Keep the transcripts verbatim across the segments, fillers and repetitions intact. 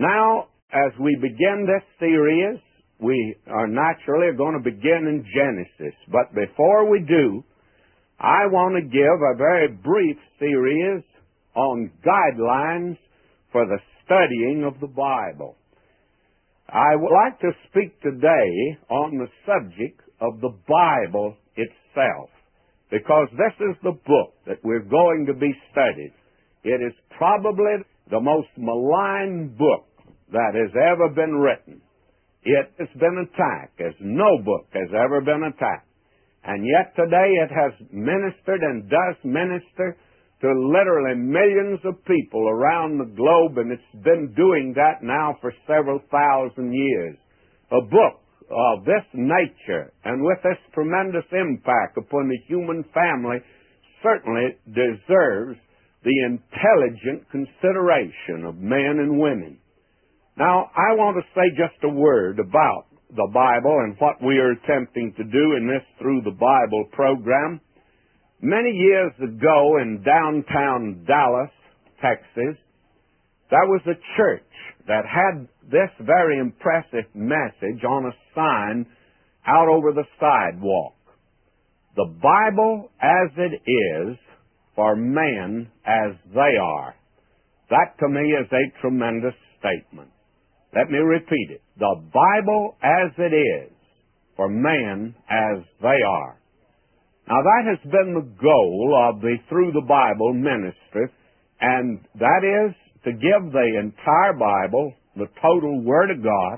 Now, as we begin this series, we are naturally going to begin in Genesis. But before we do, I want to give a very brief series on guidelines for the studying of the Bible. I would like to speak today on the subject of the Bible itself, because this is the book that we're going to be studying. It is probably the most maligned book that has ever been written. It has been attacked as no book has ever been attacked. And yet today it has ministered and does minister to literally millions of people around the globe, and it's been doing that now for several thousand years. A book of this nature and with this tremendous impact upon the human family certainly deserves the intelligent consideration of men and women. Now, I want to say just a word about the Bible and what we are attempting to do in this Through the Bible program. Many years ago in downtown Dallas, Texas, there was a church that had this very impressive message on a sign out over the sidewalk. The Bible as it is for men as they are. That to me is a tremendous statement. Let me repeat it. The Bible as it is for men as they are. Now that has been the goal of the Through the Bible ministry, and that is to give the entire Bible, the total Word of God,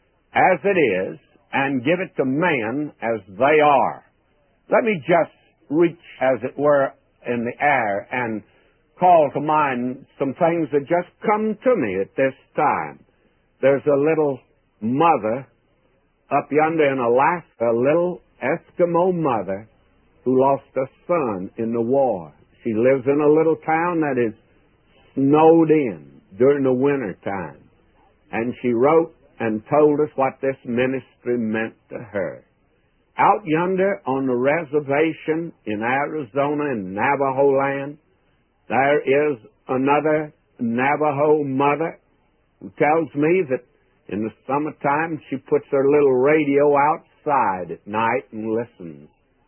as it is, and give it to men as they are. Let me just reach, as it were, in the air and call to mind some things that just come to me at this time. There's a little mother up yonder in Alaska, a little Eskimo mother who lost a son in the war. She lives in a little town that is snowed in during the winter time. And she wrote and told us what this ministry meant to her. Out yonder on the reservation in Arizona in Navajo land, there is another Navajo mother who tells me that in the summertime she puts her little radio outside at night and listens.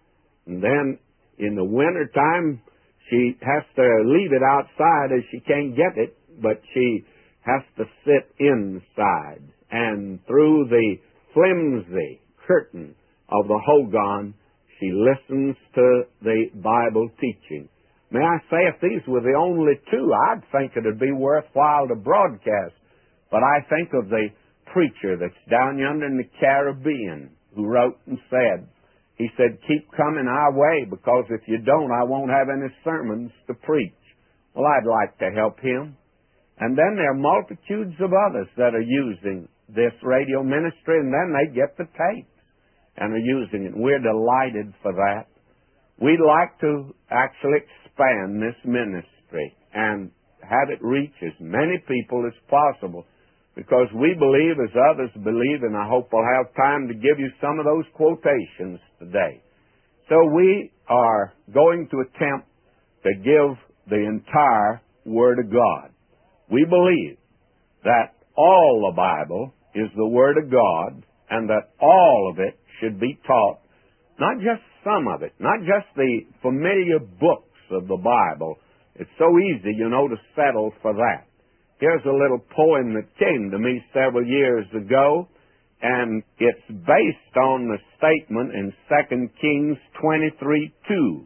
And then in the wintertime she has to leave it outside as she can't get it, but she has to sit inside. And through the flimsy curtain of the hogan, she listens to the Bible teaching. May I say, if these were the only two, I'd think it would be worthwhile to broadcast. But I think of the preacher that's down yonder in the Caribbean who wrote and said, he said, keep coming our way, because if you don't, I won't have any sermons to preach. Well, I'd like to help him. And then there are multitudes of others that are using this radio ministry, and then they get the tapes and are using it. We're delighted for that. We'd like to actually expand this ministry and have it reach as many people as possible, because we believe, as others believe, and I hope we'll have time to give you some of those quotations today. So we are going to attempt to give the entire Word of God. We believe that all the Bible is the Word of God, and that all of it should be taught, not just some of it, not just the familiar books of the Bible. It's so easy, you know, to settle for that. Here's a little poem that came to me several years ago, and it's based on the statement in Second Kings twenty-three two.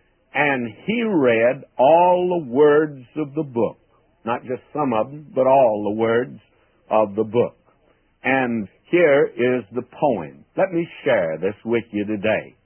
And he read all the words of the book, not just some of them, but all the words of the book. And here is the poem. Let me share this with you today.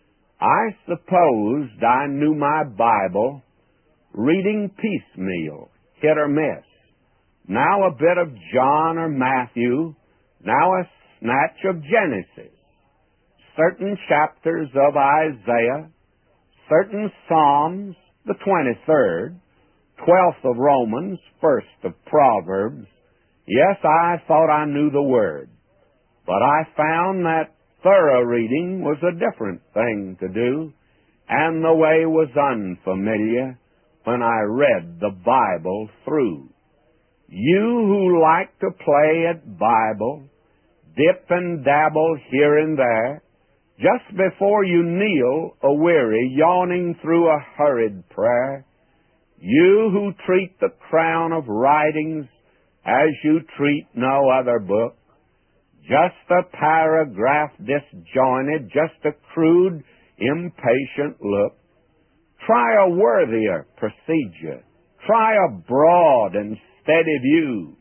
I supposed I knew my Bible, reading piecemeal, hit or miss. Now a bit of John or Matthew, now a snatch of Genesis, certain chapters of Isaiah, certain Psalms, the twenty-third, twelfth of Romans, first of Proverbs. Yes, I thought I knew the Word, but I found that thorough reading was a different thing to do, and the way was unfamiliar when I read the Bible through. You who like to play at Bible, dip and dabble here and there, just before you kneel a-weary, yawning through a hurried prayer, you who treat the crown of writings as you treat no other book, just a paragraph disjointed, just a crude, impatient look, try a worthier procedure, try a broad and steady view.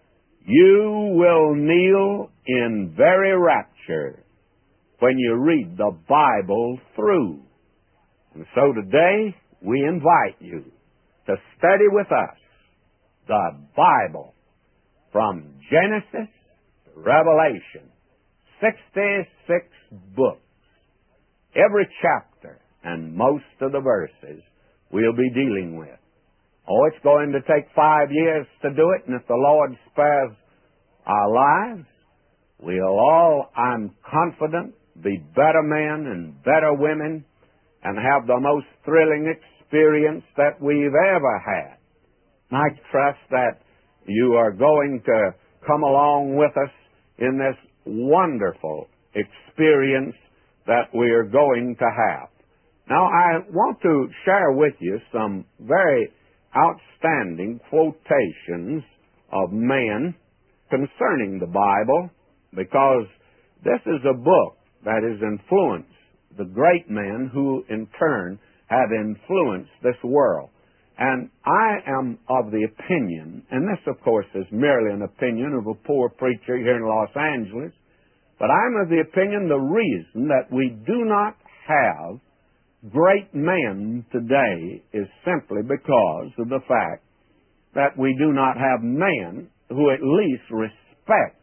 You will kneel in very rapture when you read the Bible through. And so today we invite you to study with us the Bible from Genesis to Revelation, sixty-six books. Every chapter and most of the verses we'll be dealing with. Oh, it's going to take five years to do it, and if the Lord spares our lives, we'll all, I'm confident, be better men and better women and have the most thrilling experience that we've ever had. And I trust that you are going to come along with us in this wonderful experience that we are going to have. Now, I want to share with you some very outstanding quotations of men concerning the Bible, because this is a book that has influenced the great men who in turn have influenced this world. And I am of the opinion, and this of course is merely an opinion of a poor preacher here in Los Angeles, but I'm of the opinion the reason that we do not have great men today is simply because of the fact that we do not have men who at least respect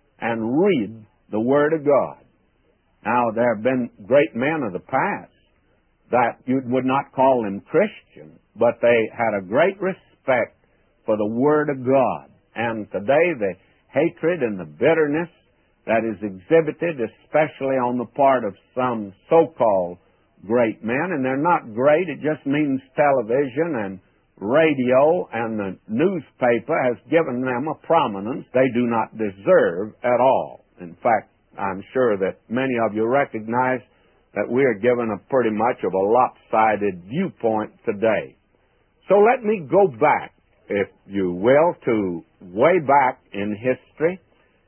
and read the Word of God. Now, there have been great men of the past that you would not call them Christian, but they had a great respect for the Word of God. And today the hatred and the bitterness that is exhibited, especially on the part of some so-called great men, and they're not great, it just means television and radio and the newspaper has given them a prominence they do not deserve at all. In fact, I'm sure that many of you recognize that we are given a pretty much of a lopsided viewpoint today. So let me go back, if you will, to way back in history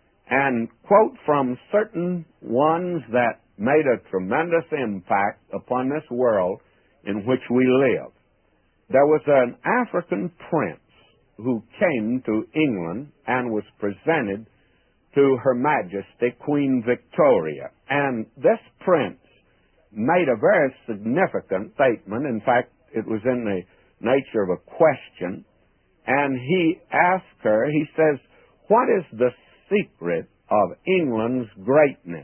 and quote from certain ones that made a tremendous impact upon this world in which we live. There was an African prince who came to England and was presented to Her Majesty Queen Victoria. And this prince made a very significant statement. In fact, it was in the nature of a question. And he asked her, he says, "What is the secret of England's greatness?"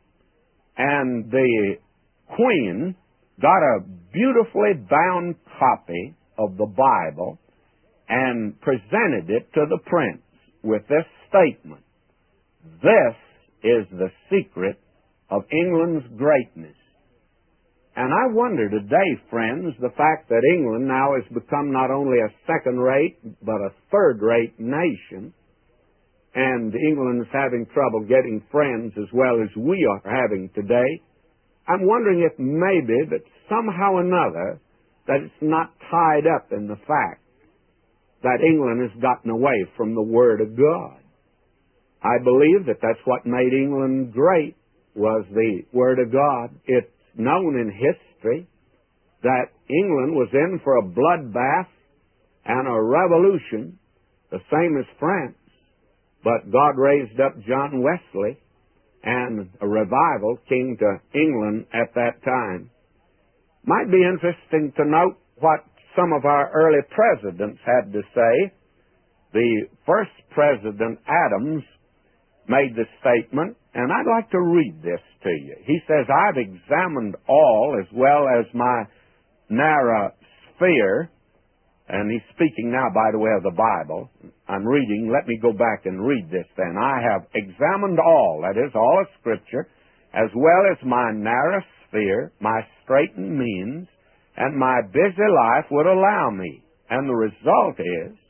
And the Queen got a beautifully bound copy of the Bible and presented it to the prince with this statement: "This is the secret of England's greatness." And I wonder today, friends, the fact that England now has become not only a second-rate, but a third-rate nation, and England is having trouble getting friends as well as we are having today, I'm wondering if maybe that somehow or another that it's not tied up in the fact that England has gotten away from the Word of God. I believe that that's what made England great, was the Word of God. It's known in history that England was in for a bloodbath and a revolution, the same as France. But God raised up John Wesley, and a revival came to England at that time. Might be interesting to note what some of our early presidents had to say. The first president, Adams, made the statement, and I'd like to read this to you. He says, "I've examined all as well as my narrow sphere," and he's speaking now, by the way, of the Bible. I'm reading. Let me go back and read this then. "I have examined all," that is, all of Scripture, "as well as my narrow sphere, my straitened means, and my busy life would allow me. And the result is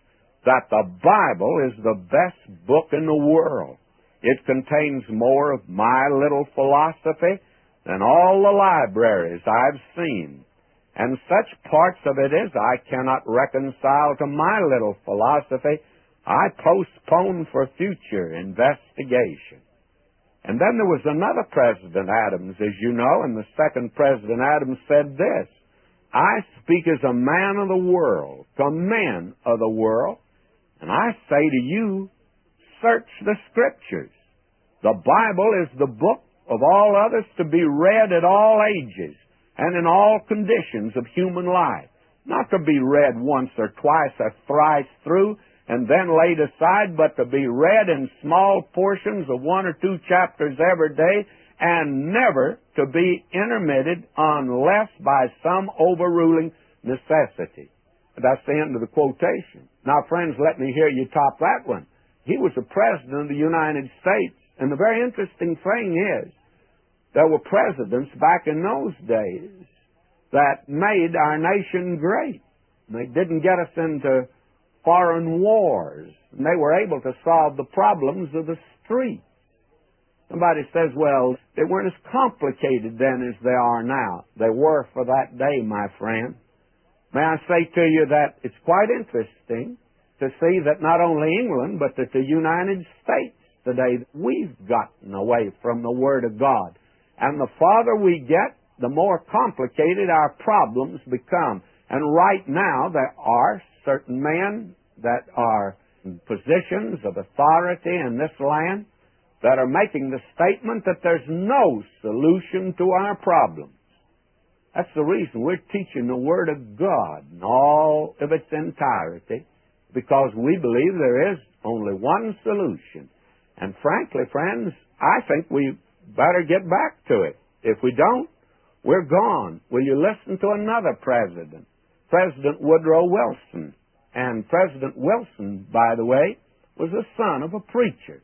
that the Bible is the best book in the world. It contains more of my little philosophy than all the libraries I've seen. And such parts of it as I cannot reconcile to my little philosophy, I postpone for future investigation. And then there was another President Adams, as you know, and the second President Adams said this: I speak as a man of the world, to men of the world, and I say to you, search the Scriptures. The Bible is the book of all others to be read at all ages and in all conditions of human life, not to be read once or twice or thrice through and then laid aside, but to be read in small portions of one or two chapters every day, and never to be intermitted unless by some overruling necessity. That's the end of the quotation. Now, friends, let me hear you top that one. He was the President of the United States, and the very interesting thing is, there were presidents back in those days that made our nation great. They didn't get us into foreign wars, and they were able to solve the problems of the street. Somebody says, well, they weren't as complicated then as they are now. They were for that day, my friend. May I say to you that it's quite interesting to see that not only England, but that the United States today, we've gotten away from the Word of God. And the farther we get, the more complicated our problems become. And right now, there are certain men that are in positions of authority in this land that are making the statement that there's no solution to our problems. That's the reason we're teaching the Word of God in all of its entirety, because we believe there is only one solution. And frankly, friends, I think we better get back to it. If we don't, we're gone. Will you listen to another president, President Woodrow Wilson? And President Wilson, by the way, was the son of a preacher.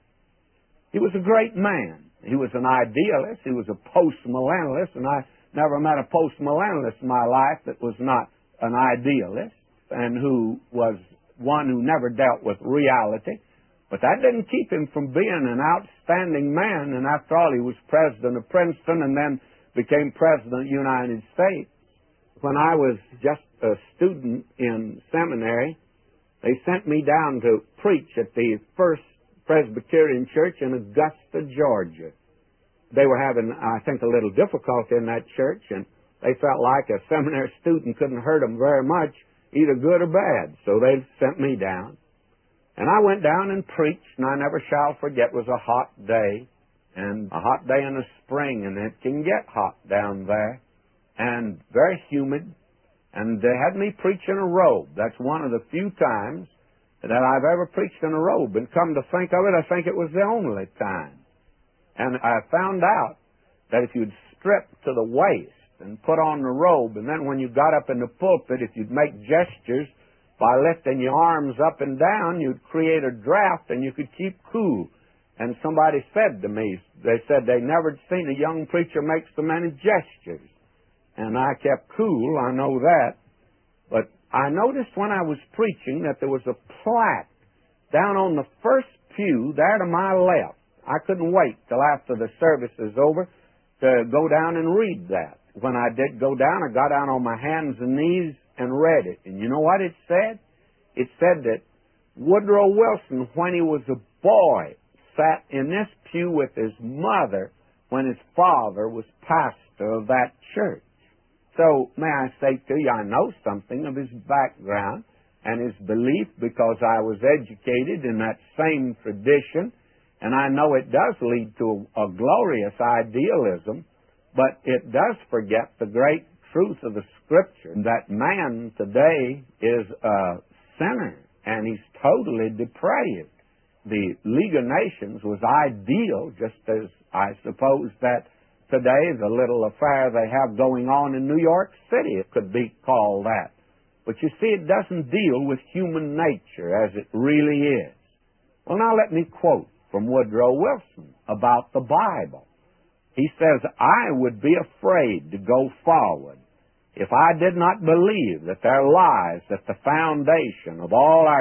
He was a great man. He was an idealist. He was a post-millennialist, and I never met a post-millennialist in my life that was not an idealist and who was one who never dealt with reality. But that didn't keep him from being an outstanding man, and after all, he was president of Princeton and then became president of the United States. When I was just a student in seminary, they sent me down to preach at the First Presbyterian Church in Augusta, Georgia. They were having, I think, a little difficulty in that church, and they felt like a seminary student couldn't hurt them very much, either good or bad, so they sent me down. And I went down and preached, and I never shall forget, it was a hot day, and a hot day in the spring, and it can get hot down there, and very humid, and they had me preach in a robe. That's one of the few times that I've ever preached in a robe, and come to think of it, I think it was the only time. And I found out that if you'd strip to the waist and put on the robe, and then when you got up in the pulpit, if you'd make gestures by lifting your arms up and down, you'd create a draft and you could keep cool. And somebody said to me, they said they never seen a young preacher make so many gestures. And I kept cool, I know that. But I noticed when I was preaching that there was a plaque down on the first pew there to my left. I couldn't wait till after the service is over to go down and read that. When I did go down, I got down on my hands and knees and read it. And you know what it said? It said that Woodrow Wilson, when he was a boy, sat in this pew with his mother when his father was pastor of that church. So, may I say to you, I know something of his background and his belief because I was educated in that same tradition, and I know it does lead to a, a glorious idealism, but it does forget the great truth of the Scripture, that man today is a sinner, and he's totally depraved. The League of Nations was ideal, just as I suppose that today the little affair they have going on in New York City, it could be called that. But you see, it doesn't deal with human nature as it really is. Well, now let me quote from Woodrow Wilson about the Bible. He says, I would be afraid to go forward if I did not believe that there lies at the foundation of all our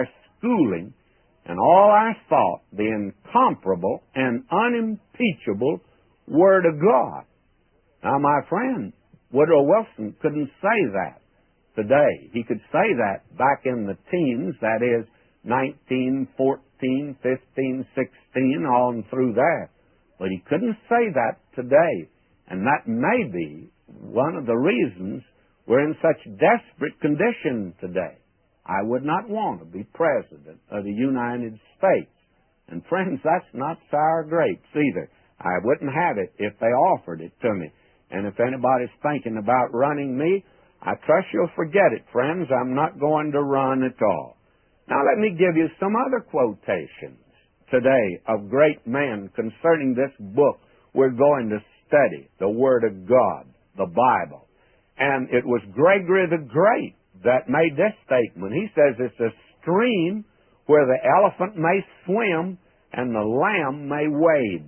schooling and all our thought the incomparable and unimpeachable Word of God. Now, my friend, Woodrow Wilson couldn't say that today. He could say that back in the teens, that is, nineteen, fourteen, fifteen, sixteen, on through there. But he couldn't say that today. And that may be one of the reasons we're in such desperate condition today. I would not want to be President of the United States. And friends, that's not sour grapes either. I wouldn't have it if they offered it to me. And if anybody's thinking about running me, I trust you'll forget it, friends. I'm not going to run at all. Now let me give you some other quotations today of great men concerning this book we're going to study, the Word of God, the Bible. And it was Gregory the Great that made this statement. He says it's a stream where the elephant may swim and the lamb may wade.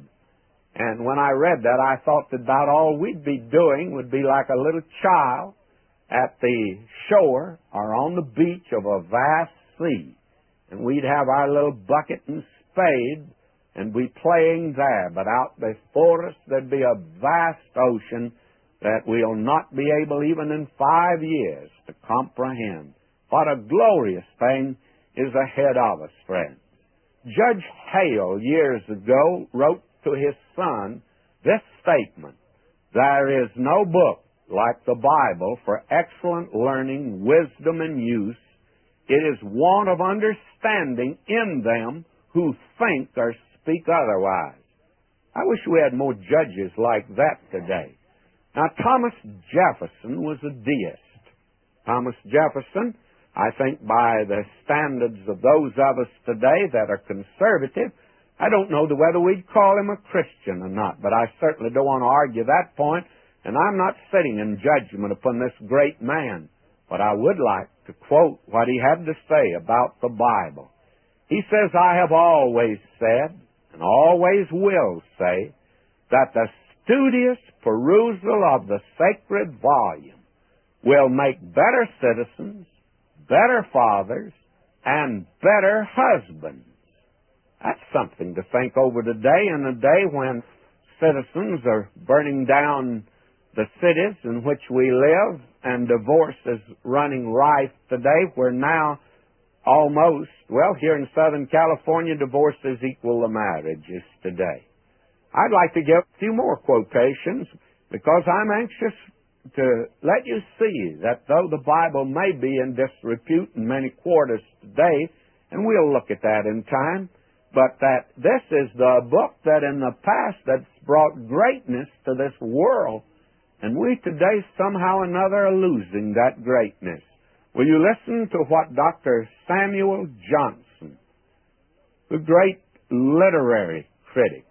And when I read that, I thought that about all we'd be doing would be like a little child at the shore or on the beach of a vast sea. And we'd have our little bucket and spade and be playing there. But out before us, there'd be a vast ocean that we'll not be able even in five years to comprehend. What a glorious thing is ahead of us, friends. Judge Hale, years ago, wrote to his son this statement: "There is no book like the Bible for excellent learning, wisdom, and use. It is want of understanding in them who think or speak otherwise." I wish we had more judges like that today. Now, Thomas Jefferson was a deist. Thomas Jefferson, I think by the standards of those of us today that are conservative, I don't know whether we'd call him a Christian or not, but I certainly don't want to argue that point, and I'm not sitting in judgment upon this great man. But I would like to quote what he had to say about the Bible. He says, "I have always said, and always will say, that the studious perusal of the sacred volume will make better citizens, better fathers, and better husbands." That's something to think over today, in a day when citizens are burning down the cities in which we live, and divorce is running rife today, where now almost, well, here in Southern California, divorces equal the marriages today. I'd like to give a few more quotations because I'm anxious to let you see that though the Bible may be in disrepute in many quarters today, and we'll look at that in time, but that this is the book that in the past that's brought greatness to this world, and we today somehow or another are losing that greatness. Will you listen to what Doctor Samuel Johnson, the great literary critic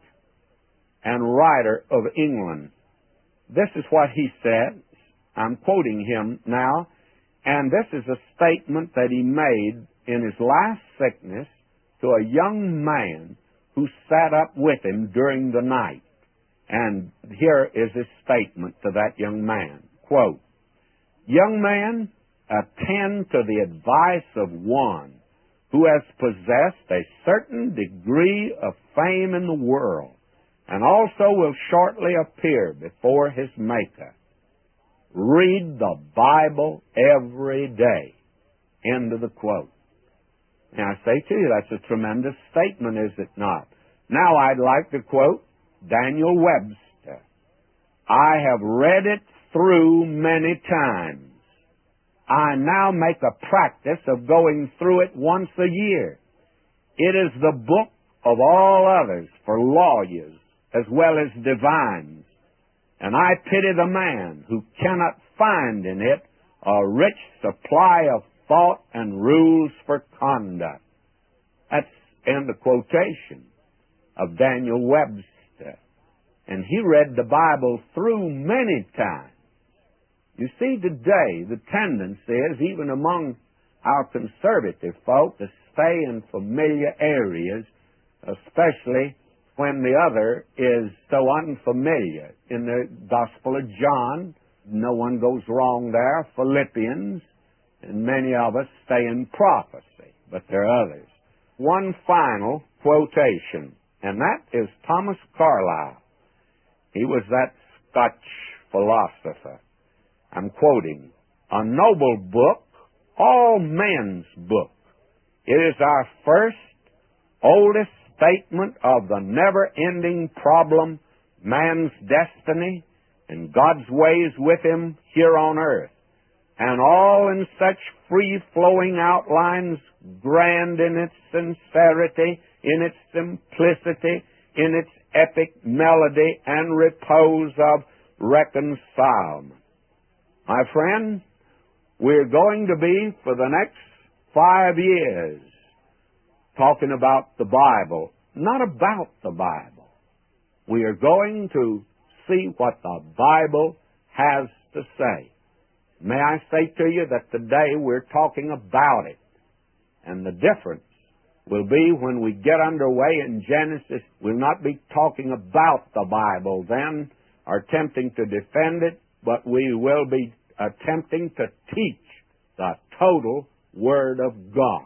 and writer of England, this is what he said. I'm quoting him now, and this is a statement that he made in his last sickness to a young man who sat up with him during the night. And here is his statement to that young man. Quote, "Young man, attend to the advice of one who has possessed a certain degree of fame in the world, and also will shortly appear before his Maker. Read the Bible every day." End of the quote. Now, I say to you, that's a tremendous statement, is it not? Now, I'd like to quote Daniel Webster. "I have read it through many times. I now make a practice of going through it once a year. It is the book of all others for lawyers as well as divines, and I pity the man who cannot find in it a rich supply of thought and rules for conduct." That's end of quotation of Daniel Webster. And he read the Bible through many times. You see, today the tendency is, even among our conservative folk, to stay in familiar areas, especially when the other is so unfamiliar. In the Gospel of John, no one goes wrong there. Philippians, and many of us stay in prophecy, but there are others. one final quotation, and that is Thomas Carlyle. He was that Scotch philosopher. I'm quoting, "A noble book, all men's book. It is our first, oldest statement of the never-ending problem, man's destiny, and God's ways with him here on earth, and all in such free-flowing outlines, grand in its sincerity, in its simplicity, in its epic melody and repose of reconcilement." My friend, we're going to be, for the next five years, talking about the Bible, not about the Bible. We are going to see what the Bible has to say. May I say to you that today we're talking about it. And the difference will be when we get underway in Genesis, we'll not be talking about the Bible then, or attempting to defend it, but we will be attempting to teach the total Word of God.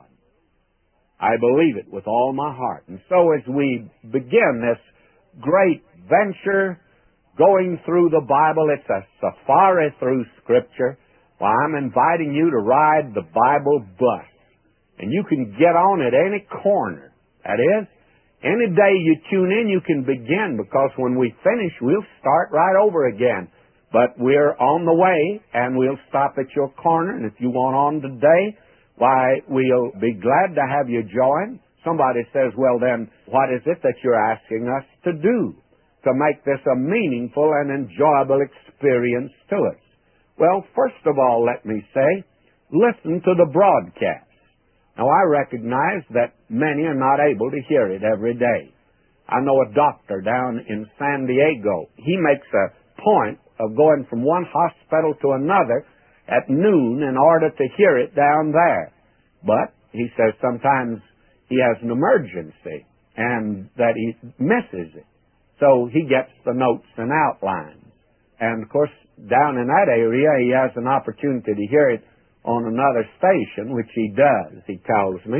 I believe it with all my heart. And so as we begin this great venture going through the Bible, it's a safari through Scripture. Well, I'm inviting you to ride the Bible bus. And you can get on at any corner. That is, any day you tune in, you can begin, because when we finish, we'll start right over again. But we're on the way, and we'll stop at your corner. And if you want on today, why, we'll be glad to have you join. Somebody says, well then, what is it that you're asking us to do to make this a meaningful and enjoyable experience to us? Well, first of all, let me say, listen to the broadcast. Now, I recognize that many are not able to hear it every day. I know a doctor down in San Diego. He makes a point of going from one hospital to another at noon in order to hear it down there. But he says sometimes he has an emergency and that he misses it. So he gets the notes and outlines. And, of course, down in that area, he has an opportunity to hear it on another station, which he does, he tells me.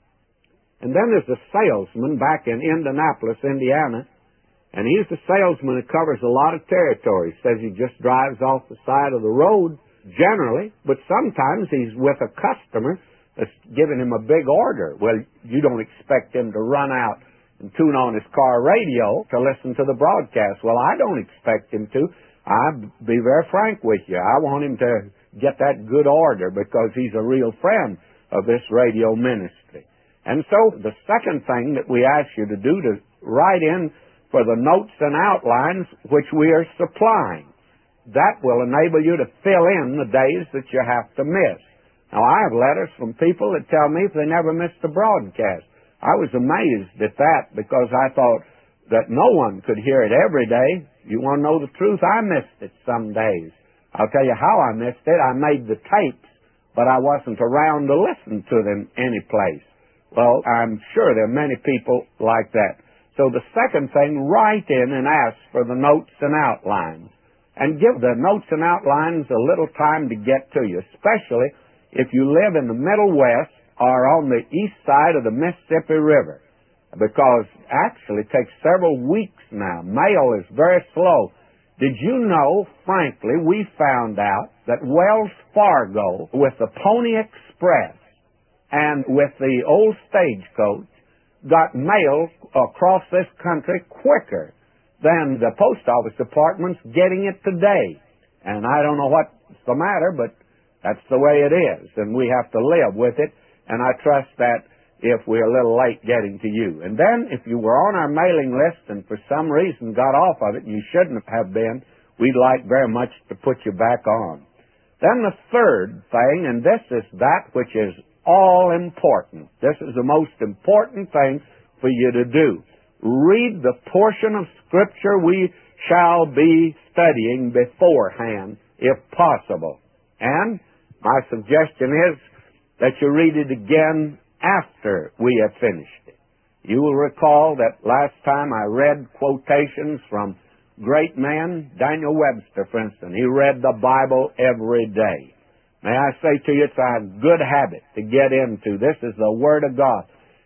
And then there's a salesman back in Indianapolis, Indiana, and he's a salesman who covers a lot of territory. He says he just drives off the side of the road, generally, but sometimes he's with a customer that's giving him a big order. Well, you don't expect him to run out and tune on his car radio to listen to the broadcast. Well, I don't expect him to. I'll be very frank with you. I want him to get that good order because he's a real friend of this radio ministry. And so the second thing that we ask you to do to write in for the notes and outlines which we are supplying. That will enable you to fill in the days that you have to miss. Now, I have letters from people that tell me if they never missed a broadcast. I was amazed at that because I thought that no one could hear it every day. You want to know the truth? I missed it some days. I'll tell you how I missed it. I made the tapes, but I wasn't around to listen to them any place. Well, I'm sure there are many people like that. So the second thing, write in and ask for the notes and outlines. And give the notes and outlines a little time to get to you, especially if you live in the Middle West or on the east side of the Mississippi River, because actually it takes several weeks now. Mail is very slow. Did you know, frankly, we found out that Wells Fargo, with the Pony Express and with the old stagecoach, got mail across this country quicker than the post office department's getting it today. And I don't know what's the matter, but that's the way it is, and we have to live with it. And I trust that if we're a little late getting to you. And then, if you were on our mailing list and for some reason got off of it, and you shouldn't have been, we'd like very much to put you back on. Then the third thing, and this is that which is all important. This is the most important thing for you to do. Read the portion of Scripture we shall be studying beforehand, if possible. And my suggestion is that you read it again after we have finished it. You will recall that last time I read quotations from great men, Daniel Webster, for instance. He read the Bible every day. May I say to you, it's a good habit to get into. This is the Word of God.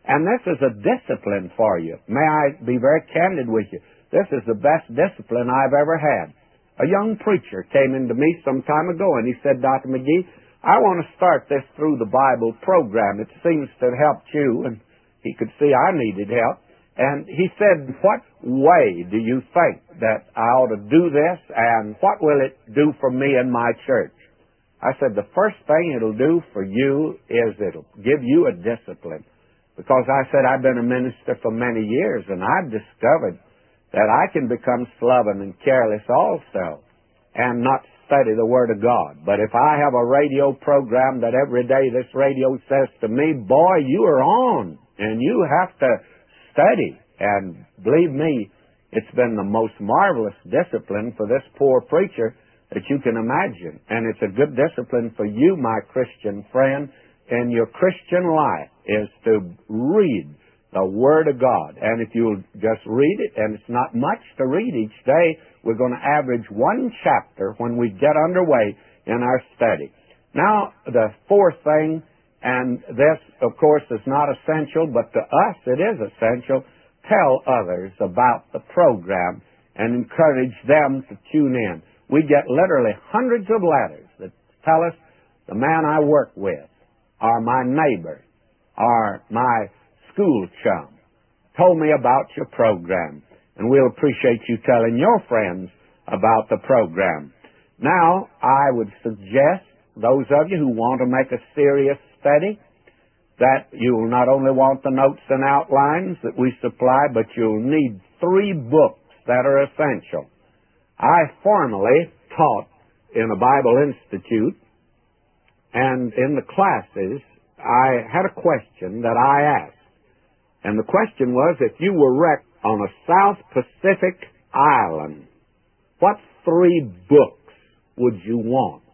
And this is a discipline for you. May I be very candid with you? This is the best discipline I've ever had. A young preacher came into me some time ago, and he said, Doctor McGee, I want to start this through the Bible program. It seems to have helped you, and he could see I needed help. And he said, what way do you think that I ought to do this, and what will it do for me and my church? I said, the first thing it'll do for you is it'll give you a discipline. Because I said, I've been a minister for many years, and I've discovered that I can become sloven and careless also, and not study the Word of God. But if I have a radio program that every day this radio says to me, boy, you are on, and you have to study. And believe me, it's been the most marvelous discipline for this poor preacher that you can imagine. And it's a good discipline for you, my Christian friend, in your Christian life, is to read the Word of God. And if you'll just read it, and it's not much to read each day, we're going to average one chapter when we get underway in our study. Now, the fourth thing, and this, of course, is not essential, but to us it is essential, tell others about the program and encourage them to tune in. We get literally hundreds of letters that tell us the man I work with, or my neighbor, or my school chum told me about your program, and we'll appreciate you telling your friends about the program. Now, I would suggest those of you who want to make a serious study that you'll not only want the notes and outlines that we supply, but you'll need three books that are essential. I formerly taught in a Bible Institute, and in the classes, I had a question that I asked. And the question was, if you were wrecked on a South Pacific island, what three books would you want?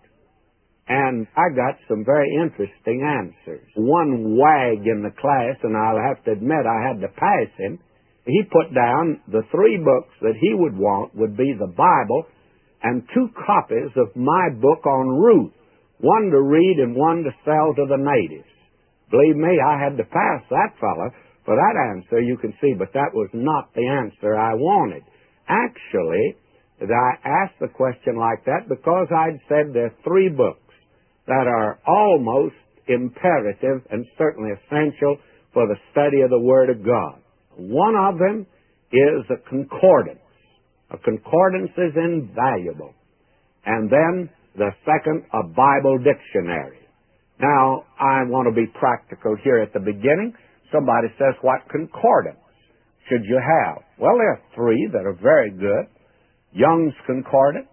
And I got some very interesting answers. One wag in the class, and I'll have to admit I had to pass him, he put down the three books that he would want would be the Bible and two copies of my book on Ruth, one to read and one to sell to the natives. Believe me, I had to pass that fellow for that answer, you can see, but that was not the answer I wanted. Actually, I asked the question like that because I'd said there are three books that are almost imperative and certainly essential for the study of the Word of God. One of them is a concordance. A concordance is invaluable. And then the second, a Bible dictionary. Now, I want to be practical here at the beginning. Somebody says, what concordance should you have? Well, there are three that are very good. Young's Concordance,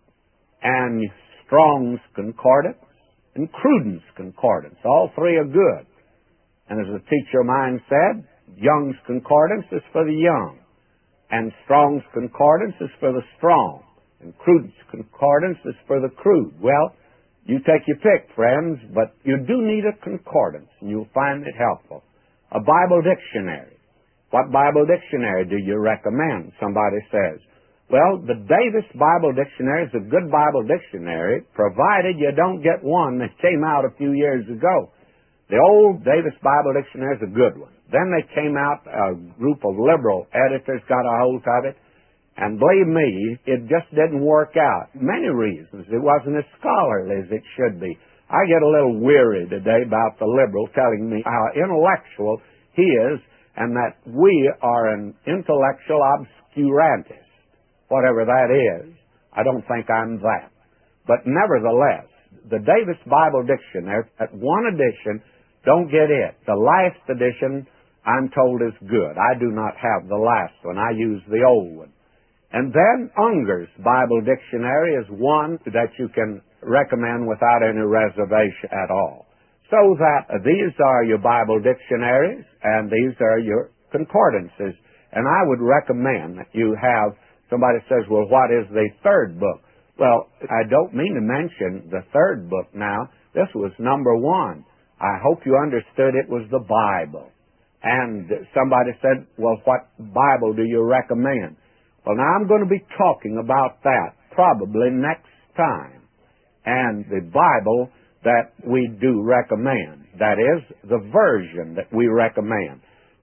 and Strong's Concordance, and Cruden's Concordance. All three are good. And as a teacher of mine said, Young's Concordance is for the young, and Strong's Concordance is for the strong, and Cruden's Concordance is for the crude. Well, you take your pick, friends, but you do need a concordance, and you'll find it helpful. A Bible dictionary. What Bible dictionary do you recommend? Somebody says. Well, the Davis Bible Dictionary is a good Bible dictionary, provided you don't get one that came out a few years ago. The old Davis Bible Dictionary is a good one. Then they came out, a group of liberal editors got a hold of it, and believe me, it just didn't work out. Many reasons. It wasn't as scholarly as it should be. I get a little weary today about the liberal telling me how intellectual he is and that we are an intellectual obscurantist. Whatever that is, I don't think I'm that. But nevertheless, the Davis Bible Dictionary, at one edition, don't get it. The last edition, I'm told, is good. I do not have the last one. I use the old one. And then Unger's Bible Dictionary is one that you can recommend without any reservation at all. So that these are your Bible dictionaries, and these are your concordances. And I would recommend that you have. Somebody says, well, what is the third book? Well, I don't mean to mention the third book now. This was number one. I hope you understood it was the Bible. And somebody said, well, what Bible do you recommend? Well, now I'm going to be talking about that probably next time. And the Bible that we do recommend. That is, the version that we recommend.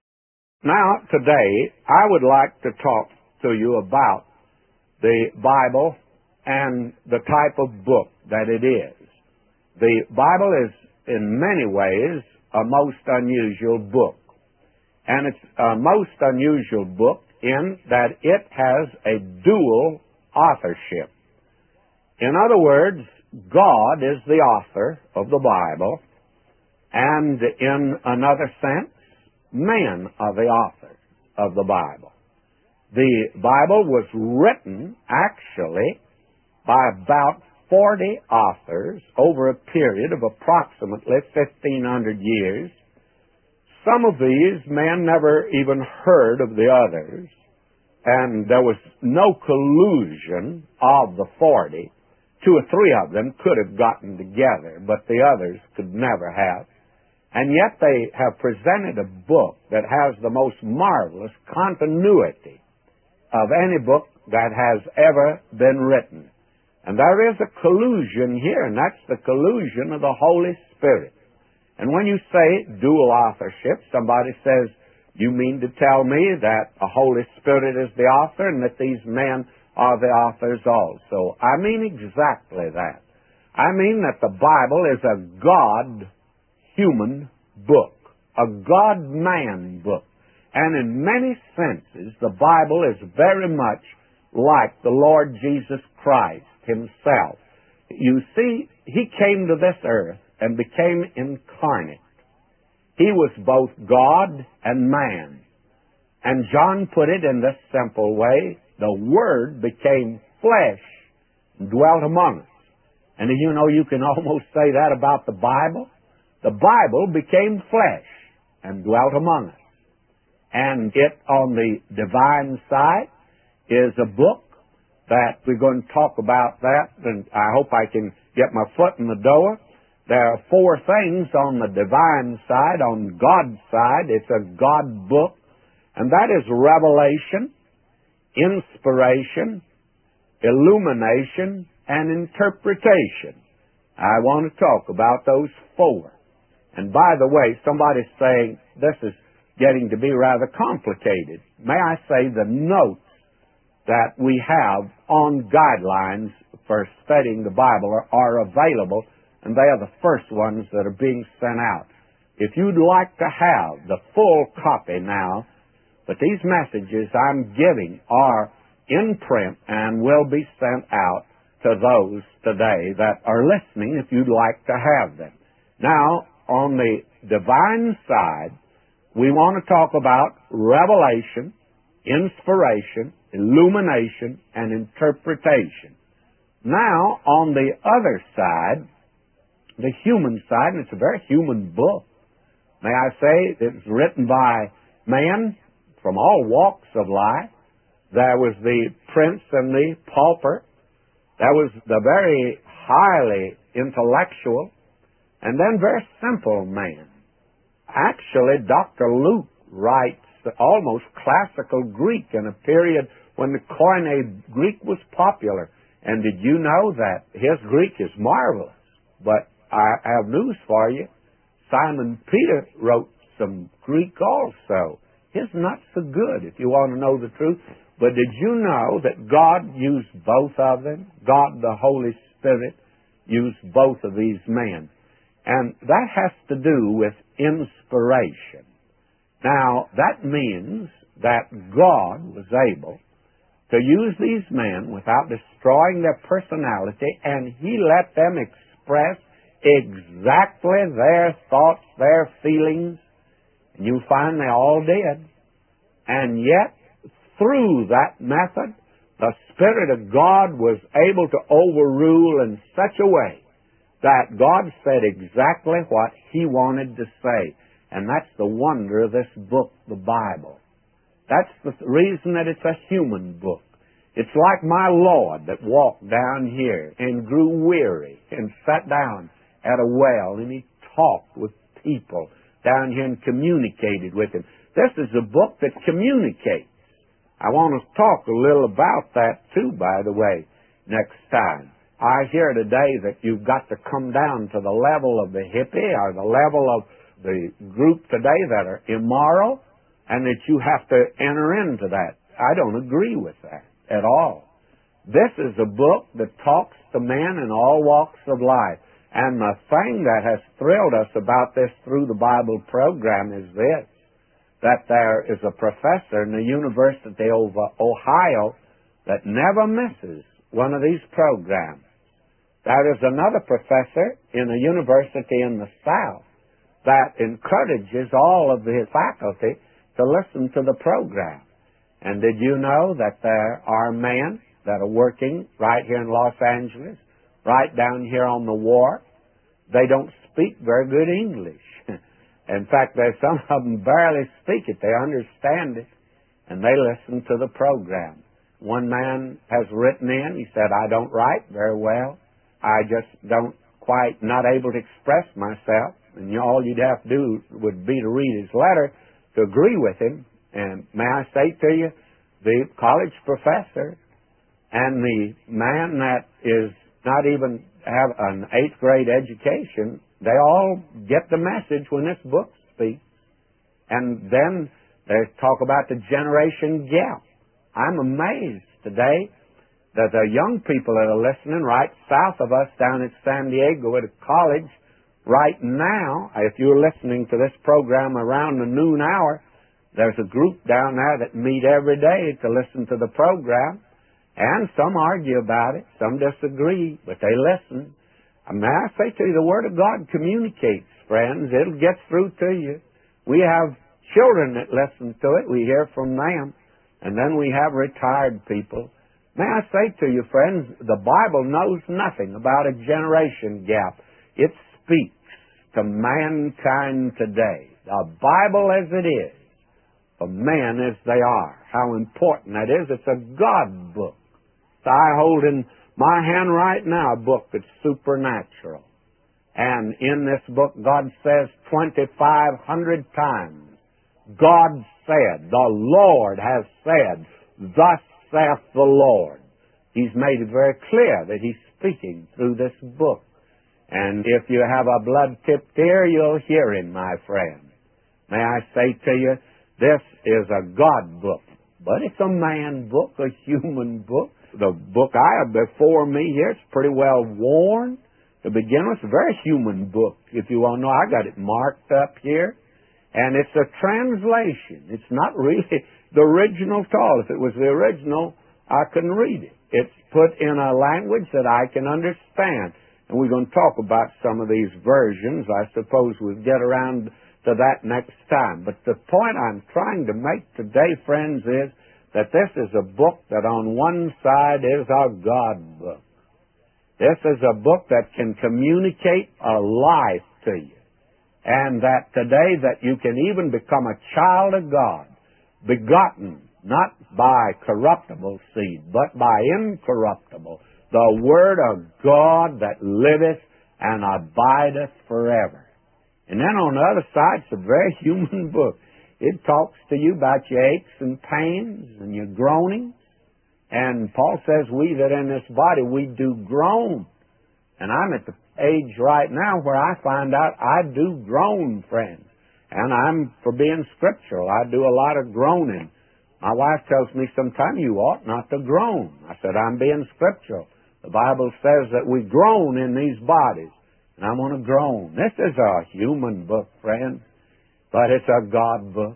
Now, today, I would like to talk to you about the Bible and the type of book that it is. The Bible is, in many ways, a most unusual book. And it's a most unusual book in that it has a dual authorship. In other words, God is the author of the Bible, and in another sense, men are the authors of the Bible. The Bible was written, actually, by about forty authors over a period of approximately fifteen hundred years. Some of these men never even heard of the others, and there was no collusion of the forty. Two or three of them could have gotten together, but the others could never have. And yet they have presented a book that has the most marvelous continuity of any book that has ever been written. And there is a collusion here, and that's the collusion of the Holy Spirit. And when you say dual authorship, somebody says, you mean to tell me that the Holy Spirit is the author and that these men are the authors also? I mean exactly that. I mean that the Bible is a God-human book, a God-man book. And in many senses, the Bible is very much like the Lord Jesus Christ himself. You see, he came to this earth and became incarnate. He was both God and man. And John put it in this simple way: the Word became flesh and dwelt among us. And you know, you can almost say that about the Bible. The Bible became flesh and dwelt among us. And it, on the divine side, is a book that we're going to talk about that, and I hope I can get my foot in the door. There are four things on the divine side. On God's side, it's a God book, and that is revelation, inspiration, illumination, and interpretation. I want to talk about those four. And by the way, somebody's saying this is getting to be rather complicated. May I say the notes that we have on guidelines for studying the Bible are, are available, and they are the first ones that are being sent out. If you'd like to have the full copy now, but these messages I'm giving are in print and will be sent out to those today that are listening if you'd like to have them. Now, on the divine side, we want to talk about revelation, inspiration, illumination, and interpretation. Now, on the other side, the human side, and it's a very human book, may I say, it was written by men from all walks of life. There was the prince and the pauper. There was the very highly intellectual, and then very simple man. Actually, Doctor Luke writes almost classical Greek in a period when the Koine Greek was popular. And did you know that his Greek is marvelous? But I have news for you. Simon Peter wrote some Greek also. His not so good, if you want to know the truth. But did you know that God used both of them? God, the Holy Spirit, used both of these men. And that has to do with inspiration. Now, that means that God was able to use these men without destroying their personality, and He let them express exactly their thoughts, their feelings, and you'll find they all did. And yet, through that method, the Spirit of God was able to overrule in such a way that God said exactly what He wanted to say. And that's the wonder of this book, the Bible. That's the reason that it's a human book. It's like my Lord that walked down here and grew weary and sat down at a well and He talked with people down here and communicated with them. This is a book that communicates. I want to talk a little about that too, by the way, next time. I hear today that you've got to come down to the level of the hippie or the level of the group today that are immoral, and that you have to enter into that. I don't agree with that at all. This is a book that talks to men in all walks of life. And the thing that has thrilled us about this Through the Bible program is this, that there is a professor in the University of Ohio that never misses one of these programs. There is another professor in a university in the South that encourages all of his faculty to listen to the program. And did you know that there are men that are working right here in Los Angeles, right down here on the wharf? They don't speak very good English. In fact, there's some of them barely speak it. They understand it, and they listen to the program. One man has written in, he said, I don't write very well. I just don't quite, not able to express myself. And you know, all you'd have to do would be to read his letter to agree with him. And may I say to you, the college professor and the man that is not even have an eighth grade education, they all get the message when this book speaks. And then they talk about the generation gap. I'm amazed today that the young people that are listening right south of us down at San Diego at a college right now, if you're listening to this program around the noon hour, there's a group down there that meet every day to listen to the program, and some argue about it, some disagree, but they listen. And may I say to you, the Word of God communicates, friends. It'll get through to you. We have children that listen to it. We hear from them. And then we have retired people. May I say to you, friends, the Bible knows nothing about a generation gap. It speaks to mankind today. The Bible as it is, for men as they are. How important that is. It's a God book. So I hold in my hand right now a book that's supernatural. And in this book, God says twenty-five hundred times, God said, the Lord has said, thus saith the Lord. He's made it very clear that He's speaking through this book. And if you have a blood-tipped ear, you'll hear Him, my friend. May I say to you, this is a God book. But it's a man book, a human book. The book I have before me here is pretty well worn. To begin with, it's a very human book. If you want to know, I got it marked up here. And it's a translation. It's not really the original at all. If it was the original, I couldn't read it. It's put in a language that I can understand. And we're going to talk about some of these versions. I suppose we'll get around to that next time. But the point I'm trying to make today, friends, is that this is a book that on one side is a God book. This is a book that can communicate a life to you. And that today that you can even become a child of God, begotten not by corruptible seed, but by incorruptible, the Word of God that liveth and abideth forever. And then on the other side, it's a very human book. It talks to you about your aches and pains and your groanings. And Paul says, we that in this body, we do groan. And I'm at the age right now where I find out I do groan, friends. And I'm for being scriptural. I do a lot of groaning. My wife tells me sometimes you ought not to groan. I said, I'm being scriptural. The Bible says that we groan in these bodies. And I'm going to groan. This is a human book, friends. But it's a God book.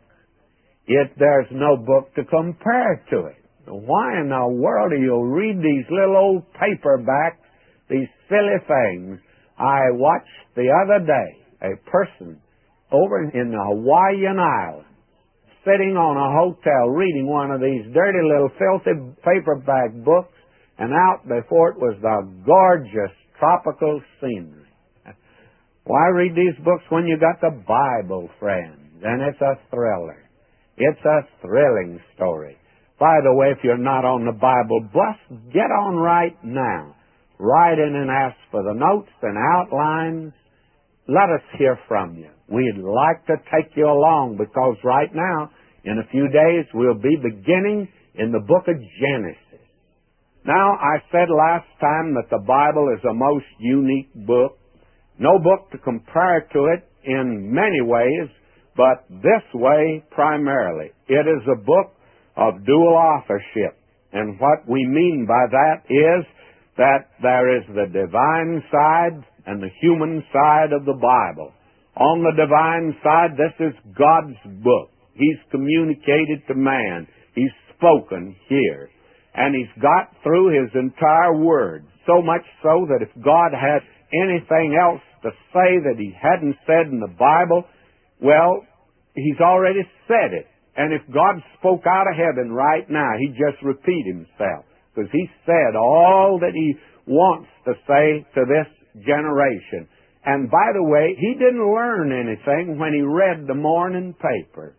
It, there's no book to compare to it. Why in the world do you read these little old paperbacks, these silly things? I watched the other day a person over in the Hawaiian Islands sitting on a hotel reading one of these dirty little filthy paperback books, and out before it was the gorgeous tropical scenery. Why read these books when you got the Bible, friends? And it's a thriller. It's a thrilling story. By the way, if you're not on the Bible bus, get on right now. Write in and ask for the notes and outlines. Let us hear from you. We'd like to take you along because right now, in a few days, we'll be beginning in the book of Genesis. Now, I said last time that the Bible is a most unique book. No book to compare to it in many ways, but this way primarily. It is a book of dual authorship. And what we mean by that is that there is the divine side and the human side of the Bible. On the divine side, this is God's book. He's communicated to man. He's spoken here. And He's got through His entire Word, so much so that if God had anything else to say that He hadn't said in the Bible, well, He's already said it. And if God spoke out of heaven right now, He'd just repeat Himself, because He said all that He wants to say to this generation. And by the way, He didn't learn anything when He read the morning paper.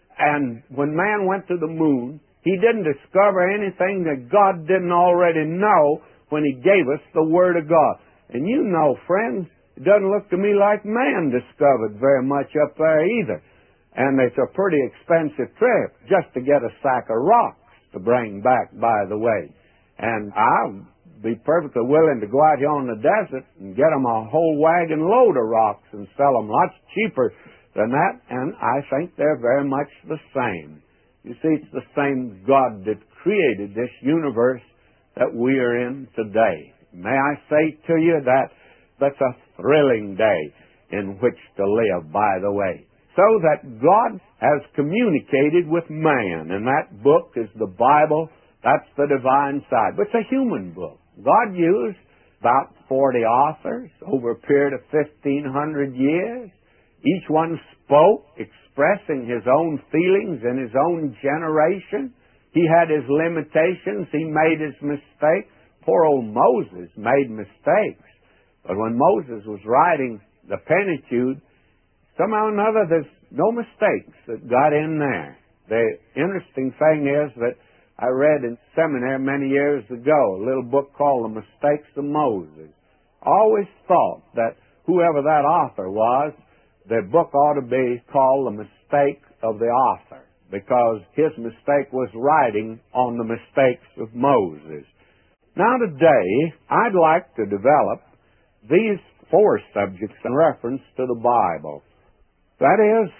And when man went to the moon, he didn't discover anything that God didn't already know when He gave us the Word of God. And you know, friends, it doesn't look to me like man discovered very much up there either. And it's a pretty expensive trip just to get a sack of rocks to bring back, by the way. And I'll be perfectly willing to go out here on the desert and get them a whole wagon load of rocks and sell them lots cheaper than that, and I think they're very much the same. You see, it's the same God that created this universe that we are in today. May I say to you that that's a thrilling day in which to live, by the way. So that God has communicated with man, and that book is the Bible. That's the divine side. But it's a human book. God used about forty authors over a period of fifteen hundred years. Each one spoke, expressing his own feelings in his own generation. He had his limitations. He made his mistakes. Poor old Moses made mistakes. But when Moses was writing the Pentateuch, somehow or another there's no mistakes that got in there. The interesting thing is that I read in seminary many years ago a little book called The Mistakes of Moses. I always thought that whoever that author was, the book ought to be called The Mistake of the Author, because his mistake was writing on the mistakes of Moses. Now today, I'd like to develop these four subjects in reference to the Bible. That is,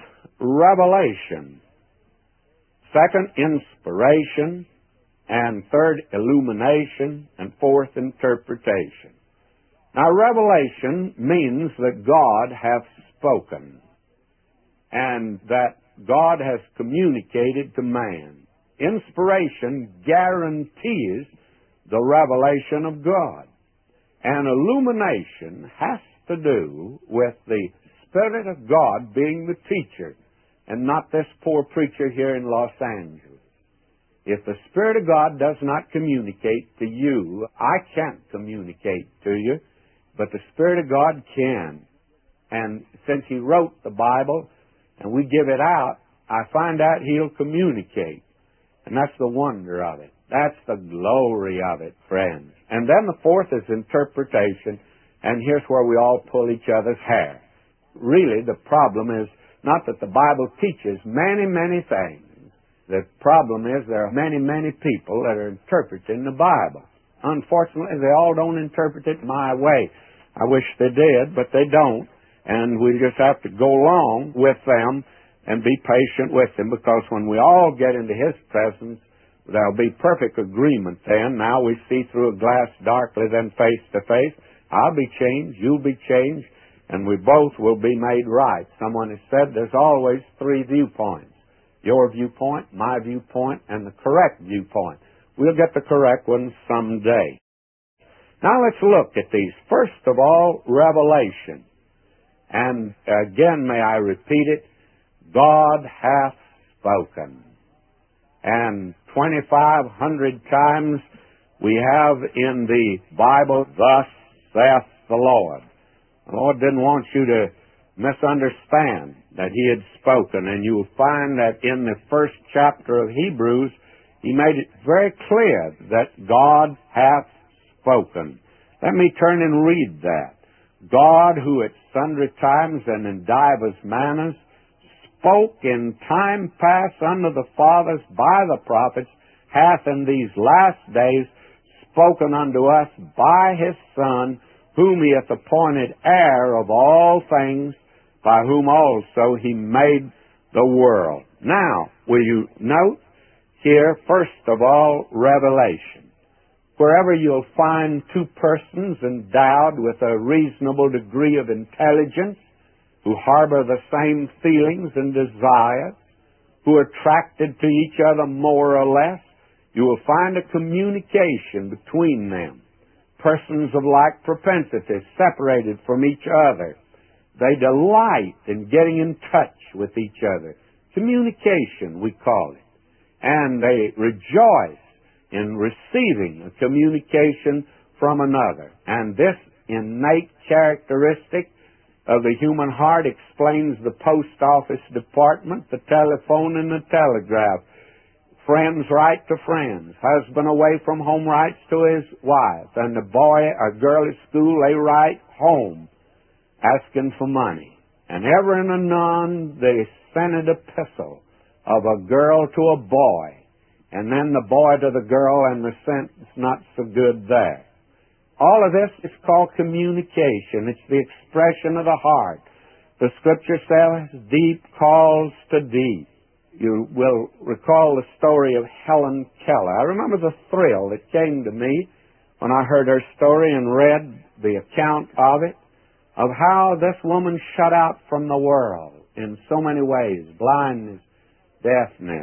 revelation. Second, inspiration. And third, illumination. And fourth, interpretation. Now, revelation means that God hath spoken, and that God has communicated to man. Inspiration guarantees the revelation of God. And illumination has to do with the Spirit of God being the teacher, and not this poor preacher here in Los Angeles. If the Spirit of God does not communicate to you, I can't communicate to you, but the Spirit of God can. And since He wrote the Bible and we give it out, I find out He'll communicate. And that's the wonder of it. That's the glory of it, friends. And then the fourth is interpretation, and here's where we all pull each other's hair. Really, the problem is not that the Bible teaches many, many things. The problem is there are many, many people that are interpreting the Bible. Unfortunately, they all don't interpret it my way. I wish they did, but they don't. And we just have to go along with them and be patient with them, because when we all get into His presence, there'll be perfect agreement then. Now we see through a glass darkly, then face to face. I'll be changed, you'll be changed, and we both will be made right. Someone has said there's always three viewpoints. Your viewpoint, my viewpoint, and the correct viewpoint. We'll get the correct one someday. Now let's look at these. First of all, revelation. And again, may I repeat it, God hath spoken. And twenty-five hundred times we have in the Bible, thus saith the Lord. The Lord didn't want you to misunderstand that He had spoken. And you'll find that in the first chapter of Hebrews, He made it very clear that God hath spoken. Let me turn and read that. God, who at sundry times and in divers manners spoke in time past unto the fathers by the prophets, hath in these last days spoken unto us by His Son, whom He hath appointed heir of all things, by whom also He made the world. Now, will you note here, first of all, revelation. Wherever you'll find two persons endowed with a reasonable degree of intelligence, who harbor the same feelings and desires, who are attracted to each other more or less, you will find a communication between them. Persons of like propensities, separated from each other. They delight in getting in touch with each other. Communication, we call it. And they rejoice in receiving a communication from another. And this innate characteristic of the human heart explains the post office department, the telephone, and the telegraph. Friends write to friends. Husband away from home writes to his wife. And the boy or girl at school, they write home asking for money. And ever and anon they send an epistle of a girl to a boy. And then the boy to the girl, and the sentence not so good there. All of this is called communication. It's the expression of the heart. The Scripture says, deep calls to deep. You will recall the story of Helen Keller. I remember the thrill that came to me when I heard her story and read the account of it, of how this woman shut out from the world in so many ways, blindness, deafness,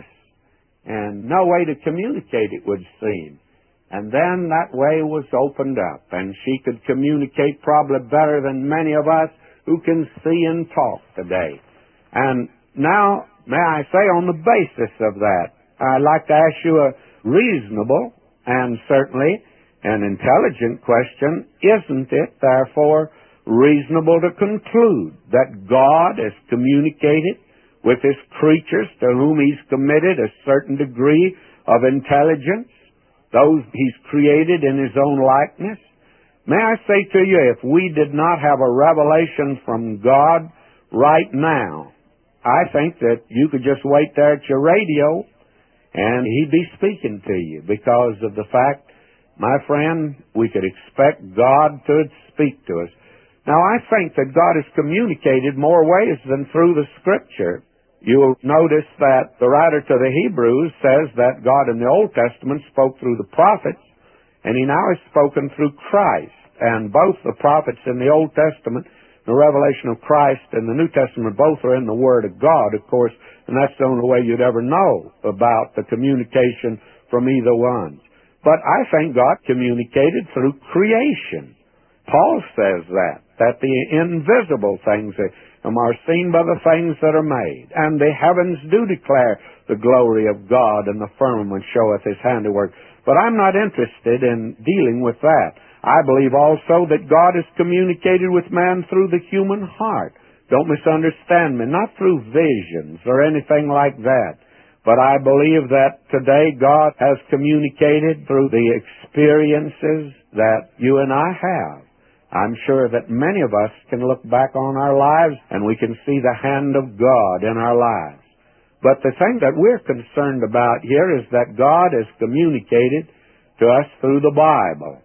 and no way to communicate, it would seem. And then that way was opened up, and she could communicate probably better than many of us who can see and talk today. And now, may I say, on the basis of that, I'd like to ask you a reasonable and certainly an intelligent question. Isn't it, therefore, reasonable to conclude that God has communicated with His creatures to whom He's committed a certain degree of intelligence, those He's created in His own likeness? May I say to you, if we did not have a revelation from God right now, I think that you could just wait there at your radio and He'd be speaking to you, because of the fact, my friend, we could expect God to speak to us. Now, I think that God has communicated more ways than through the Scripture. You'll notice that the writer to the Hebrews says that God in the Old Testament spoke through the prophets, and He now has spoken through Christ. And both the prophets in the Old Testament, the revelation of Christ in the New Testament, both are in the Word of God, of course, and that's the only way you'd ever know about the communication from either one. But I think God communicated through creation. Paul says that, that the invisible things are seen by the things that are made, and the heavens do declare the glory of God, and the firmament showeth His handiwork. But I'm not interested in dealing with that. I believe also that God has communicated with man through the human heart. Don't misunderstand me, not through visions or anything like that. But I believe that today God has communicated through the experiences that you and I have. I'm sure that many of us can look back on our lives and we can see the hand of God in our lives. But the thing that we're concerned about here is that God has communicated to us through the Bible.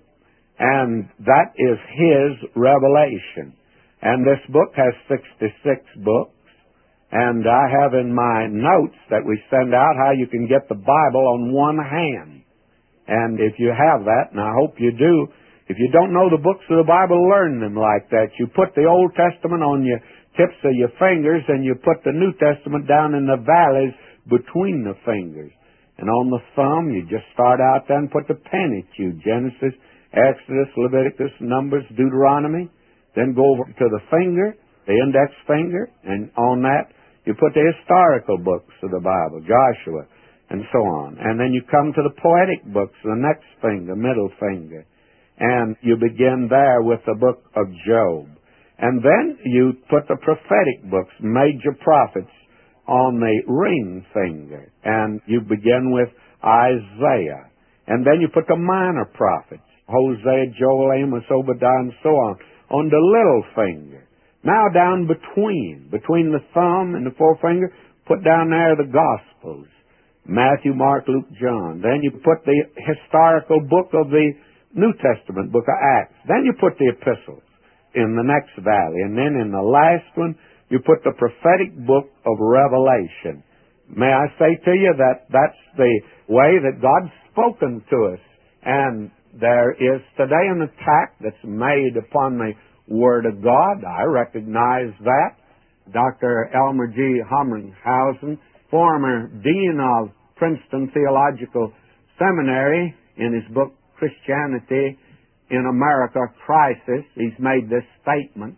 And that is His revelation. And this book has sixty-six books. And I have in my notes that we send out how you can get the Bible on one hand. And if you have that, and I hope you do, if you don't know the books of the Bible, learn them like that. You put the Old Testament on your tips of your fingers, and you put the New Testament down in the valleys between the fingers. And on the thumb, you just start out there and put the Pentateuch, Genesis, Exodus, Leviticus, Numbers, Deuteronomy. Then go over to the finger, the index finger, and on that, you put the historical books of the Bible, Joshua, and so on. And then you come to the poetic books, the next finger, middle finger. And you begin there with the book of Job. And then you put the prophetic books, major prophets, on the ring finger. And you begin with Isaiah. And then you put the minor prophets, Hosea, Joel, Amos, Obadiah, and so on, on the little finger. Now down between, between the thumb and the forefinger, put down there the Gospels, Matthew, Mark, Luke, John. Then you put the historical book of the New Testament, book of Acts. Then you put the epistles in the next valley. And then in the last one, you put the prophetic book of Revelation. May I say to you that that's the way that God's spoken to us. And there is today an attack that's made upon the Word of God. I recognize that. Doctor Elmer G. Humringhausen, former dean of Princeton Theological Seminary, in his book Christianity in America Crisis, he's made this statement: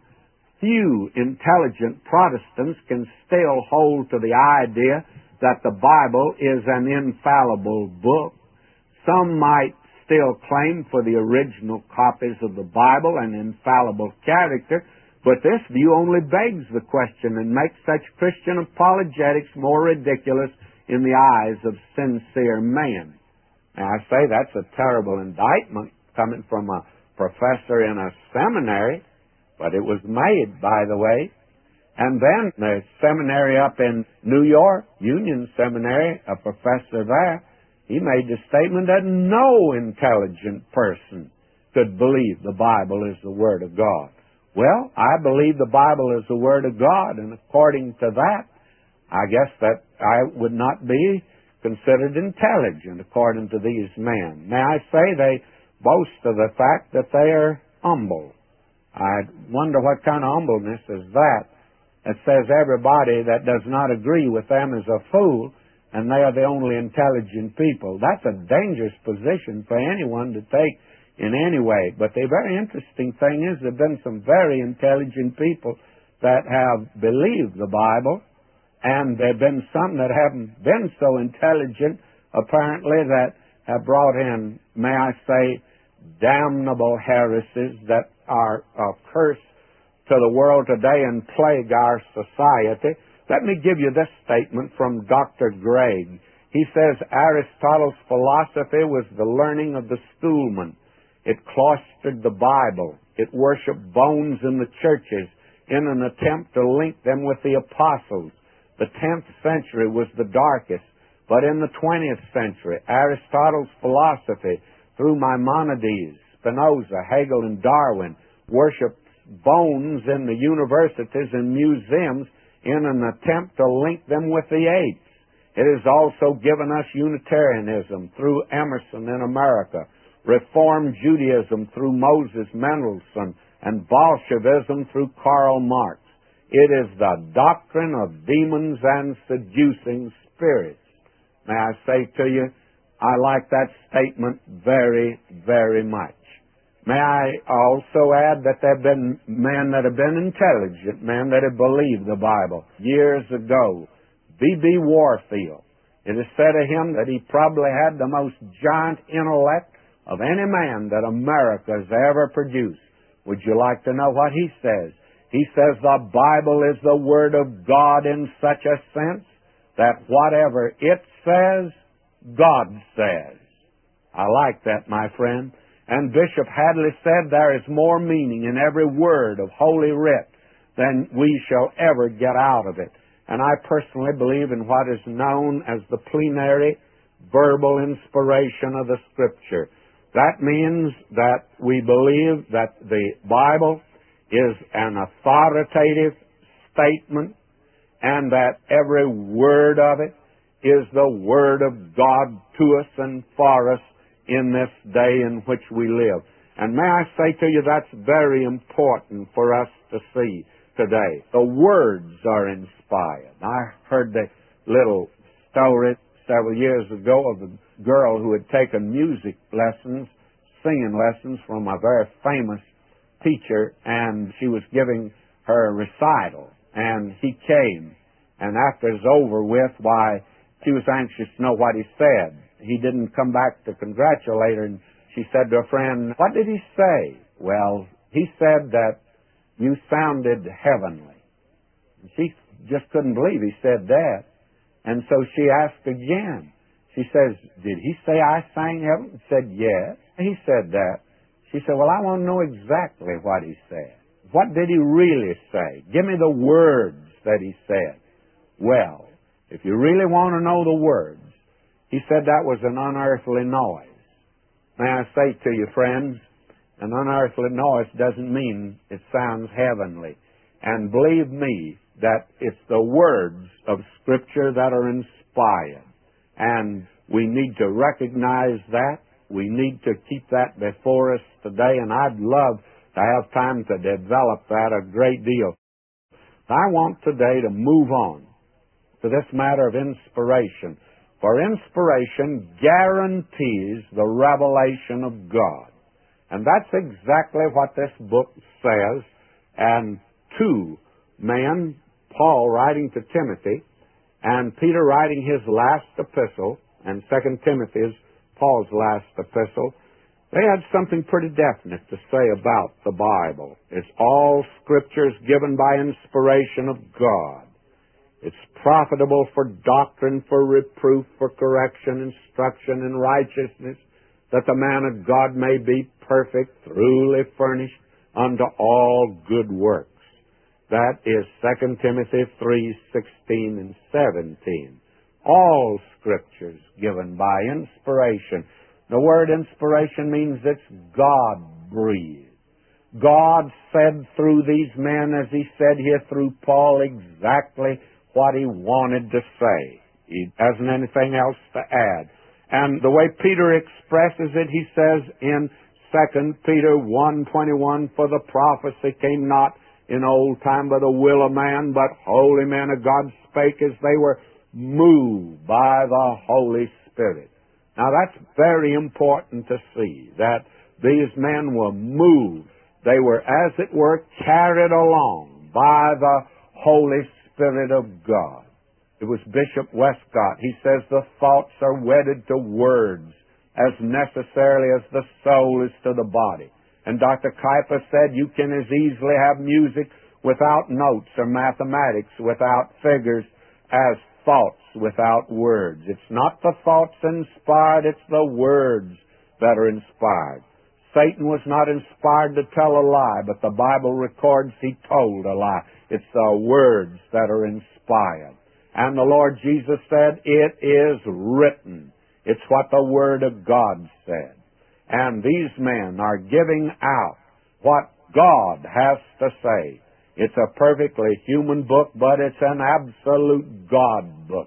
few intelligent Protestants can still hold to the idea that the Bible is an infallible book. Some might still claim for the original copies of the Bible an infallible character, but this view only begs the question and makes such Christian apologetics more ridiculous in the eyes of sincere men. Now, I say that's a terrible indictment coming from a professor in a seminary, but it was made, by the way. And then the seminary up in New York, Union Seminary, a professor there, he made the statement that no intelligent person could believe the Bible is the Word of God. Well, I believe the Bible is the Word of God, and according to that, I guess that I would not be considered intelligent according to these men. May I say they boast of the fact that they are humble. I wonder what kind of humbleness is that. It says everybody that does not agree with them is a fool, and they are the only intelligent people. That's a dangerous position for anyone to take in any way. But the very interesting thing is there have been some very intelligent people that have believed the Bible, and there have been some that haven't been so intelligent, apparently, that have brought in, may I say, damnable heresies that are a curse to the world today and plague our society. Let me give you this statement from Doctor Gregg. He says Aristotle's philosophy was the learning of the schoolman. It cloistered the Bible. It worshipped bones in the churches in an attempt to link them with the apostles. The tenth century was the darkest, but in the twentieth century, Aristotle's philosophy, through Maimonides, Spinoza, Hegel, and Darwin, worshipped bones in the universities and museums in an attempt to link them with the apes. It has also given us Unitarianism through Emerson in America, Reformed Judaism through Moses Mendelssohn, and Bolshevism through Karl Marx. It is the doctrine of demons and seducing spirits. May I say to you, I like that statement very, very much. May I also add that there have been men that have been intelligent, men that have believed the Bible. Years ago, B B Warfield, it is said of him that he probably had the most giant intellect of any man that America has ever produced. Would you like to know what he says? He says the Bible is the Word of God in such a sense that whatever it says, God says. I like that, my friend. And Bishop Hadley said there is more meaning in every word of Holy Writ than we shall ever get out of it. And I personally believe in what is known as the plenary verbal inspiration of the Scripture. That means that we believe that the Bible is an authoritative statement and that every word of it is the Word of God to us and for us in this day in which we live. And may I say to you, that's very important for us to see today. The words are inspired. I heard the little story several years ago of a girl who had taken music lessons, singing lessons from a very famous teacher, and she was giving her recital. And he came, and after it was over with, why, she was anxious to know what he said. He didn't come back to congratulate her, and she said to a friend, "What did he say?" "Well, he said that you sounded heavenly." And she just couldn't believe he said that. And so she asked again. She says, "Did he say I sang heaven?" He said, "Yes." He said that. She said, "Well, I want to know exactly what he said. What did he really say? Give me the words that he said." Well, if you really want to know the words, he said that was an unearthly noise. May I say to you, friends, an unearthly noise doesn't mean it sounds heavenly. And believe me, that it's the words of Scripture that are inspired. And we need to recognize that. We need to keep that before us today, and I'd love to have time to develop that a great deal. I want today to move on to this matter of inspiration. For inspiration guarantees the revelation of God. And that's exactly what this book says. And two men, Paul writing to Timothy, and Peter writing his last epistle, and Second Timothy is Paul's last epistle, they had something pretty definite to say about the Bible. It's all Scriptures given by inspiration of God. It's profitable for doctrine, for reproof, for correction, instruction, and righteousness, that the man of God may be perfect, truly furnished unto all good works. That is Second Timothy three, sixteen and seventeen. All Scriptures given by inspiration. The word inspiration means it's God-breathed. God said through these men, as He said here through Paul, exactly what He wanted to say. He hasn't anything else to add. And the way Peter expresses it, he says in Second Peter one twenty-one, for the prophecy came not in old time by the will of man, but holy men of God spake as they were moved by the Holy Spirit. Now that's very important to see, that these men were moved. They were, as it were, carried along by the Holy Spirit of God. It was Bishop Westcott. He says the thoughts are wedded to words as necessarily as the soul is to the body. And Doctor Kuyper said you can as easily have music without notes or mathematics without figures as thoughts without words. It's not the thoughts inspired, it's the words that are inspired. Satan was not inspired to tell a lie, but the Bible records he told a lie. It's the words that are inspired. And the Lord Jesus said, it is written. It's what the Word of God said. And these men are giving out what God has to say. It's a perfectly human book, but it's an absolute God book.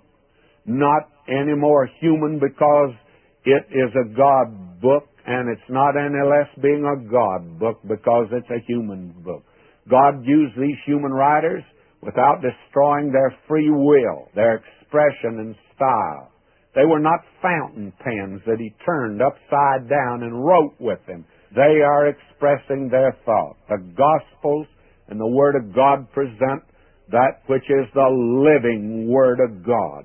Not any more human because it is a God book, and it's not any less being a God book because it's a human book. God used these human writers without destroying their free will, their expression and style. They were not fountain pens that He turned upside down and wrote with them. They are expressing their thought. The Gospels and the Word of God present that which is the living Word of God.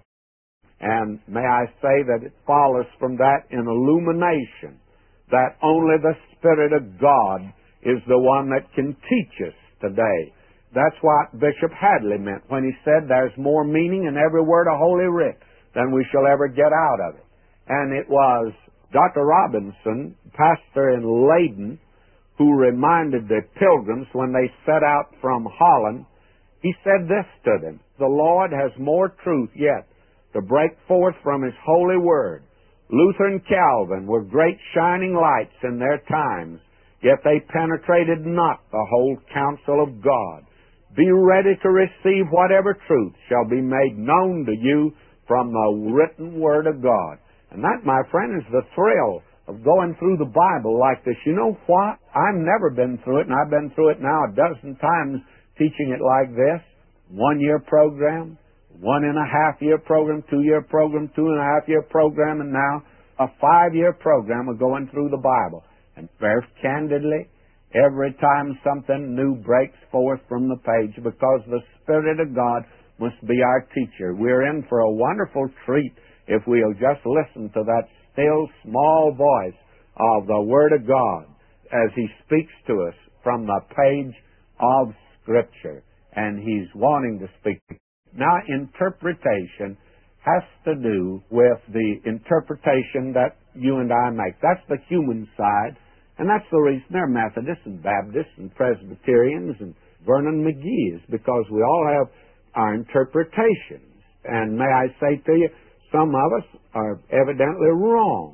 And may I say that it follows from that in illumination that only the Spirit of God is the one that can teach us today. That's what Bishop Hadley meant when he said there's more meaning in every word of Holy Writ than we shall ever get out of it. And it was Doctor Robinson, pastor in Leyden, who reminded the pilgrims when they set out from Holland, he said this to them, the Lord has more truth yet to break forth from His holy word. Luther and Calvin were great shining lights in their times, yet they penetrated not the whole counsel of God. Be ready to receive whatever truth shall be made known to you from the written Word of God. And that, my friend, is the thrill of going through the Bible like this. You know what? I've never been through it, and I've been through it now a dozen times teaching it like this. One-year program, one and a half year program, two-year program, two and a half year program, and now a five-year program of going through the Bible. And very candidly, every time something new breaks forth from the page, because the Spirit of God must be our teacher. We're in for a wonderful treat if we'll just listen to that still small voice of the Word of God as He speaks to us from the page of Scripture. And He's wanting to speak. Now, interpretation has to do with the interpretation that you and I make. That's the human side. And that's the reason they're Methodists and Baptists and Presbyterians and Vernon McGee, is because we all have our interpretations. And may I say to you, some of us are evidently wrong.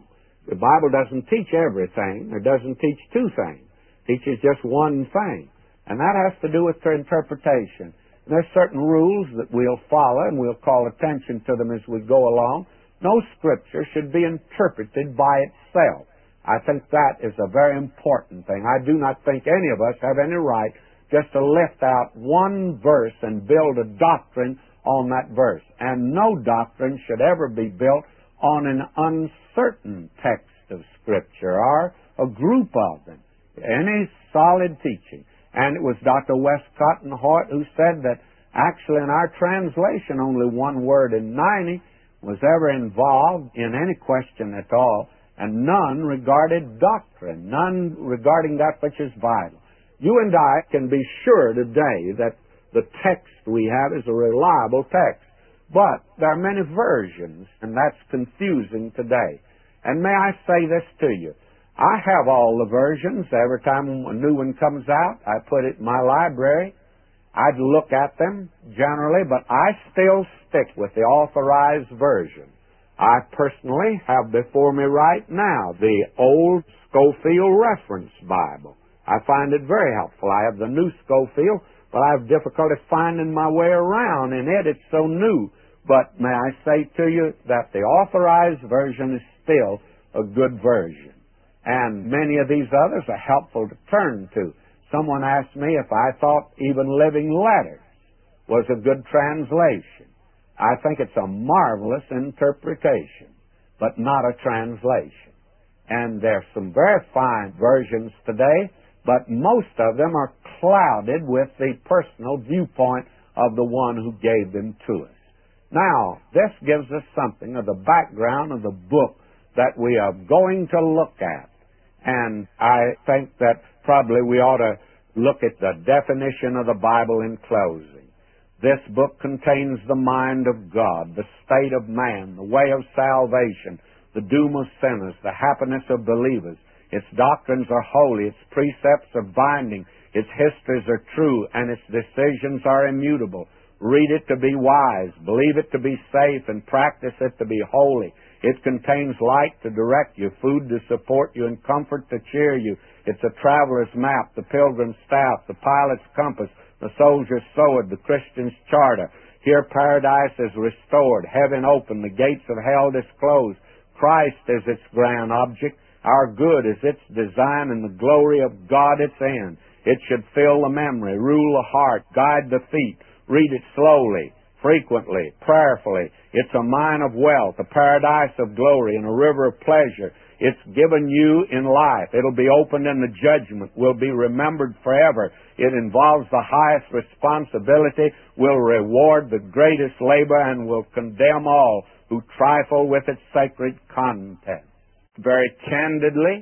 The Bible doesn't teach everything. It doesn't teach two things. It teaches just one thing. And that has to do with their interpretation. And there's certain rules that we'll follow, and we'll call attention to them as we go along. No Scripture should be interpreted by itself. I think that is a very important thing. I do not think any of us have any right just to lift out one verse and build a doctrine on that verse. And no doctrine should ever be built on an uncertain text of Scripture or a group of them. Any solid teaching. And it was Doctor Westcott and Hoyt who said that actually in our translation only one word in ninety was ever involved in any question at all, and none regarded doctrine, none regarding that which is vital. You and I can be sure today that the text we have is a reliable text, but there are many versions, and that's confusing today. And may I say this to you, I have all the versions. Every time a new one comes out, I put it in my library. I'd look at them generally, but I still stick with the Authorized Version. I personally have before me right now the old Scofield Reference Bible. I find it very helpful. I have the new Scofield, but I have difficulty finding my way around in it. It's so new. But may I say to you that the Authorized Version is still a good version. And many of these others are helpful to turn to. Someone asked me if I thought even Living Letters was a good translation. I think it's a marvelous interpretation, but not a translation. And there's some very fine versions today, but most of them are clouded with the personal viewpoint of the one who gave them to us. Now, this gives us something of the background of the book that we are going to look at. And I think that probably we ought to look at the definition of the Bible in closing. This book contains the mind of God, the state of man, the way of salvation, the doom of sinners, the happiness of believers. Its doctrines are holy, its precepts are binding, its histories are true, and its decisions are immutable. Read it to be wise, believe it to be safe, and practice it to be holy. It contains light to direct you, food to support you, and comfort to cheer you. It's a traveler's map, the pilgrim's staff, the pilot's compass, the soldier's sword, the Christian's charter. Here paradise is restored, heaven open, the gates of hell disclosed. Christ is its grand object, our good is its design, and the glory of God its end. It should fill the memory, rule the heart, guide the feet. Read it slowly, frequently, prayerfully. It's a mine of wealth, a paradise of glory, and a river of pleasure. It's given you in life. It'll be opened in the judgment, will be remembered forever. It involves the highest responsibility, will reward the greatest labor, and will condemn all who trifle with its sacred content. Very candidly,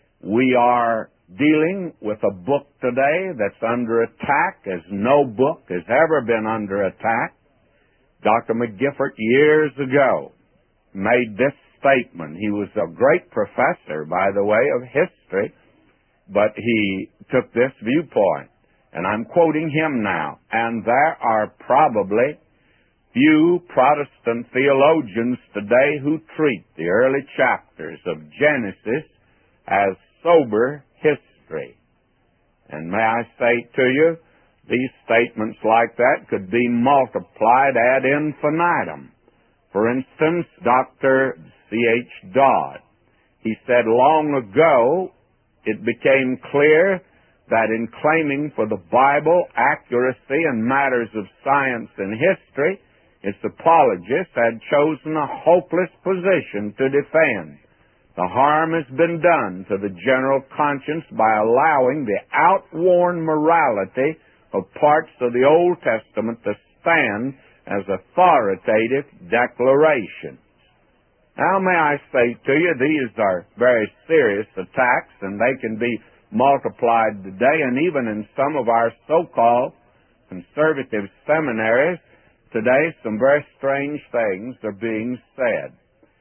we are dealing with a book today that's under attack as no book has ever been under attack. Doctor McGiffert years ago made this statement. He was a great professor, by the way, of history, but he took this viewpoint, and I'm quoting him now. And there are probably few Protestant theologians today who treat the early chapters of Genesis as sober history. And may I say to you, these statements like that could be multiplied ad infinitum. For instance, Doctor C H Dodd, he said long ago it became clear that in claiming for the Bible accuracy in matters of science and history, its apologists had chosen a hopeless position to defend. The harm has been done to the general conscience by allowing the outworn morality of parts of the Old Testament to stand as authoritative declarations. Now, may I say to you, these are very serious attacks, and they can be multiplied today, and even in some of our so-called conservative seminaries today, some very strange things are being said.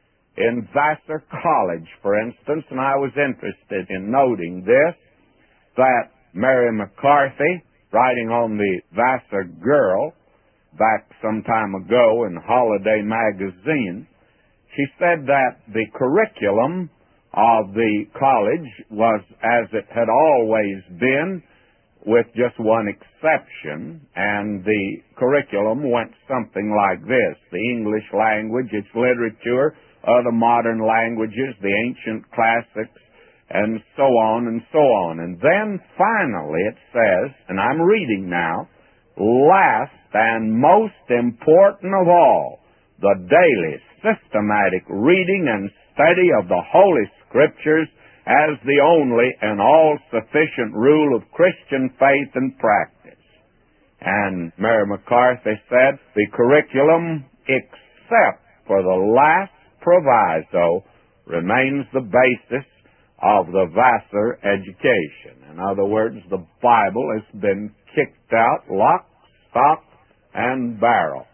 In Vassar College, for instance, and I was interested in noting this, that Mary McCarthy, writing on the Vassar Girl back some time ago in Holiday magazine, she said that the curriculum of the college was as it had always been, with just one exception, and the curriculum went something like this: the English language, its literature, other modern languages, the ancient classics, and so on and so on. And then finally it says, and I'm reading now, last and most important of all, the daily systematic reading and study of the Holy Scriptures as the only and all-sufficient rule of Christian faith and practice. And Mary McCarthy said, the curriculum, except for the last proviso, remains the basis of the Vassar education. In other words, the Bible has been kicked out, lock, stock, and barrel.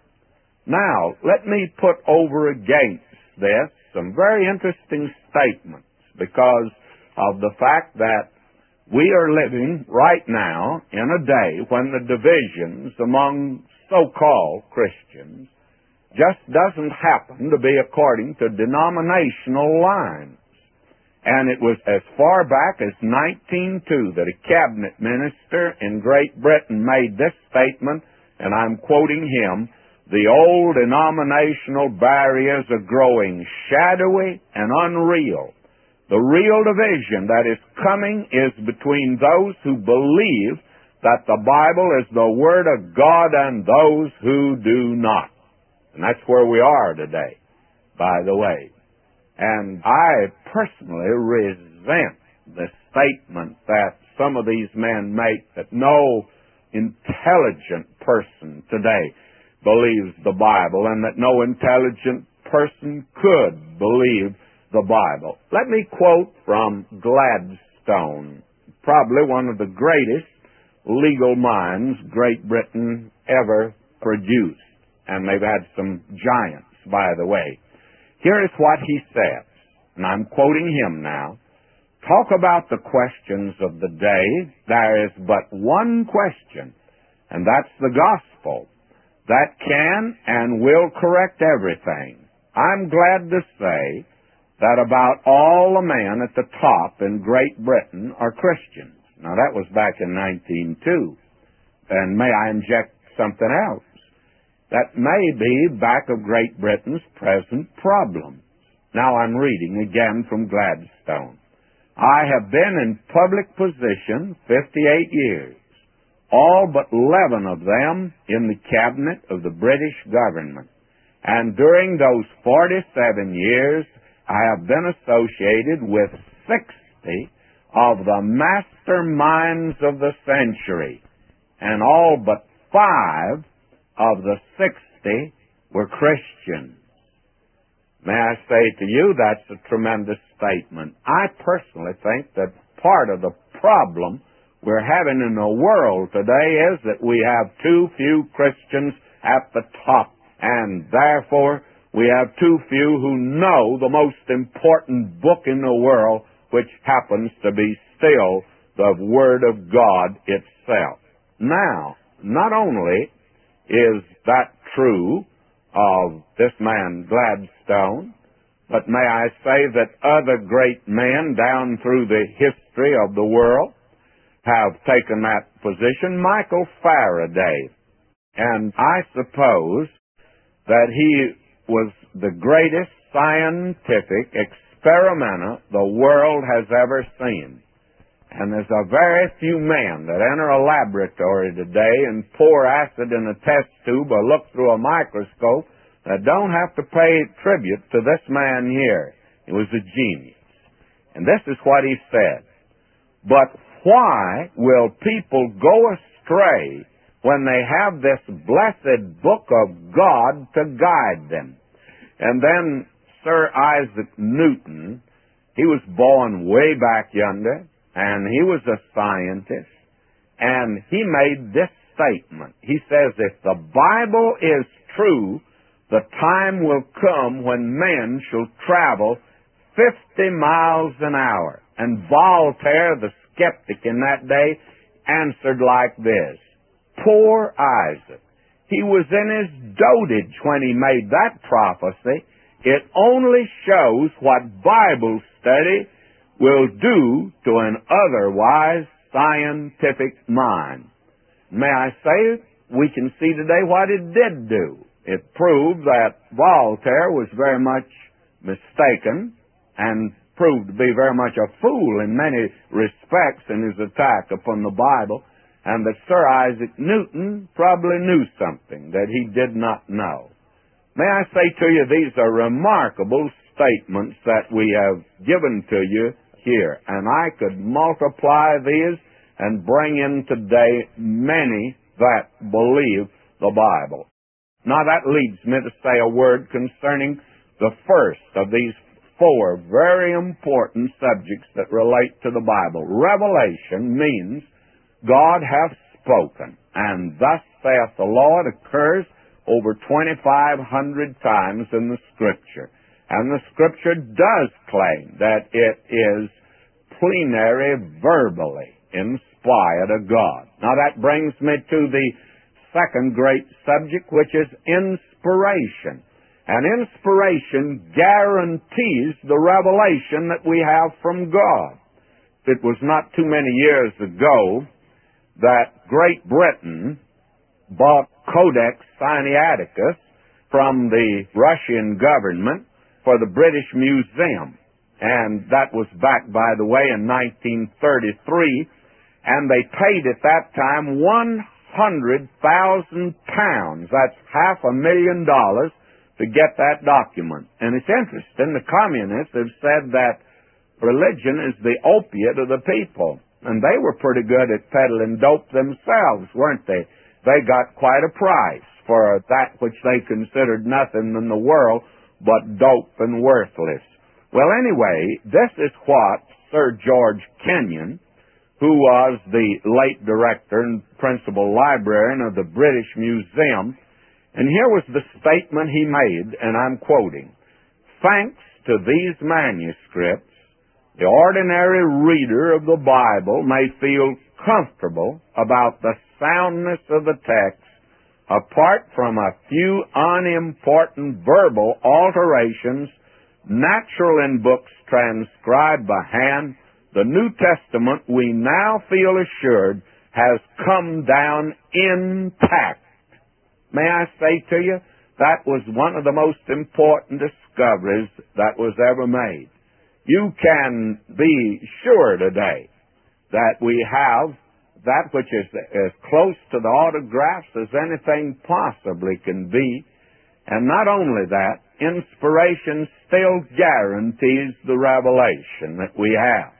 Now, let me put over against this some very interesting statements, because of the fact that we are living right now in a day when the divisions among so-called Christians just doesn't happen to be according to denominational lines. And it was as far back as nineteen oh two that a cabinet minister in Great Britain made this statement, and I'm quoting him: "The old denominational barriers are growing shadowy and unreal. The real division that is coming is between those who believe that the Bible is the Word of God and those who do not." And that's where we are today, by the way. And I personally resent the statement that some of these men make that no intelligent person today believes the Bible, and that no intelligent person could believe the Bible. Let me quote from Gladstone, probably one of the greatest legal minds Great Britain ever produced. And they've had some giants, by the way. Here is what he says, and I'm quoting him now. "Talk about the questions of the day. There is but one question, and that's the gospel. That can and will correct everything. I'm glad to say that about all the men at the top in Great Britain are Christians." Now, that was back in nineteen oh two. And may I inject something else? That may be back of Great Britain's present problems. Now I'm reading again from Gladstone. "I have been in public position fifty-eight years, all but eleven of them in the cabinet of the British government. And during those forty-seven years, I have been associated with sixty of the masterminds of the century, and all but five of the sixty were Christians." May I say to you, that's a tremendous statement. I personally think that part of the problem we're having in the world today is that we have too few Christians at the top, and therefore we have too few who know the most important book in the world, which happens to be still the Word of God itself. Now, not only is that true of this man Gladstone, but may I say that other great men down through the history of the world have taken that position. Michael Faraday, and I suppose that he was the greatest scientific experimenter the world has ever seen. And there's a very few men that enter a laboratory today and pour acid in a test tube or look through a microscope that don't have to pay tribute to this man here. He was a genius. And this is what he said: "But why will people go astray when they have this blessed book of God to guide them?" And then Sir Isaac Newton, he was born way back yonder, and he was a scientist, and he made this statement. He says, "If the Bible is true, the time will come when men shall travel fifty miles an hour." And Voltaire, the skeptic in that day, answered like this: "Poor Isaac, he was in his dotage when he made that prophecy. It only shows what Bible study will do to an otherwise scientific mind. May I say, we can see today what it did do. It proved that Voltaire was very much mistaken and proved to be very much a fool in many respects in his attack upon the Bible, and that Sir Isaac Newton probably knew something that he did not know. May I say to you, these are remarkable statements that we have given to you here, and I could multiply these and bring in today many that believe the Bible. Now that leads me to say a word concerning the first of these four very important subjects that relate to the Bible. Revelation means God hath spoken, and thus saith the Lord occurs over twenty-five hundred times in the Scripture. And the Scripture does claim that it is plenary verbally inspired of God. Now that brings me to the second great subject, which is inspiration. And inspiration guarantees the revelation that we have from God. It was not too many years ago that Great Britain bought Codex Sinaiticus from the Russian government for the British Museum. And that was back, by the way, in nineteen thirty-three. And they paid at that time one hundred thousand pounds. That's half a million dollars to get that document. And it's interesting, the communists have said that religion is the opiate of the people. And they were pretty good at peddling dope themselves, weren't they? They got quite a price for that which they considered nothing in the world but dope and worthless. Well, anyway, this is what Sir George Kenyon, who was the late director and principal librarian of the British Museum, and here was the statement he made, and I'm quoting, "Thanks to these manuscripts, the ordinary reader of the Bible may feel comfortable about the soundness of the text, apart from a few unimportant verbal alterations natural in books transcribed by hand. The New Testament, we now feel assured, has come down intact." May I say to you, that was one of the most important discoveries that was ever made. You can be sure today that we have that which is as close to the autographs as anything possibly can be. And not only that, inspiration still guarantees the revelation that we have.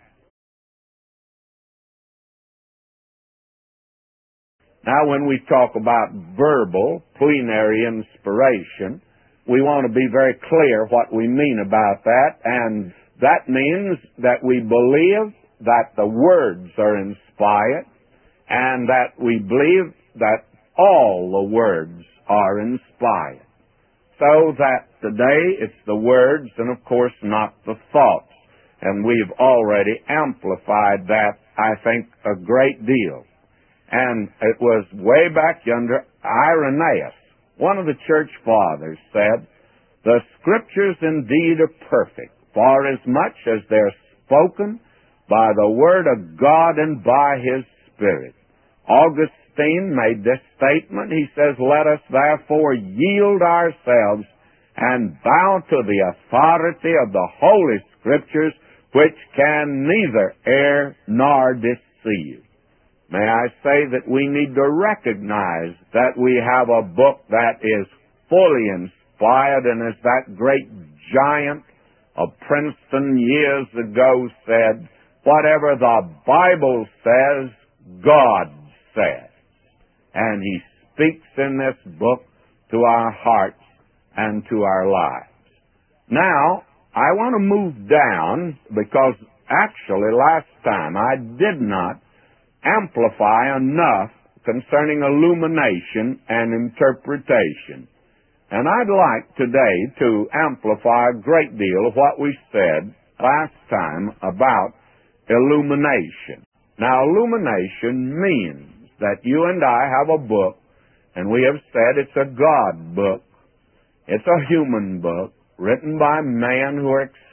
Now, when we talk about verbal, plenary inspiration, we want to be very clear what we mean about that, and that means that we believe that the words are inspired, and that we believe that all the words are inspired. So that today it's the words and, of course, not the thoughts. And we've already amplified that, I think, a great deal. And it was way back yonder, Irenaeus, one of the church fathers, said, "The Scriptures indeed are perfect, for as much as they're spoken by the Word of God and by His Spirit." Augustine made this statement. He says, "Let us therefore yield ourselves and bow to the authority of the Holy Scriptures, which can neither err nor deceive." May I say that we need to recognize that we have a book that is fully inspired, and as that great giant of Princeton years ago said, whatever the Bible says, God says. And He speaks in this book to our hearts and to our lives. Now, I want to move down, because actually last time I did not amplify enough concerning illumination and interpretation. And I'd like today to amplify a great deal of what we said last time about illumination. Now, illumination means that you and I have a book, and we have said it's a God book. It's a human book written by men who are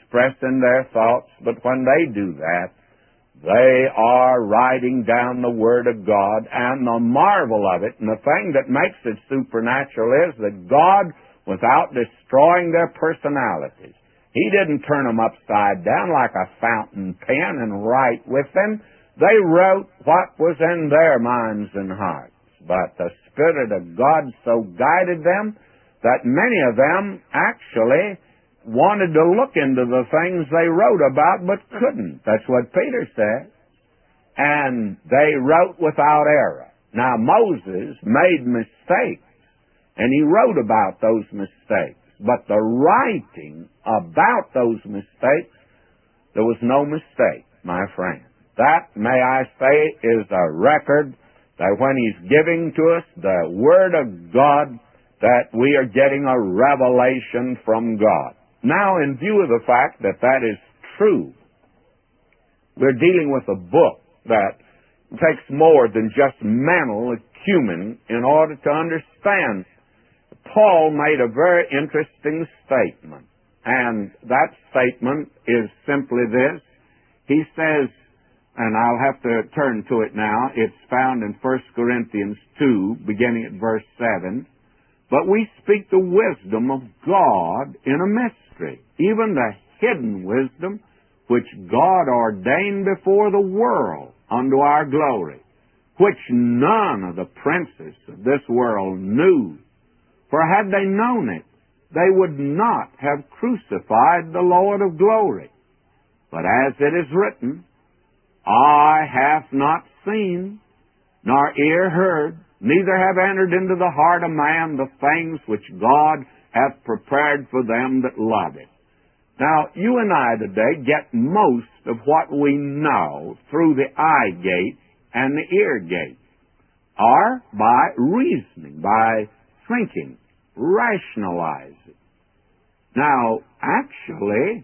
expressing their thoughts, but when they do that, they are writing down the Word of God. And the marvel of it, and the thing that makes it supernatural, is that God, without destroying their personalities, He didn't turn them upside down like a fountain pen and write with them. They wrote what was in their minds and hearts. But the Spirit of God so guided them that many of them actually wanted to look into the things they wrote about but couldn't. That's what Peter said. And they wrote without error. Now, Moses made mistakes, and he wrote about those mistakes. But the writing about those mistakes, there was no mistake, my friend. That, may I say, is a record that when He's giving to us the Word of God, that we are getting a revelation from God. Now, in view of the fact that that is true, we're dealing with a book that takes more than just mental acumen in order to understand. Paul made a very interesting statement, and that statement is simply this. He says, and I'll have to turn to it now, it's found in First Corinthians two, beginning at verse seven, but we speak the wisdom of God in a mystery, even the hidden wisdom which God ordained before the world unto our glory, which none of the princes of this world knew. For had they known it, they would not have crucified the Lord of glory. But as it is written, eye hath not seen, nor ear heard, neither have entered into the heart of man the things which God hath prepared for them that love it. Now, you and I today get most of what we know through the eye gate and the ear gate, or by reasoning, by thinking, rationalizing. Now, actually,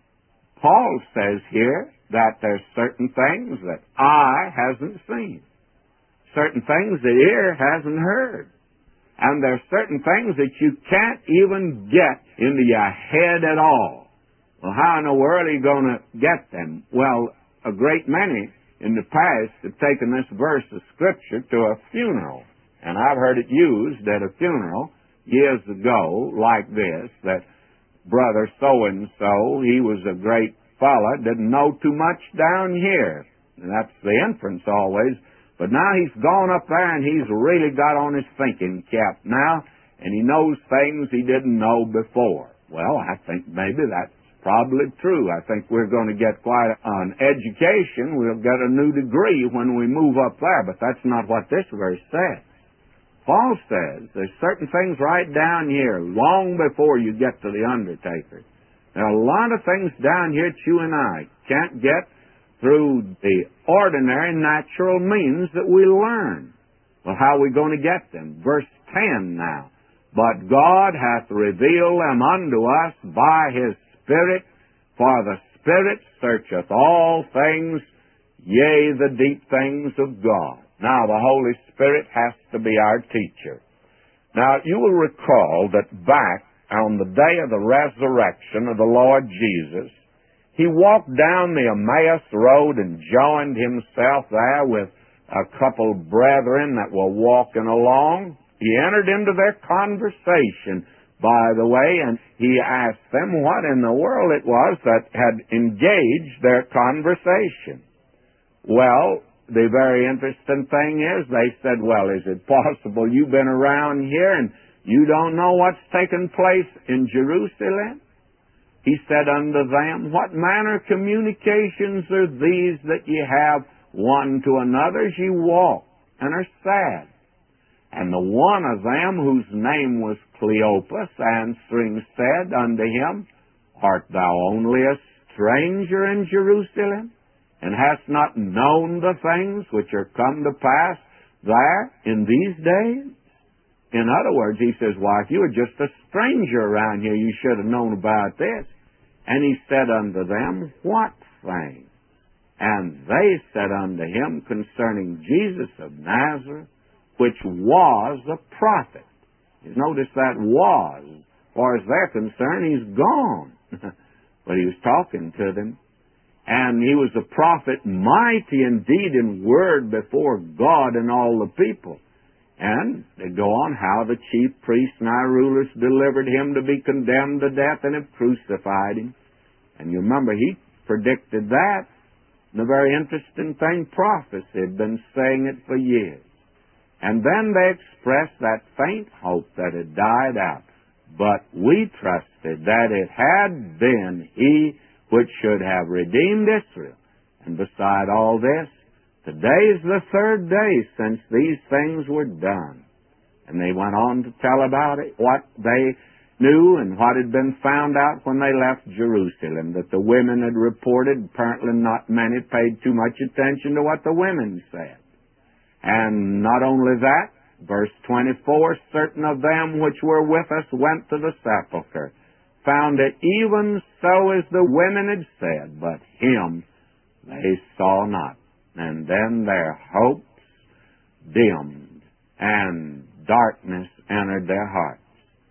Paul says here that there's certain things that eye hasn't seen, certain things that ear hasn't heard, and there's certain things that you can't even get into your head at all. Well, how in the world are you going to get them? Well, a great many in the past have taken this verse of Scripture to a funeral, and I've heard it used at a funeral years ago like this, that brother so-and-so, he was a great fella, didn't know too much down here. And that's the inference always. But now he's gone up there and he's really got on his thinking cap now, and he knows things he didn't know before. Well, I think maybe that's probably true. I think we're going to get quite an education. We'll get a new degree when we move up there, but that's not what this verse says. Paul says there's certain things right down here, long before you get to the undertaker. There are a lot of things down here that you and I can't get through the ordinary natural means that we learn. Well, how are we going to get them? Verse ten now. But God hath revealed them unto us by His Spirit, for the Spirit searcheth all things, yea, the deep things of God. Now, the Holy Spirit has to be our teacher. Now, you will recall that back on the day of the resurrection of the Lord Jesus, He walked down the Emmaus Road and joined Himself there with a couple brethren that were walking along. He entered into their conversation, by the way, and He asked them what in the world it was that had engaged their conversation. Well, the very interesting thing is, they said, well, is it possible you've been around here and you don't know what's taken place in Jerusalem? He said unto them, what manner of communications are these that ye have one to another as ye walk and are sad? And the one of them, whose name was Cleopas, answering said unto him, art thou only a stranger in Jerusalem, and hast not known the things which are come to pass there in these days? In other words, he says, why, if you were just a stranger around here, you should have known about this. And he said unto them, what things? And they said unto him concerning Jesus of Nazareth, which was a prophet. You notice that was. As far as they're concerned, he's gone. But he was talking to them. And he was a prophet, mighty indeed in word before God and all the people. And they go on how the chief priests and our rulers delivered him to be condemned to death and have crucified him. And you remember, he predicted that. And a very interesting thing, prophecy had been saying it for years. And then they expressed that faint hope that had died out. But we trusted that it had been he which should have redeemed Israel. And beside all this, today is the third day since these things were done. And they went on to tell about it, what they knew and what had been found out when they left Jerusalem, that the women had reported. Apparently not many paid too much attention to what the women said. And not only that, verse twenty-four, certain of them which were with us went to the sepulchre, found it even so as the women had said, but him they saw not. And then their hopes dimmed, and darkness entered their hearts.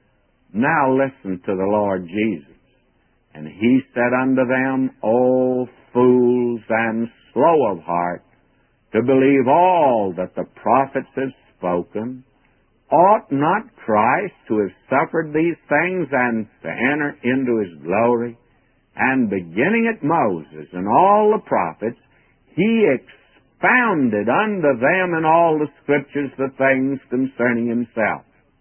Now listen to the Lord Jesus. And he said unto them, O fools and slow of heart, to believe all that the prophets have spoken, ought not Christ to have suffered these things and to enter into his glory? And beginning at Moses and all the prophets, he expounded unto them in all the Scriptures the things concerning himself.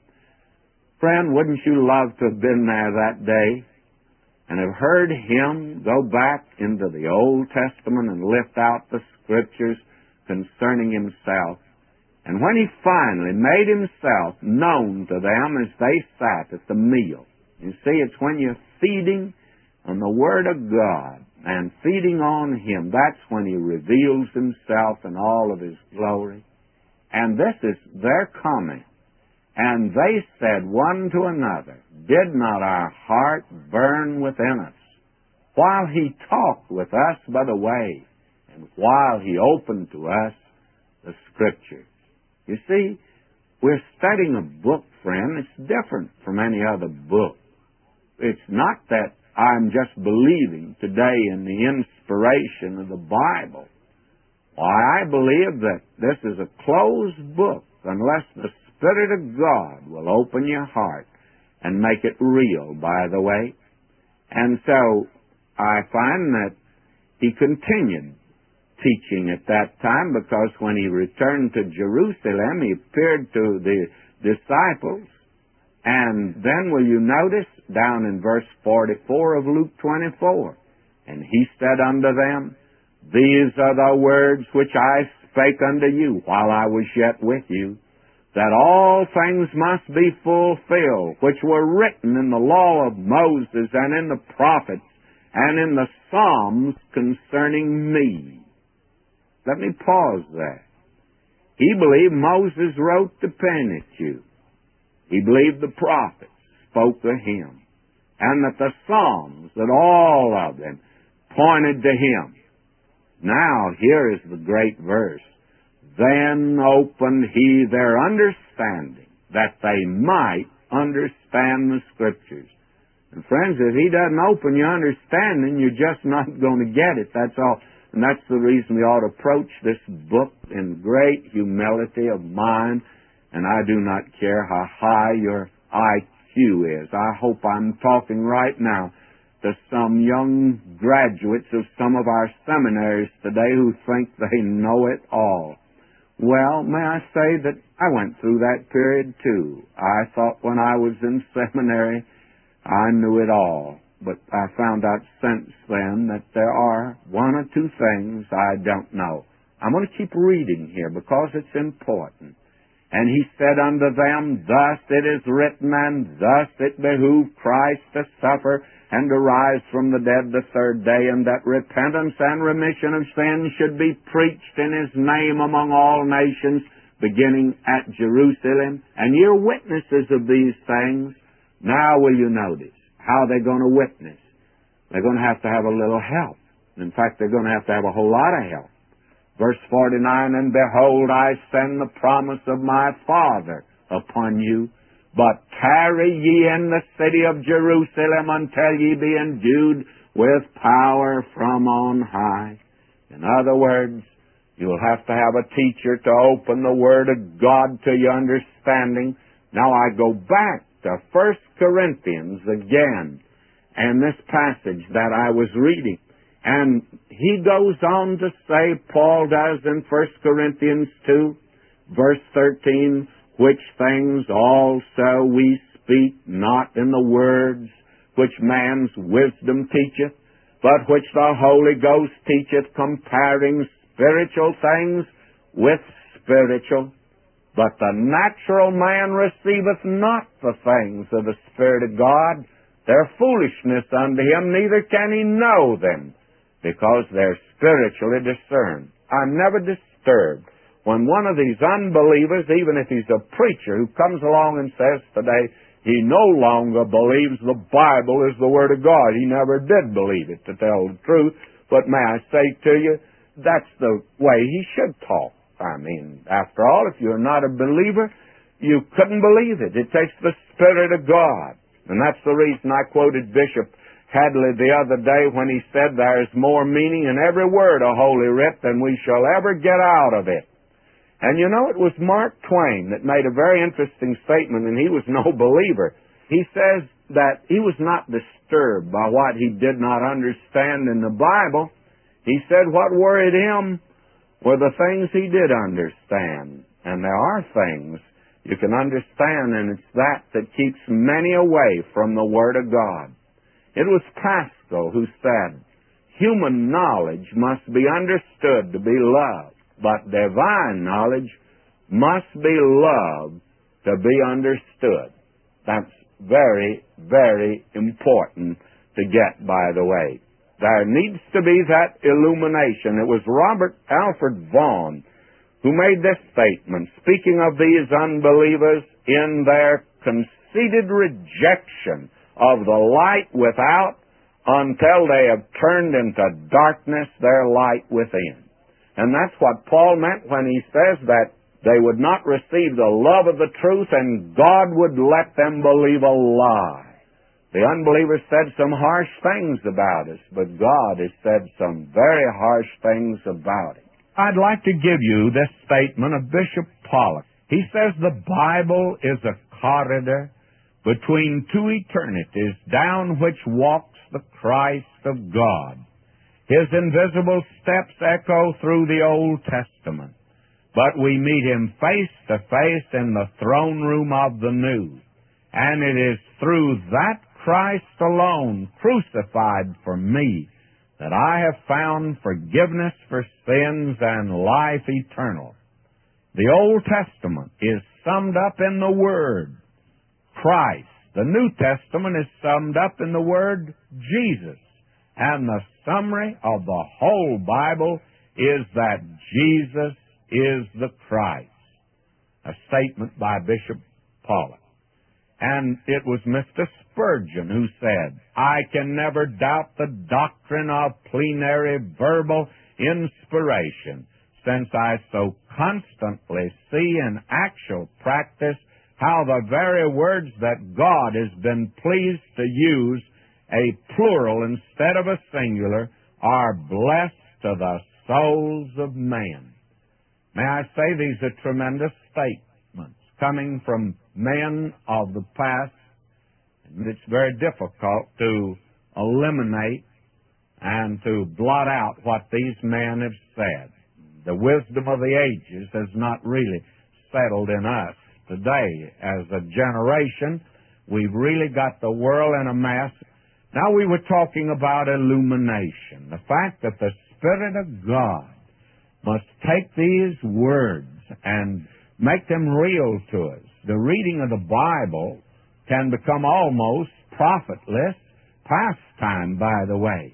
Friend, wouldn't you love to have been there that day and have heard him go back into the Old Testament and lift out the Scriptures concerning himself? And when he finally made himself known to them as they sat at the meal, you see, it's when you're feeding on the Word of God and feeding on him, that's when he reveals himself in all of his glory. And this is their comment. And they said one to another, did not our heart burn within us while he talked with us by the way, and while he opened to us the Scriptures? You see, we're studying a book, friend. It's different from any other book. It's not that I'm just believing today in the inspiration of the Bible. Why, I believe that this is a closed book unless the Spirit of God will open your heart and make it real, by the way. And so I find that he continued teaching at that time, because when he returned to Jerusalem, he appeared to the disciples. And then will you notice down in verse forty-four of Luke twenty-four, and he said unto them, these are the words which I spake unto you while I was yet with you, that all things must be fulfilled, which were written in the law of Moses and in the prophets and in the Psalms concerning me. Let me pause there. He believed Moses wrote the Pentateuch. He believed the prophets spoke of him, and that the Psalms, that all of them pointed to him. Now, here is the great verse. Then opened he their understanding, that they might understand the Scriptures. And friends, if he doesn't open your understanding, you're just not going to get it. That's all. And that's the reason we ought to approach this book in great humility of mind. And I do not care how high your I Q is. I hope I'm talking right now to some young graduates of some of our seminaries today who think they know it all. Well, may I say that I went through that period too. I thought when I was in seminary I knew it all. But I found out since then that there are one or two things I don't know. I'm going to keep reading here because it's important. And he said unto them, thus it is written, and thus it behooved Christ to suffer and to rise from the dead the third day, and that repentance and remission of sins should be preached in his name among all nations, beginning at Jerusalem. And you're witnesses of these things. Now will you notice how they're going to witness? They're going to have to have a little help. In fact, they're going to have to have a whole lot of help. Verse forty-nine, and behold, I send the promise of my Father upon you, but tarry ye in the city of Jerusalem until ye be endued with power from on high. In other words, you'll have to have a teacher to open the Word of God to your understanding. Now I go back to First Corinthians again, and this passage that I was reading. And he goes on to say, Paul does in First Corinthians two, verse thirteen, which things also we speak not in the words which man's wisdom teacheth, but which the Holy Ghost teacheth, comparing spiritual things with spiritual. But the natural man receiveth not the things of the Spirit of God. They're foolishness unto him, neither can he know them, because they're spiritually discerned. I'm never disturbed when one of these unbelievers, even if he's a preacher, who comes along and says today he no longer believes the Bible is the Word of God. He never did believe it, to tell the truth. But may I say to you, that's the way he should talk. I mean, after all, if you're not a believer, you couldn't believe it. It takes the Spirit of God. And that's the reason I quoted Bishop Hadley the other day when he said there is more meaning in every word of Holy Writ than we shall ever get out of it. And you know, it was Mark Twain that made a very interesting statement, and he was no believer. He says that he was not disturbed by what he did not understand in the Bible. He said what worried him were the things he did understand. And there are things you can understand, and it's that that keeps many away from the Word of God. It was Pascal who said, human knowledge must be understood to be loved, but divine knowledge must be loved to be understood. That's very, very important to get, by the way. There needs to be that illumination. It was Robert Alfred Vaughan who made this statement, speaking of these unbelievers in their conceited rejection of the light without until they have turned into darkness their light within. And that's what Paul meant when he says that they would not receive the love of the truth and God would let them believe a lie. The unbelievers said some harsh things about us, but God has said some very harsh things about it. I'd like to give you this statement of Bishop Pollock. He says the Bible is a corridor between two eternities down which walks the Christ of God. His invisible steps echo through the Old Testament, but we meet him face to face in the throne room of the New. And it is through that Christ alone, crucified for me, that I have found forgiveness for sins and life eternal. The Old Testament is summed up in the word Christ. The New Testament is summed up in the word Jesus. And the summary of the whole Bible is that Jesus is the Christ. A statement by Bishop Pollock. And it was Mister Spurgeon who said, I can never doubt the doctrine of plenary verbal inspiration, since I so constantly see in actual practice how the very words that God has been pleased to use, a plural instead of a singular, are blessed to the souls of men. May I say these are tremendous statements coming from men of the past, and it's very difficult to eliminate and to blot out what these men have said. The wisdom of the ages has not really settled in us today. As a generation, we've really got the world in a mess. Now we were talking about illumination, the fact that the Spirit of God must take these words and make them real to us. The reading of the Bible can become almost profitless pastime, by the way.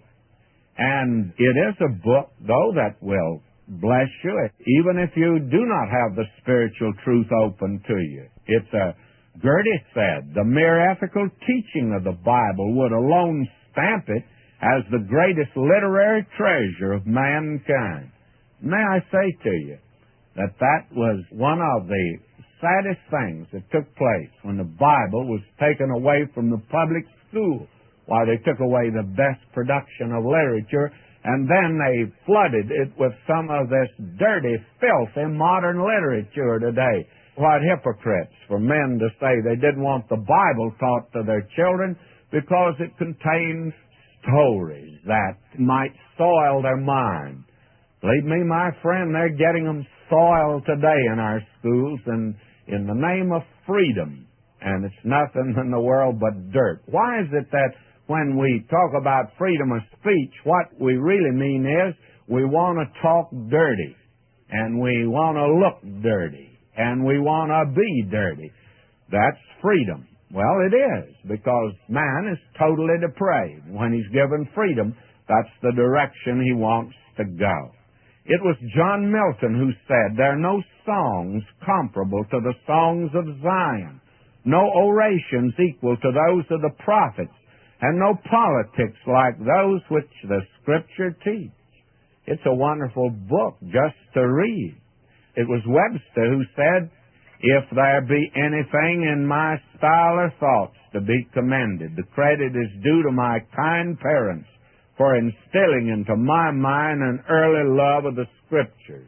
And it is a book, though, that will bless you, even if you do not have the spiritual truth open to you. It's a, Gertie said, the mere ethical teaching of the Bible would alone stamp it as the greatest literary treasure of mankind. May I say to you that that was one of the saddest things that took place when the Bible was taken away from the public school. Why, they took away the best production of literature, and then they flooded it with some of this dirty filth in modern literature today. What hypocrites for men to say they didn't want the Bible taught to their children because it contains stories that might soil their mind. Believe me, my friend, they're getting them soiled today in our schools and in the name of freedom. And it's nothing in the world but dirt. Why is it that when we talk about freedom of speech, what we really mean is we want to talk dirty, and we want to look dirty, and we want to be dirty? That's freedom. Well, it is, because man is totally depraved. When he's given freedom, that's the direction he wants to go. It was John Milton who said, "There are no songs comparable to the songs of Zion, no orations equal to those of the prophets, and no politics like those which the Scripture teach." It's a wonderful book just to read. It was Webster who said, "If there be anything in my style or thoughts to be commended, the credit is due to my kind parents for instilling into my mind an early love of the Scriptures."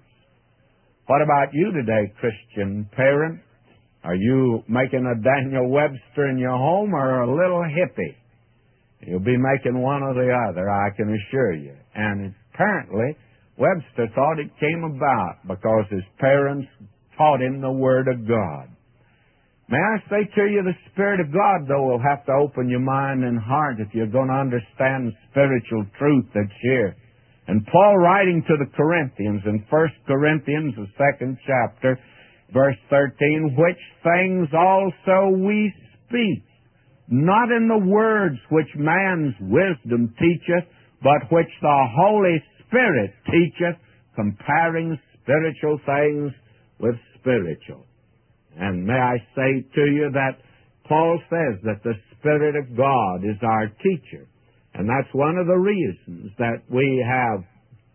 What about you today, Christian parent? Are you making a Daniel Webster in your home or a little hippie? You'll be making one or the other, I can assure you. And apparently, Webster thought it came about because his parents taught him the Word of God. May I say to you, the Spirit of God, though, will have to open your mind and heart if you're going to understand spiritual truth that's here. And Paul, writing to the Corinthians in First Corinthians, the second chapter, verse thirteen, "Which things also we speak, not in the words which man's wisdom teacheth, but which the Holy Spirit teacheth, comparing spiritual things with spiritual." And may I say to you that Paul says that the Spirit of God is our teacher. And that's one of the reasons that we have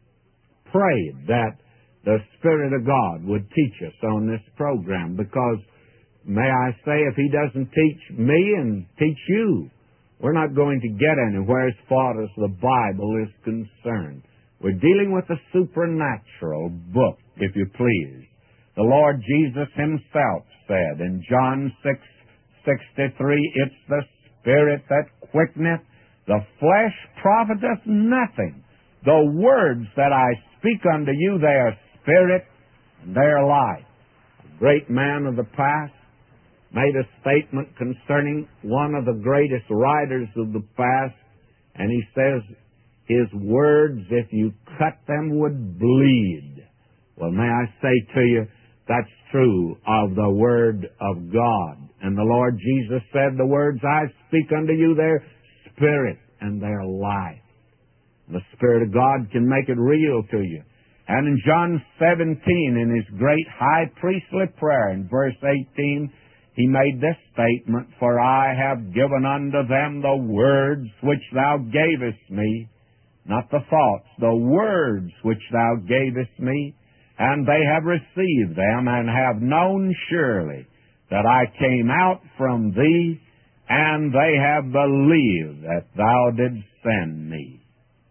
prayed that the Spirit of God would teach us on this program. Because, may I say, if He doesn't teach me and teach you, we're not going to get anywhere as far as the Bible is concerned. We're dealing with a supernatural book, if you please. The Lord Jesus Himself said in John six sixty-three, "It's the Spirit that quickeneth, the flesh profiteth nothing. The words that I speak unto you, they are spirit and they are life." A great man of the past made a statement concerning one of the greatest writers of the past, and he says, "His words, if you cut them, would bleed." Well, may I say to you, that's true of the Word of God. And the Lord Jesus said, "The words I speak unto you, they're spirit and they're life." The Spirit of God can make it real to you. And in John seventeen, in His great high priestly prayer, in verse eighteen, He made this statement, "For I have given unto them the words which thou gavest me," not the thoughts, "the words which thou gavest me, and they have received them, and have known surely that I came out from thee, and they have believed that thou didst send me."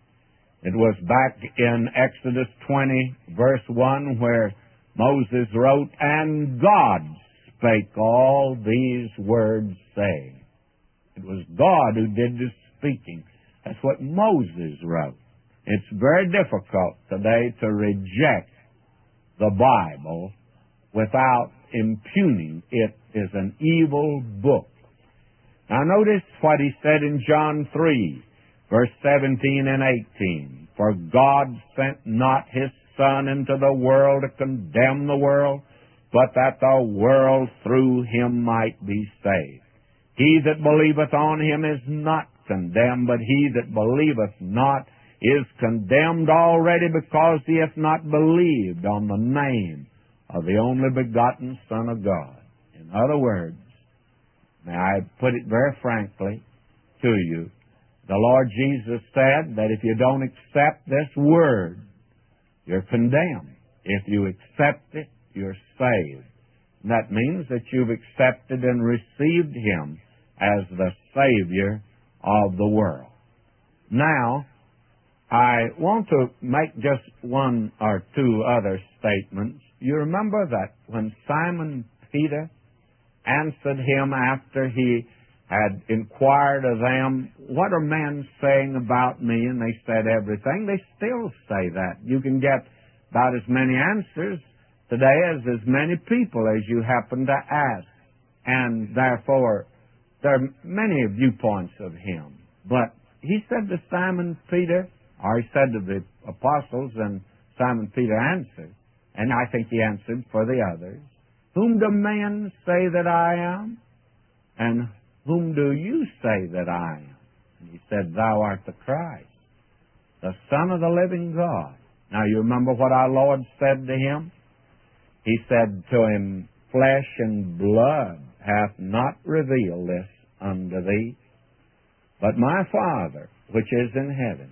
It was back in Exodus twenty, verse one, where Moses wrote, "And God spake all these words, saying." It was God who did the speaking. That's what Moses wrote. It's very difficult today to reject the Bible without impugning it as an evil book. Now notice what he said in John three, verse seventeen and eighteen. "For God sent not His Son into the world to condemn the world, but that the world through Him might be saved. He that believeth on Him is not condemned, but he that believeth not is condemned already, because he hath not believed on the name of the only begotten Son of God." In other words, may I put it very frankly to you, the Lord Jesus said that if you don't accept this Word, you're condemned. If you accept it, you're saved. And that means that you've accepted and received Him as the Savior of the world. Now, I want to make just one or two other statements. You remember that when Simon Peter answered him after he had inquired of them, what are men saying about me? And they said everything. They still say that. You can get about as many answers today as as many people as you happen to ask. And therefore, there are many viewpoints of him. But he said to Simon Peter, or he said to the apostles, and Simon Peter answered, and I think he answered for the others, whom do men say that I am? And whom do you say that I am? And he said, thou art the Christ, the Son of the living God. Now you remember what our Lord said to him? He said to him, flesh and blood hath not revealed this unto thee, but my Father which is in heaven.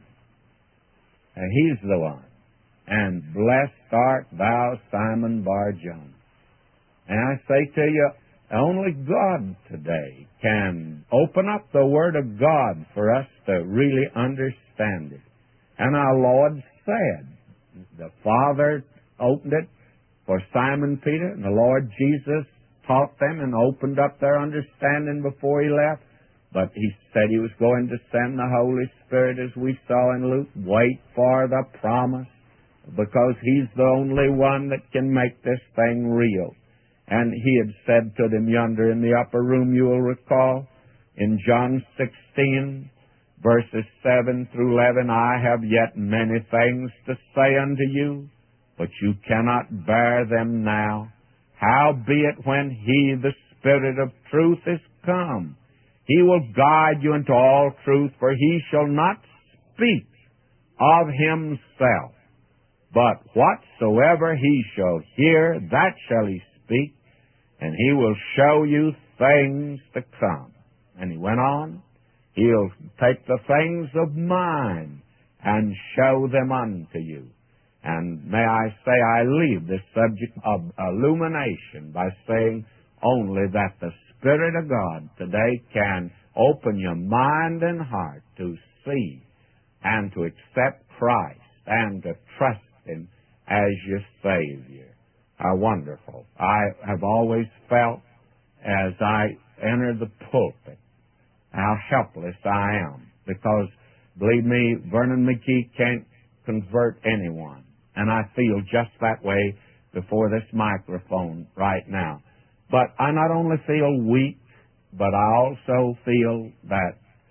And he's the one. And blessed art thou, Simon Bar-Jonah. And I say to you, only God today can open up the Word of God for us to really understand it. And our Lord said, the Father opened it for Simon Peter, and the Lord Jesus taught them and opened up their understanding before he left. But he said he was going to send the Holy Spirit, as we saw in Luke. Wait for the promise, because he's the only one that can make this thing real. And he had said to them yonder in the upper room, you will recall, in John sixteen, verses seven through eleven, I have yet many things to say unto you, but you cannot bear them now. Howbeit when he, the Spirit of truth, is come, he will guide you into all truth, for he shall not speak of himself, but whatsoever he shall hear, that shall he speak, and he will show you things to come. And he went on, he'll take the things of mine and show them unto you. And may I say, I leave this subject of illumination by saying only that the Spirit of God today can open your mind and heart to see and to accept Christ and to trust Him as your Savior. How wonderful. I have always felt as I enter the pulpit how helpless I am, because, believe me, Vernon McGee can't convert anyone. And I feel just that way before this microphone right now. But I not only feel weak, but I also feel that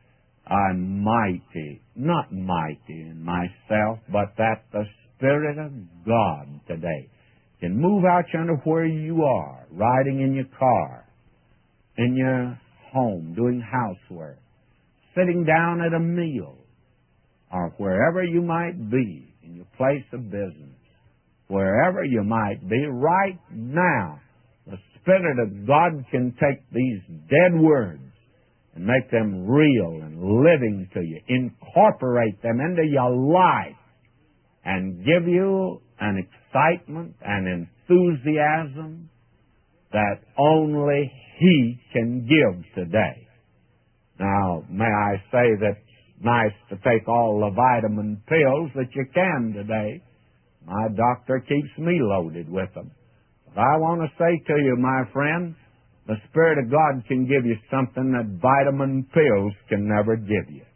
I'm mighty, not mighty in myself, but that the Spirit of God today can move out yonder where you are, riding in your car, in your home, doing housework, sitting down at a meal, or wherever you might be, in your place of business, wherever you might be, right now, the Spirit of God can take these dead words and make them real and living to you, incorporate them into your life, and give you an excitement and enthusiasm that only He can give today. Now, may I say that it's nice to take all the vitamin pills that you can today. My doctor keeps me loaded with them. But I want to say to you, my friend, the Spirit of God can give you something that vitamin pills can never give you.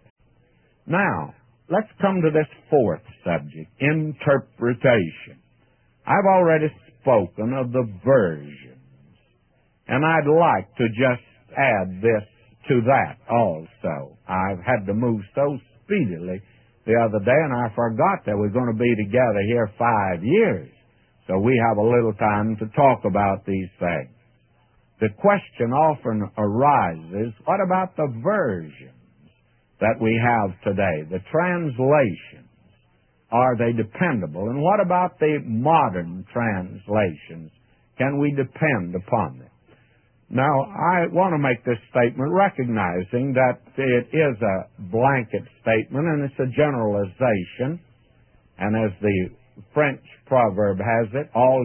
Now, let's come to this fourth subject, interpretation. I've already spoken of the versions, and I'd like to just add this to that also. I've had to move so speedily the other day, and I forgot that we're going to be together here five years, so we have a little time to talk about these things. The question often arises, what about the versions that we have today, the translations? Are they dependable? And what about the modern translations? Can we depend upon them? Now, I want to make this statement recognizing that it is a blanket statement and it's a generalization. And as the French proverb has it, all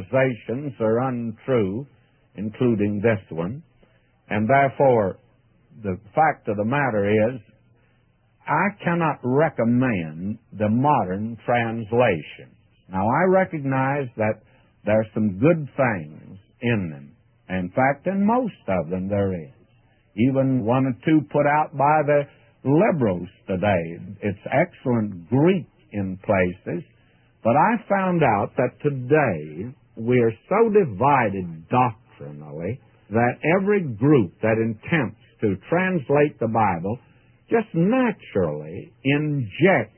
generalizations are untrue, including this one. And therefore, the fact of the matter is, I cannot recommend the modern translations. Now, I recognize that there are some good things in them. In fact, in most of them there is. Even one or two put out by the liberals today. It's excellent Greek in places. But I found out that today we are so divided doctrinally that every group that attempts to translate the Bible just naturally injects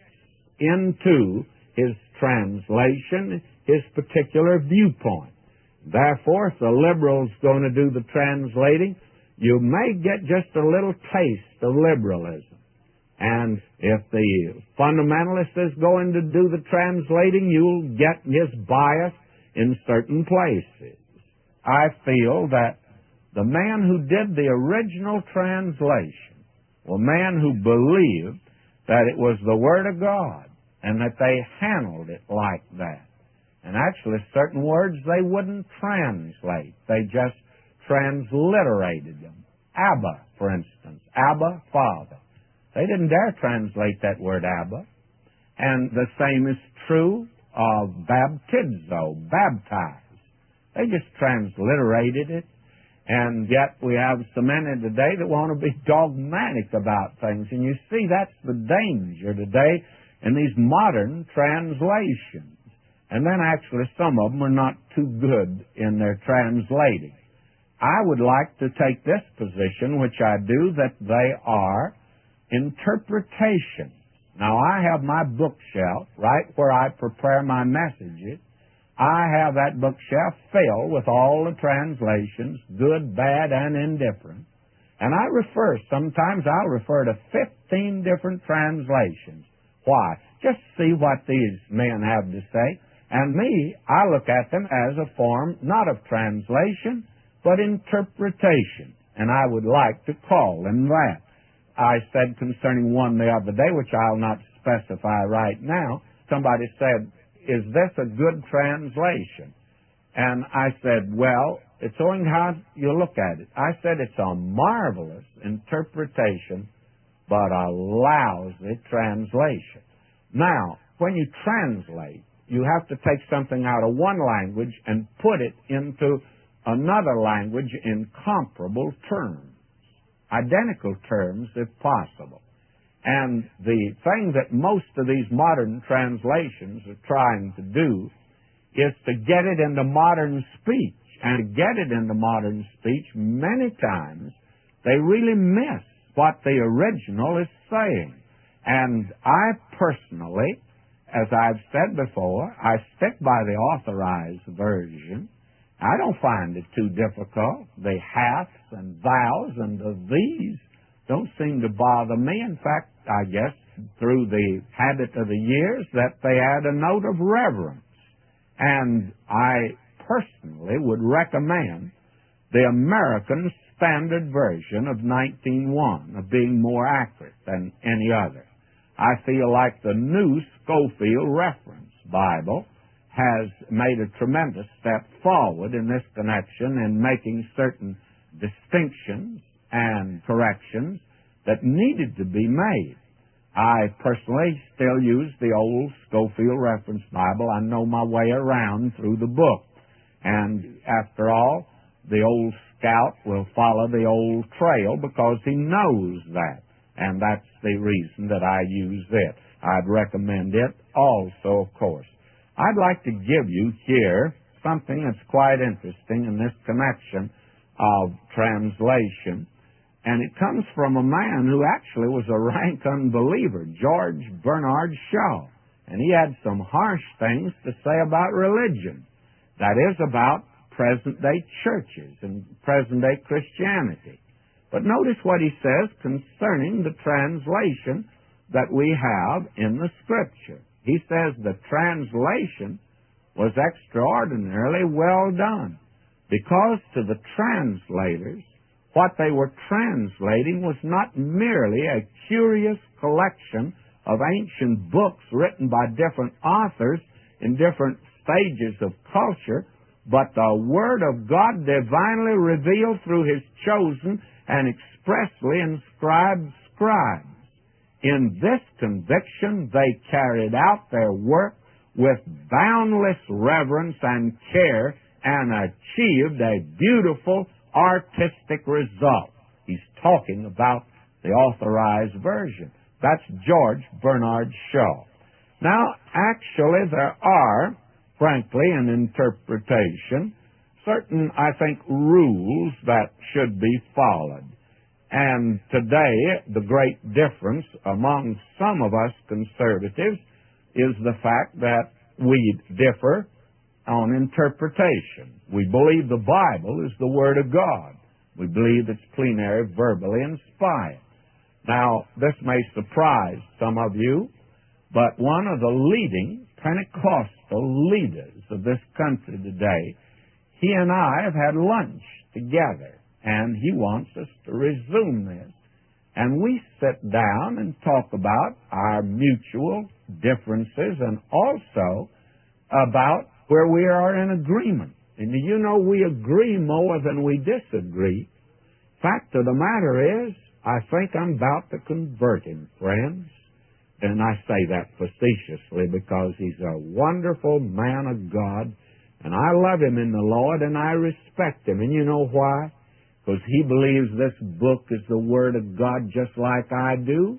into his translation his particular viewpoint. Therefore, if the liberal's going to do the translating, you may get just a little taste of liberalism. And if the fundamentalist is going to do the translating, you'll get his bias in certain places. I feel that the man who did the original translation was a man who believed that it was the Word of God and that they handled it like that. And actually, certain words they wouldn't translate. They just transliterated them. Abba, for instance. Abba, Father. They didn't dare translate that word Abba. And the same is true of baptizo, baptize. They just transliterated it. And yet we have so many today that want to be dogmatic about things. And you see, that's the danger today in these modern translations. And then actually some of them are not too good in their translating. I would like to take this position, which I do, that they are interpretations. Now, I have my bookshelf right where I prepare my messages. I have that bookshelf filled with all the translations, good, bad, and indifferent. And I refer, sometimes I'll refer to fifteen different translations. Why? Just see what these men have to say. And me, I look at them as a form not of translation, but interpretation. And I would like to call them that. I said concerning one the other day, which I'll not specify right now, somebody said, is this a good translation? And I said, well, it's only how you look at it. I said it's a marvelous interpretation, but a lousy translation. Now, when you translate, you have to take something out of one language and put it into another language in comparable terms, identical terms if possible. And the thing that most of these modern translations are trying to do is to get it into modern speech. And to get it into modern speech, many times they really miss what the original is saying. And I personally, as I've said before, I stick by the authorized version. I don't find it too difficult. The haths and thous and the these don't seem to bother me. In fact, I guess through the habit of the years that they add a note of reverence. And I personally would recommend the American Standard Version of nineteen one of being more accurate than any other. I feel like the new Scofield Reference Bible has made a tremendous step forward in this connection in making certain distinctions and corrections that needed to be made. I personally still use the old Scofield Reference Bible. I know my way around through the book. And after all, the old scout will follow the old trail because he knows that. And that's the reason that I use it. I'd recommend it also, of course. I'd like to give you here something that's quite interesting in this connection of translation. And it comes from a man who actually was a rank unbeliever, George Bernard Shaw. And he had some harsh things to say about religion. That is, about present-day churches and present-day Christianity. But notice what he says concerning the translation that we have in the Scripture. He says the translation was extraordinarily well done, because to the translators, what they were translating was not merely a curious collection of ancient books written by different authors in different stages of culture, but the Word of God divinely revealed through His chosen and expressly inscribed scribes. In this conviction, they carried out their work with boundless reverence and care and achieved a beautiful artistic result. He's talking about the Authorized Version. That's George Bernard Shaw. Now, actually, there are, frankly, in interpretation, certain, I think, rules that should be followed. And today, the great difference among some of us conservatives is the fact that we differ on interpretation. We believe the Bible is the Word of God. We believe it's plenary, verbally inspired. Now, this may surprise some of you, but one of the leading Pentecostal leaders of this country today, he and I have had lunch together, and he wants us to resume this. And we sit down and talk about our mutual differences and also about where we are in agreement. And you know, we agree more than we disagree. Fact of the matter is, I think I'm about to convert him, friends. And I say that facetiously because he's a wonderful man of God, and I love him in the Lord, and I respect him. And you know why? Because he believes this book is the Word of God just like I do,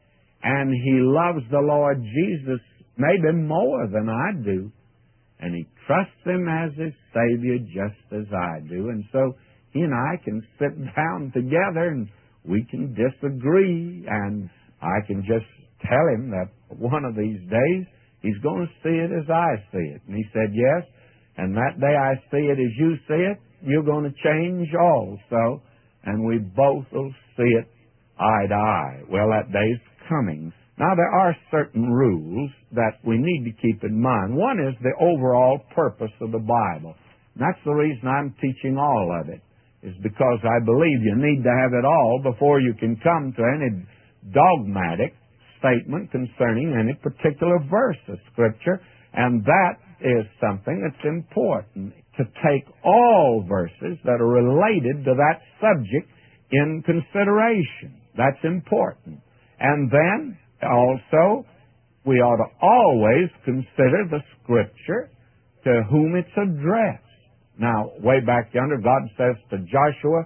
and he loves the Lord Jesus maybe more than I do, and he trusts him as his Savior just as I do. And so he and I can sit down together, and we can disagree, and I can just tell him that one of these days he's going to see it as I see it. And he said, yes, and that day I see it as you see it, you're going to change also, and we both will see it eye to eye. Well, that day's coming. Now, there are certain rules that we need to keep in mind. One is the overall purpose of the Bible. And that's the reason I'm teaching all of it, is because I believe you need to have it all before you can come to any dogmatic statement concerning any particular verse of Scripture, and that is something that's important, to take all verses that are related to that subject in consideration. That's important. And then, also, we ought to always consider the Scripture to whom it's addressed. Now, way back yonder, God says to Joshua,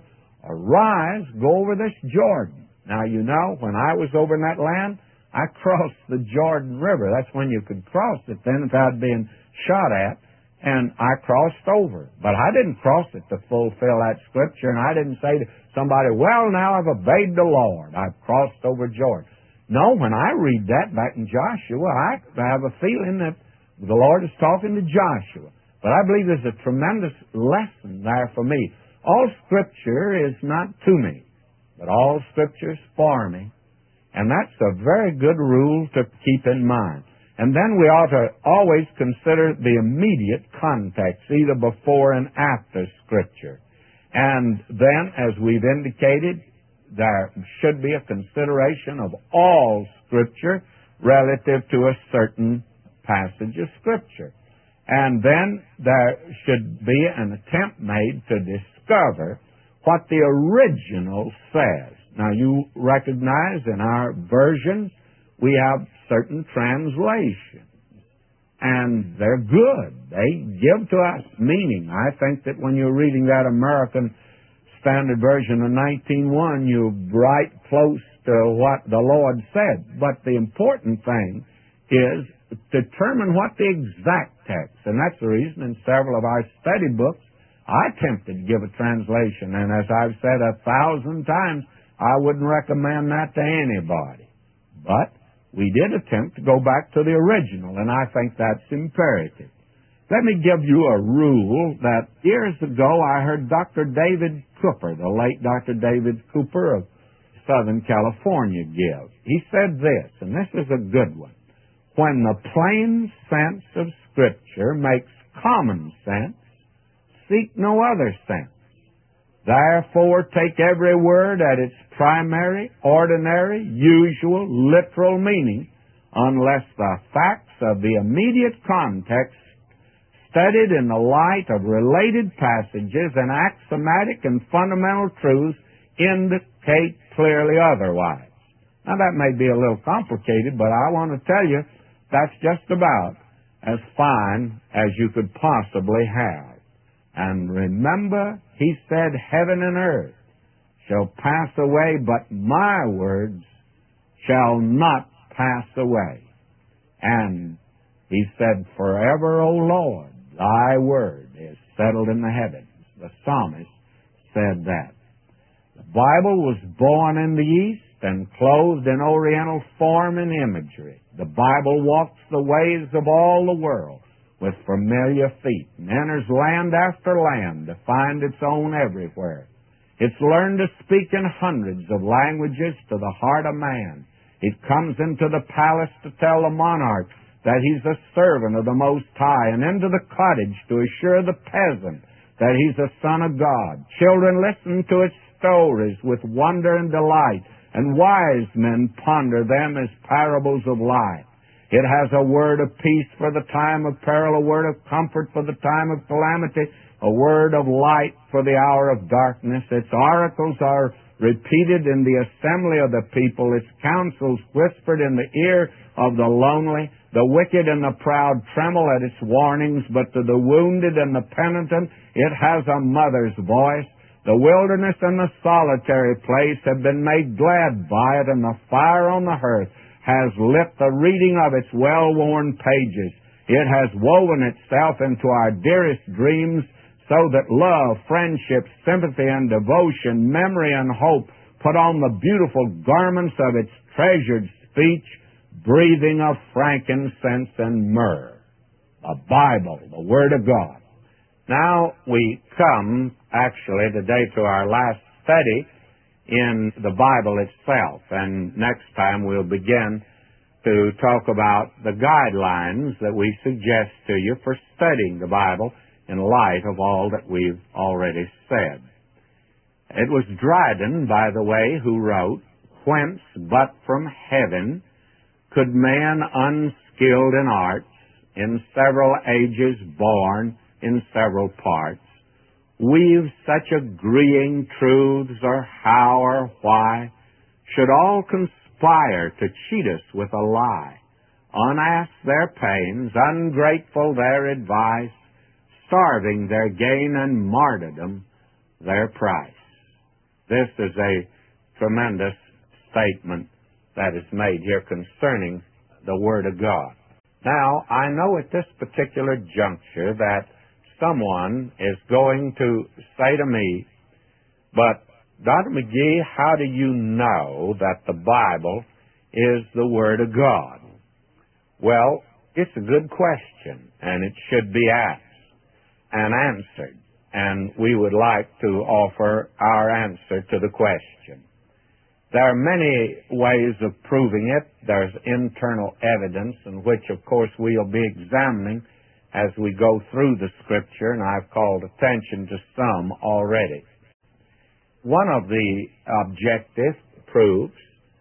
arise, go over this Jordan. Now, you know, when I was over in that land, I crossed the Jordan River. That's when you could cross it then without being shot at. And I crossed over. But I didn't cross it to fulfill that Scripture, and I didn't say to somebody, well, now I've obeyed the Lord. I've crossed over Jordan. No, when I read that back in Joshua, I have a feeling that the Lord is talking to Joshua. But I believe there's a tremendous lesson there for me. All Scripture is not to me, but all Scripture is for me. And that's a very good rule to keep in mind. And then we ought to always consider the immediate context, either before and after Scripture. And then, as we've indicated, there should be a consideration of all Scripture relative to a certain passage of Scripture. And then there should be an attempt made to discover what the original says. Now, you recognize in our versions we have certain translations, and they're good. They give to us meaning. I think that when you're reading that American Standard Version of nineteen one, you're right close to what the Lord said. But the important thing is determine what the exact text, and that's the reason in several of our study books I attempted to give a translation, and as I've said a thousand times, I wouldn't recommend that to anybody. But we did attempt to go back to the original, and I think that's imperative. Let me give you a rule that years ago I heard Doctor David Cooper, the late Doctor David Cooper of Southern California, give. He said this, and this is a good one. When the plain sense of Scripture makes common sense, seek no other sense. Therefore, take every word at its primary, ordinary, usual, literal meaning, unless the facts of the immediate context studied in the light of related passages and axiomatic and fundamental truths indicate clearly otherwise. Now, that may be a little complicated, but I want to tell you that's just about as fine as you could possibly have. And remember, he said, heaven and earth shall pass away, but my words shall not pass away. And he said, forever, O Lord, thy word is settled in the heavens. The psalmist said that. The Bible was born in the East and clothed in Oriental form and imagery. The Bible walks the ways of all the world with familiar feet and enters land after land to find its own everywhere. It's learned to speak in hundreds of languages to the heart of man. It comes into the palace to tell the monarch that he's a servant of the Most High, and into the cottage to assure the peasant that he's a son of God. Children listen to its stories with wonder and delight, and wise men ponder them as parables of life. It has a word of peace for the time of peril, a word of comfort for the time of calamity, a word of light for the hour of darkness. Its oracles are repeated in the assembly of the people, its counsels whispered in the ear of the lonely. The wicked and the proud tremble at its warnings, but to the wounded and the penitent it has a mother's voice. The wilderness and the solitary place have been made glad by it, and the fire on the hearth has lit the reading of its well-worn pages. It has woven itself into our dearest dreams, so that love, friendship, sympathy, and devotion, memory, and hope put on the beautiful garments of its treasured speech, breathing of frankincense and myrrh. The Bible, the Word of God. Now we come, actually, today to our last study in the Bible itself, and next time we'll begin to talk about the guidelines that we suggest to you for studying the Bible in light of all that we've already said. It was Dryden, by the way, who wrote, "Whence but from heaven could man unskilled in arts, in several ages born in several parts, weave such agreeing truths, or how or why, should all conspire to cheat us with a lie, unasked their pains, ungrateful their advice, starving their gain and martyrdom their price." This is a tremendous statement that is made here concerning the Word of God. Now, I know at this particular juncture that someone is going to say to me, "But, Doctor McGee, how do you know that the Bible is the Word of God?" Well, it's a good question, and it should be asked and answered, and we would like to offer our answer to the question. There are many ways of proving it. There's internal evidence, in which, of course, we'll be examining as we go through the Scripture, and I've called attention to some already. One of the objective proofs,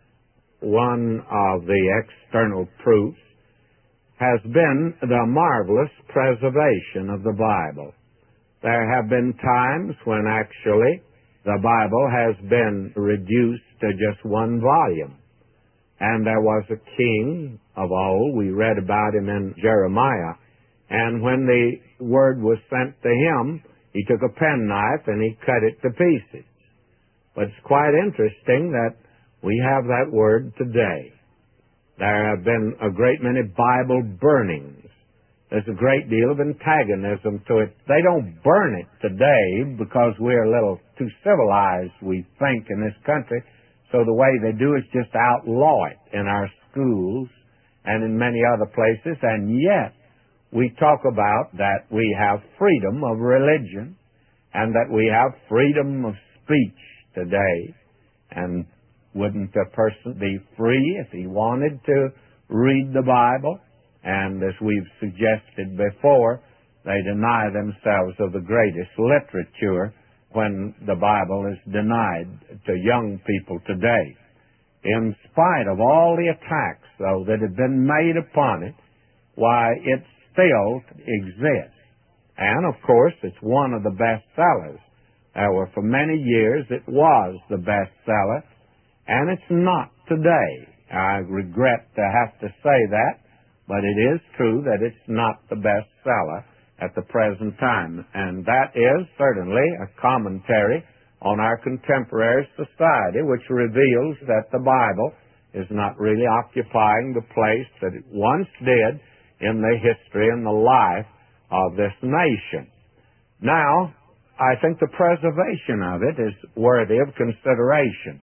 one of the external proofs, has been the marvelous preservation of the Bible. There have been times when actually the Bible has been reduced to just one volume. And there was a king of old, we read about him in Jeremiah, and when the word was sent to him, he took a penknife and he cut it to pieces. But it's quite interesting that we have that word today. There have been a great many Bible burnings. There's a great deal of antagonism to it. They don't burn it today because we're a little too civilized, we think, in this country. So the way they do is just outlaw it in our schools and in many other places. And yet, we talk about that we have freedom of religion and that we have freedom of speech today. And wouldn't a person be free if he wanted to read the Bible? And as we've suggested before, they deny themselves of the greatest literature when the Bible is denied to young people today. In spite of all the attacks, though, that have been made upon it, why, it still exists. And, of course, it's one of the best sellers. There were, for many years, it was the best seller, and it's not today. I regret to have to say that, but it is true that it's not the best seller at the present time. And that is certainly a commentary on our contemporary society, which reveals that the Bible is not really occupying the place that it once did in the history and the life of this nation. Now, I think the preservation of it is worthy of consideration.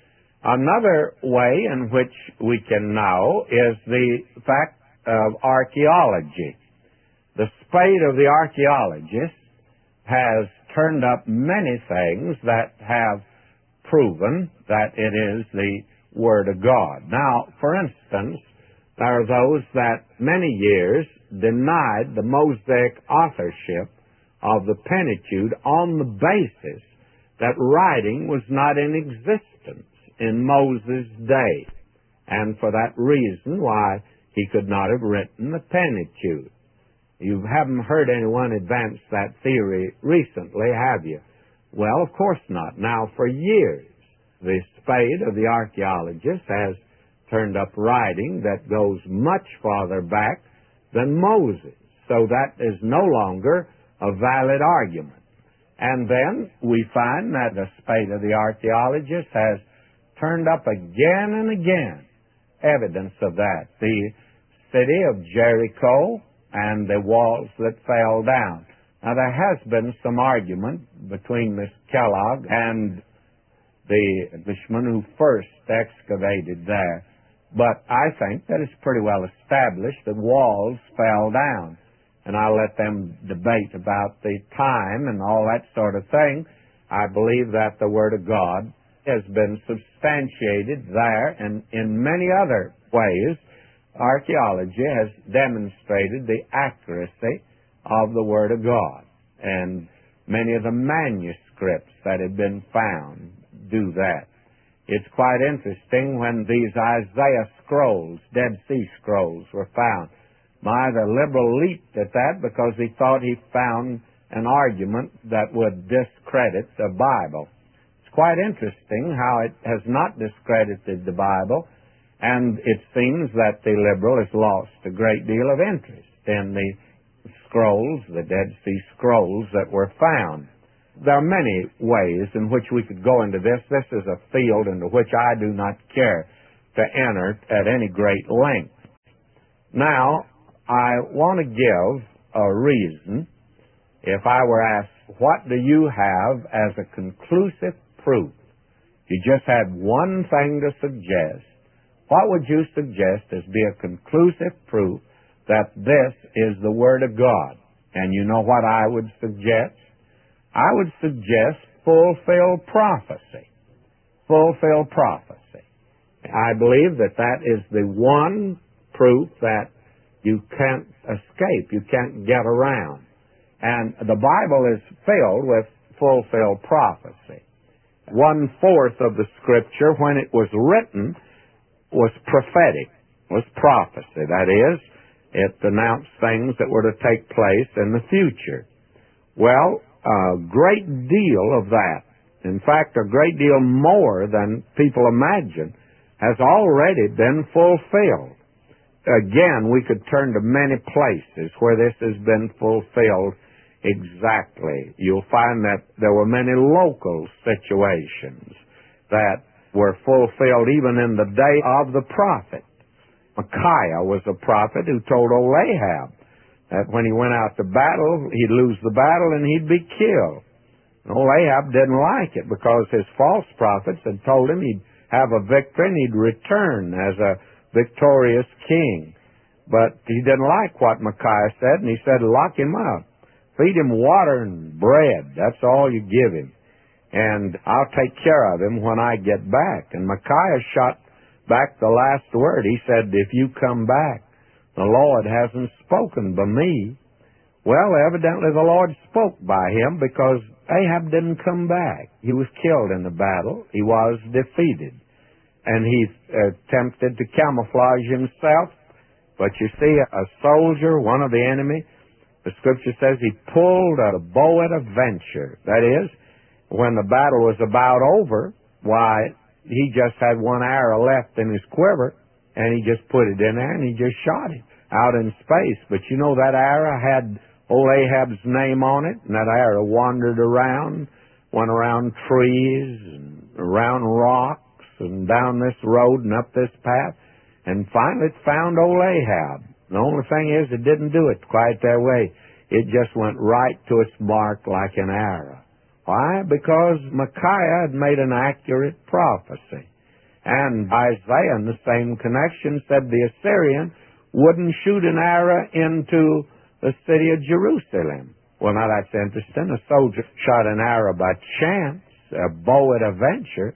Another way in which we can know is the fact of archaeology. The spade of the archaeologist has turned up many things that have proven that it is the Word of God. Now, for instance, there are those that many years denied the Mosaic authorship of the Pentateuch on the basis that writing was not in existence in Moses' day, and for that reason why he could not have written the Pentateuch. You haven't heard anyone advance that theory recently, have you? Well, of course not. Now, for years, the spade of the archaeologist has turned up writing that goes much farther back than Moses. So that is no longer a valid argument. And then we find that the spade of the archaeologist has turned up again and again evidence of that. The city of Jericho and the walls that fell down. Now, there has been some argument between Miss Kellogg and the Englishman who first excavated there. But I think that it's pretty well established that walls fell down. And I'll let them debate about the time and all that sort of thing. I believe that the Word of God has been substantiated there, and in many other ways, archaeology has demonstrated the accuracy of the Word of God. And many of the manuscripts that have been found do that. It's quite interesting when these Isaiah scrolls, Dead Sea Scrolls, were found. My, the liberal leaped at that because he thought he found an argument that would discredit the Bible. It's quite interesting how it has not discredited the Bible, and it seems that the liberal has lost a great deal of interest in the scrolls, the Dead Sea Scrolls that were found. There are many ways in which we could go into this. This is a field into which I do not care to enter at any great length. Now, I want to give a reason. If I were asked, what do you have as a conclusive proof? You just had one thing to suggest. What would you suggest as be a conclusive proof that this is the Word of God? And you know what I would suggest? I would suggest fulfilled prophecy. Fulfilled prophecy. I believe that that is the one proof that you can't escape, you can't get around. And the Bible is filled with fulfilled prophecy. One-fourth of the Scripture, when it was written, was prophetic, was prophecy. That is, it announced things that were to take place in the future. Well, a great deal of that, in fact, a great deal more than people imagine, has already been fulfilled. Again, we could turn to many places where this has been fulfilled exactly. You'll find that there were many local situations that were fulfilled even in the day of the prophet. Micaiah was a prophet who told old Ahab that when he went out to battle, he'd lose the battle and he'd be killed. And old Ahab didn't like it because his false prophets had told him he'd have a victory and he'd return as a victorious king. But he didn't like what Micaiah said, and he said, lock him up. Feed him water and bread. That's all you give him. And I'll take care of him when I get back. And Micaiah shot back the last word. He said, if you come back, the Lord hasn't spoken by me. Well, evidently the Lord spoke by him because Ahab didn't come back. He was killed in the battle. He was defeated. And he attempted to camouflage himself. But you see, a soldier, one of the enemy, The Scripture says he pulled a bow at a venture. That is, when the battle was about over, why, he just had one arrow left in his quiver, and he just put it in there, and he just shot it out in space. But you know, that arrow had old Ahab's name on it, and that arrow wandered around, went around trees, and around rocks, and down this road, and up this path, and finally it found old Ahab. The only thing is, it didn't do it quite that way. It just went right to its mark like an arrow. Why? Because Micaiah had made an accurate prophecy. And Isaiah, in the same connection, said the Assyrian wouldn't shoot an arrow into the city of Jerusalem. Well, now that's interesting. A soldier shot an arrow by chance, a bow at a venture.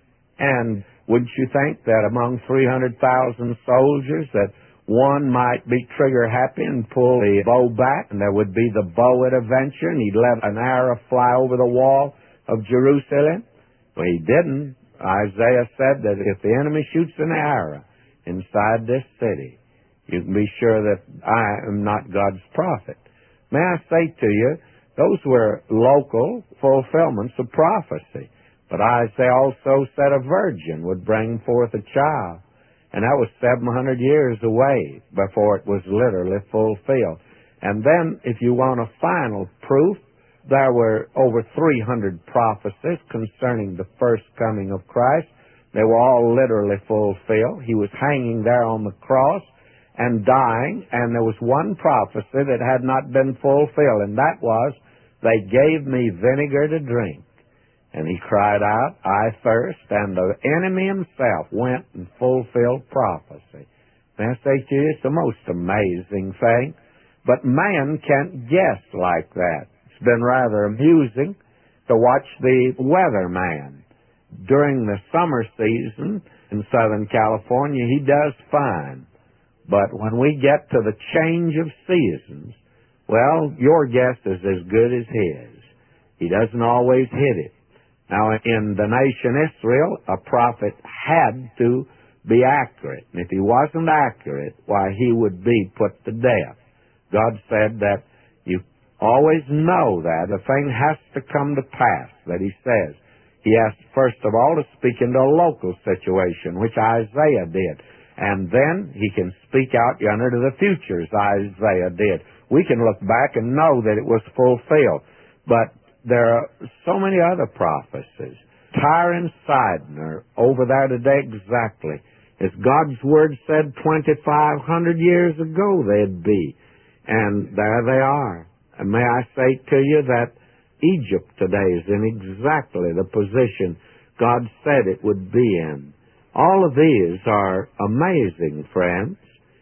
And wouldn't you think that among three hundred thousand soldiers that one might be trigger happy and pull the bow back, and there would be the bow at a venture, and he'd let an arrow fly over the wall of Jerusalem? Well, he didn't. Isaiah said that if the enemy shoots an arrow inside this city, you can be sure that I am not God's prophet. May I say to you, those were local fulfillments of prophecy. But Isaiah also said a virgin would bring forth a child. And that was seven hundred years away before it was literally fulfilled. And then, if you want a final proof, there were over three hundred prophecies concerning the first coming of Christ. They were all literally fulfilled. He was hanging there on the cross and dying, and there was one prophecy that had not been fulfilled, and that was, they gave me vinegar to drink. And he cried out, I thirst, and the enemy himself went and fulfilled prophecy. May I say to you, it's the most amazing thing. But man can't guess like that. It's been rather amusing to watch the weatherman. During the summer season in Southern California, he does fine. But when we get to the change of seasons, well, your guess is as good as his. He doesn't always hit it. Now, in the nation Israel, a prophet had to be accurate. And if he wasn't accurate, why, he would be put to death. God said that you always know that a thing has to come to pass, that he says. He has, first of all, to speak into a local situation, which Isaiah did. And then he can speak out yonder to the future, as Isaiah did. We can look back and know that it was fulfilled. But there are so many other prophecies. Tyre and Sidon are over there today exactly as God's Word said twenty-five hundred years ago they'd be. And there they are. And may I say to you that Egypt today is in exactly the position God said it would be in. All of these are amazing, friends,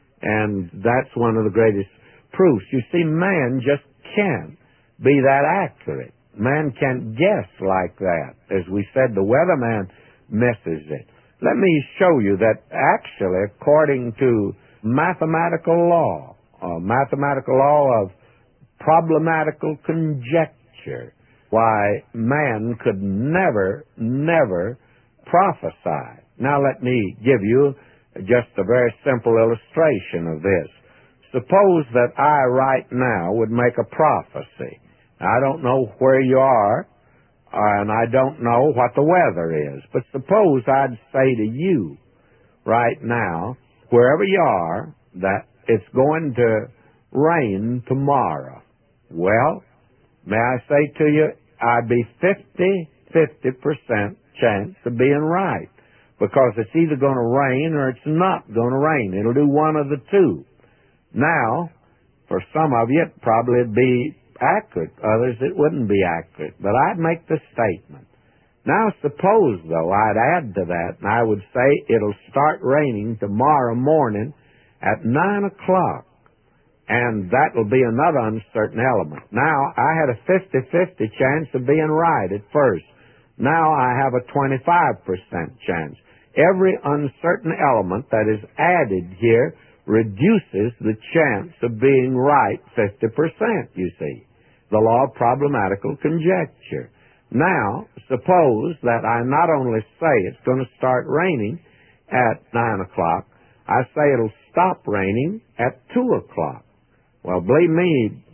and that's one of the greatest proofs. You see, man just can't be that accurate. Man can't guess like that. As we said, the weatherman misses it. Let me show you that actually, according to mathematical law, a mathematical law of problematical conjecture, why, man could never, never prophesy. Now let me give you just a very simple illustration of this. Suppose that I right now would make a prophecy. I don't know where you are, and I don't know what the weather is, but suppose I'd say to you right now, wherever you are, that it's going to rain tomorrow. Well, may I say to you, I'd be fifty, fifty percent chance of being right, because it's either going to rain or it's not going to rain. It'll do one of the two. Now, for some of you, it probably would be accurate. Others, it wouldn't be accurate. But I'd make the statement. Now, suppose, though, I'd add to that, and I would say it'll start raining tomorrow morning at nine o'clock. And that will be another uncertain element. Now, I had a fifty-fifty chance of being right at first. Now I have a twenty-five percent chance. Every uncertain element that is added here reduces the chance of being right fifty percent, you see. The law of problematical conjecture. Now, suppose that I not only say it's going to start raining at nine o'clock, I say it'll stop raining at two o'clock. Well, believe me,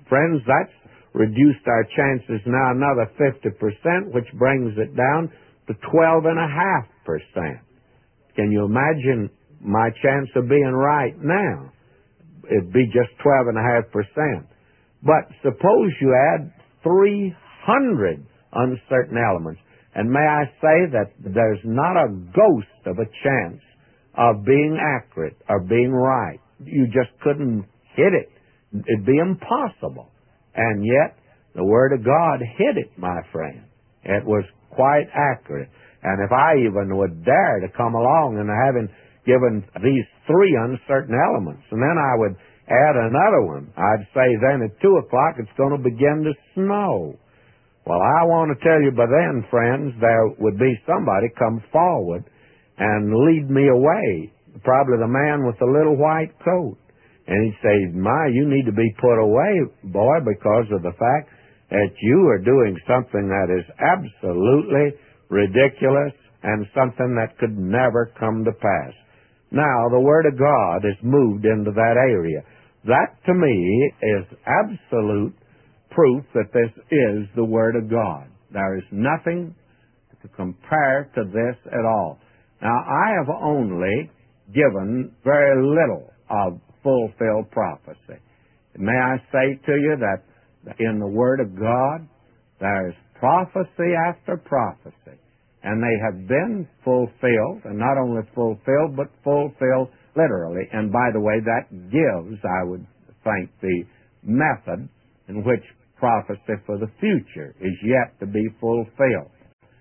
friends, that's reduced our chances now another fifty percent, which brings it down to twelve point five percent. Can you imagine my chance of being right now? It'd be just twelve point five percent. But suppose you add three hundred uncertain elements, and may I say that there's not a ghost of a chance of being accurate or being right. You just couldn't hit it. It'd be impossible. And yet, the Word of God hit it, my friend. It was quite accurate. And if I even would dare to come along and having given these three uncertain elements, and then I would add another one, I'd say then at two o'clock it's going to begin to snow. Well, I want to tell you by then, friends, there would be somebody come forward and lead me away, probably the man with the little white coat. And he'd say, my, you need to be put away, boy, because of the fact that you are doing something that is absolutely ridiculous and something that could never come to pass. Now, the Word of God has moved into that area. That, to me, is absolute proof that this is the Word of God. There is nothing to compare to this at all. Now, I have only given very little of fulfilled prophecy. May I say to you that in the Word of God, there is prophecy after prophecy, and they have been fulfilled, and not only fulfilled, but fulfilled literally. And by the way, that gives, I would think, the method in which prophecy for the future is yet to be fulfilled.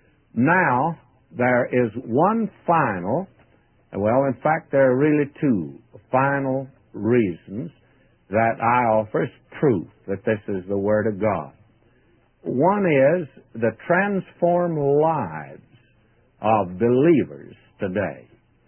Now, there is one final, well, in fact, there are really two final reasons that I offer as proof that this is the Word of God. One is the transformed lives of believers today.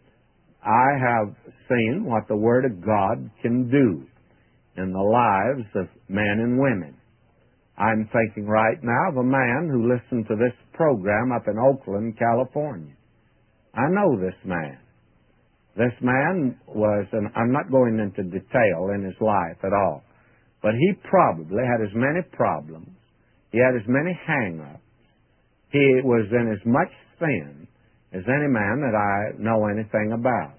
I have seen what the Word of God can do in the lives of men and women. I'm thinking right now of a man who listened to this program up in Oakland, California. I know this man. This man was, and I'm not going into detail in his life at all, but he probably had as many problems, he had as many hang-ups, he was in as much sin as any man that I know anything about.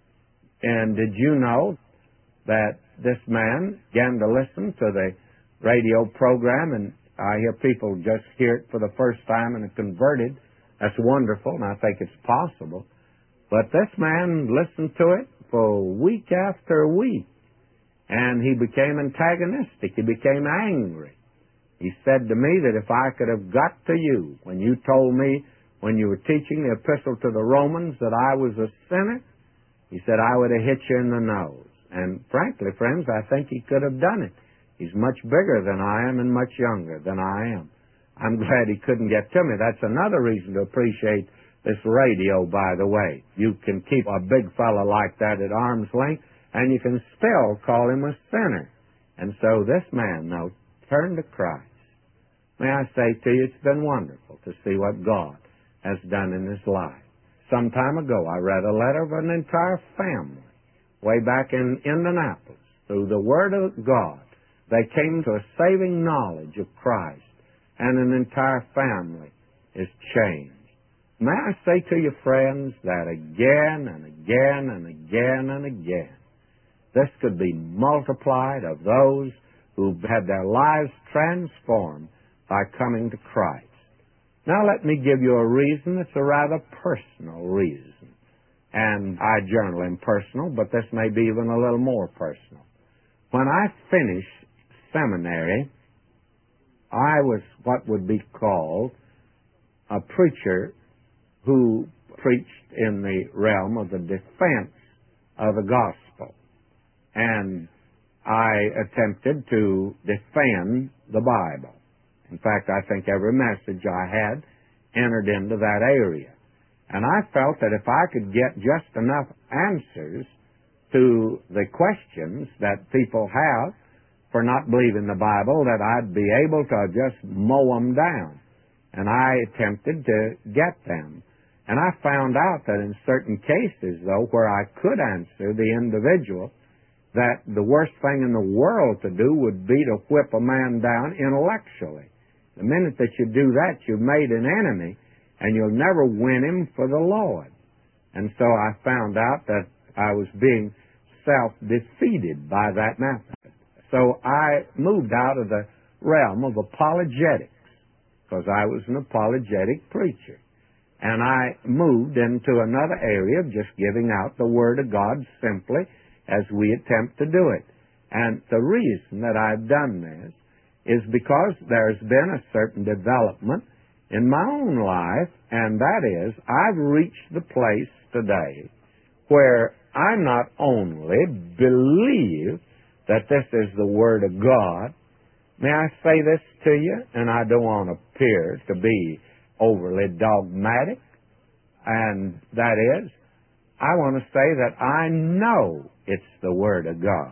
And did you know that this man began to listen to the radio program, and I hear people just hear it for the first time and are converted? That's wonderful, and I think it's possible. But this man listened to it for week after week, and he became antagonistic. He became angry. He said to me that if I could have got to you when you told me when you were teaching the epistle to the Romans that I was a sinner, he said, I would have hit you in the nose. And frankly, friends, I think he could have done it. He's much bigger than I am and much younger than I am. I'm glad he couldn't get to me. That's another reason to appreciate this radio, by the way. You can keep a big fella like that at arm's length, and you can still call him a sinner. And so this man, now, turned to Christ. May I say to you, it's been wonderful to see what God has done in his life. Some time ago, I read a letter of an entire family, way back in Indianapolis. Through the Word of God, they came to a saving knowledge of Christ, and an entire family is changed. May I say to you, friends, that again and again and again and again, this could be multiplied of those who've had their lives transformed by coming to Christ. Now let me give you a reason that's a rather personal reason. And I generally am personal, but this may be even a little more personal. When I finished seminary, I was what would be called a preacher who preached in the realm of the defense of the gospel. And I attempted to defend the Bible. In fact, I think every message I had entered into that area. And I felt that if I could get just enough answers to the questions that people have for not believing the Bible, that I'd be able to just mow them down. And I attempted to get them. And I found out that in certain cases, though, where I could answer the individual, that the worst thing in the world to do would be to whip a man down intellectually. The minute that you do that, you've made an enemy, and you'll never win him for the Lord. And so I found out that I was being self-defeated by that method. So I moved out of the realm of apologetics, because I was an apologetic preacher. And I moved into another area of just giving out the Word of God simply as we attempt to do it. And the reason that I've done this is because there's been a certain development in my own life, and that is I've reached the place today where I not only believe that this is the Word of God. May I say this to you? And I don't want to appear to be overly dogmatic, and that is, I want to say that I know it's the Word of God.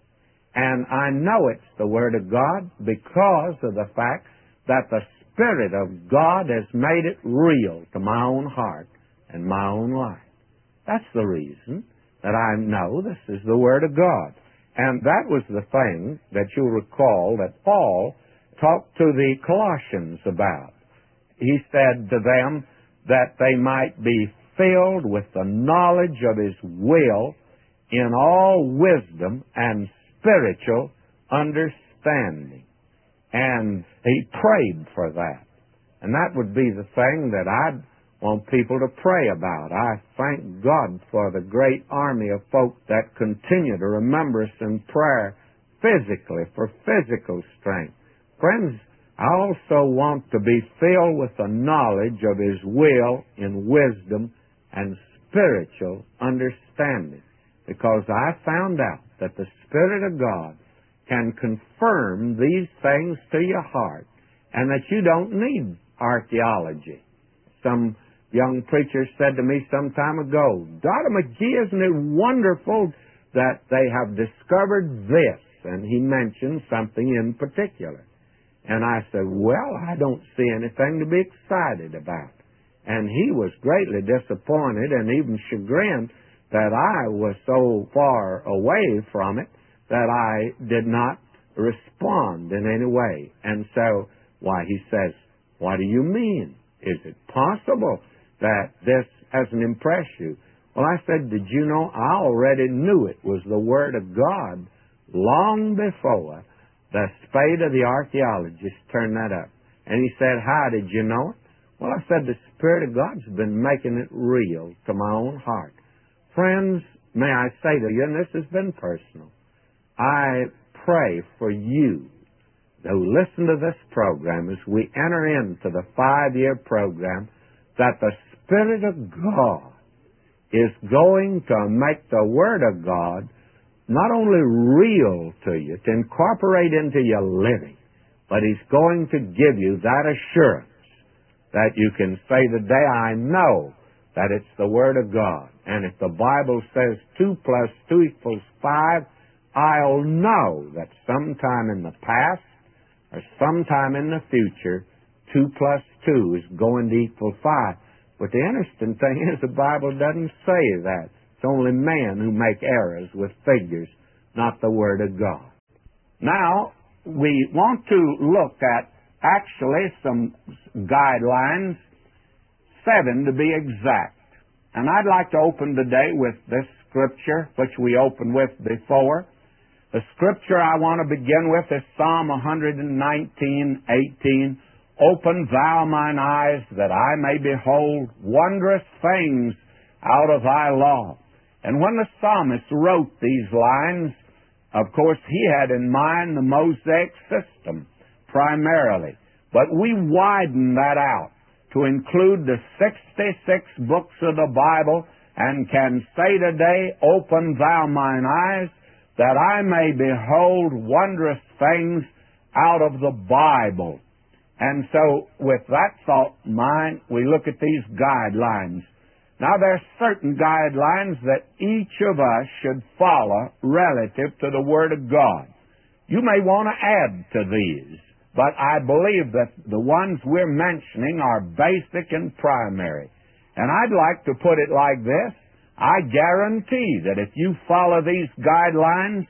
And I know it's the Word of God because of the fact that the Spirit of God has made it real to my own heart and my own life. That's the reason that I know this is the Word of God. And that was the thing that you'll recall that Paul talked to the Colossians about. He said to them that they might be filled with the knowledge of His will in all wisdom and spiritual understanding. And he prayed for that. And that would be the thing that I'd want people to pray about. I thank God for the great army of folk that continue to remember us in prayer physically, for physical strength. Friends, I also want to be filled with the knowledge of His will in wisdom and spiritual understanding, because I found out that the Spirit of God can confirm these things to your heart, and that you don't need archaeology. Some young preacher said to me some time ago, Doctor McGee, isn't it wonderful that they have discovered this? And he mentioned something in particular. And I said, well, I don't see anything to be excited about. And he was greatly disappointed and even chagrined that I was so far away from it that I did not respond in any way. And so, why, he says, what do you mean? Is it possible that this hasn't impressed you? Well, I said, did you know I already knew it was the Word of God long before the spade of the archaeologists turned that up. And he said, how did you know it? Well, I said, the Spirit of God's been making it real to my own heart. Friends, may I say to you, and this has been personal, I pray for you who listen to this program as we enter into the five-year program, that the Spirit of God is going to make the Word of God not only real to you, to incorporate into your living, but He's going to give you that assurance that you can say today, I know that it's the Word of God. And if the Bible says two plus two equals five, I'll know that sometime in the past or sometime in the future, two plus two is going to equal five. But the interesting thing is the Bible doesn't say that. It's only men who make errors with figures, not the Word of God. Now, we want to look at actually some guidelines, seven to be exact. And I'd like to open today with this scripture, which we opened with before. The scripture I want to begin with is Psalm one nineteen, eighteen. Open thou mine eyes that I may behold wondrous things out of thy law. And when the psalmist wrote these lines, of course, he had in mind the Mosaic system primarily. But we widened that out to include the sixty-six books of the Bible and can say today, open thou mine eyes that I may behold wondrous things out of the Bible. And so, with that thought in mind, we look at these guidelines. Now, there are certain guidelines that each of us should follow relative to the Word of God. You may want to add to these, but I believe that the ones we're mentioning are basic and primary. And I'd like to put it like this. I guarantee that if you follow these guidelines,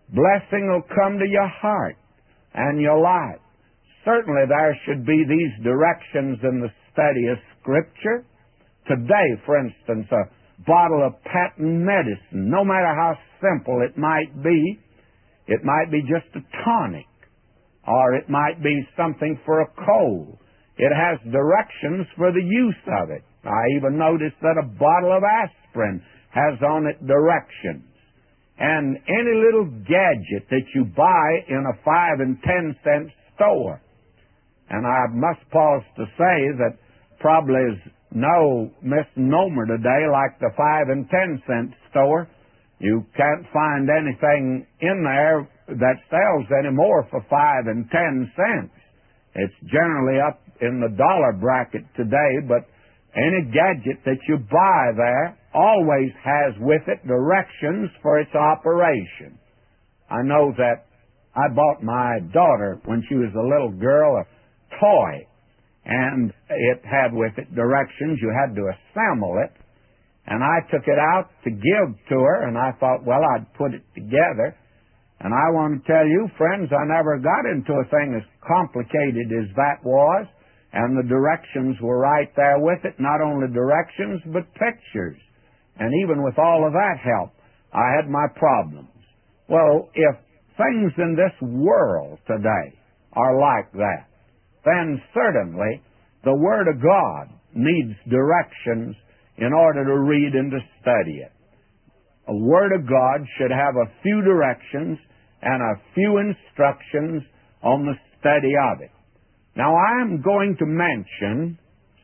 Blessing will come to your heart and your life. Certainly there should be these directions in the study of Scripture. Today, for instance, a bottle of patent medicine, no matter how simple it might be, it might be just a tonic, or it might be something for a cold. It has directions for the use of it. I even noticed that a bottle of aspirin has on it directions. And any little gadget that you buy in a five and ten cent store. And I must pause to say that probably is no misnomer today like the five and ten cent store. You can't find anything in there that sells anymore for five and ten cents. It's generally up in the dollar bracket today, but any gadget that you buy there always has with it directions for its operation. I know that I bought my daughter, when she was a little girl, a toy, and it had with it directions. You had to assemble it, and I took it out to give to her, and I thought, well, I'd put it together. And I want to tell you, friends, I never got into a thing as complicated as that was, and the directions were right there with it, not only directions, but pictures. And even with all of that help, I had my problems. Well, if things in this world today are like that, then certainly the Word of God needs directions in order to read and to study it. A Word of God should have a few directions and a few instructions on the study of it. Now, I'm going to mention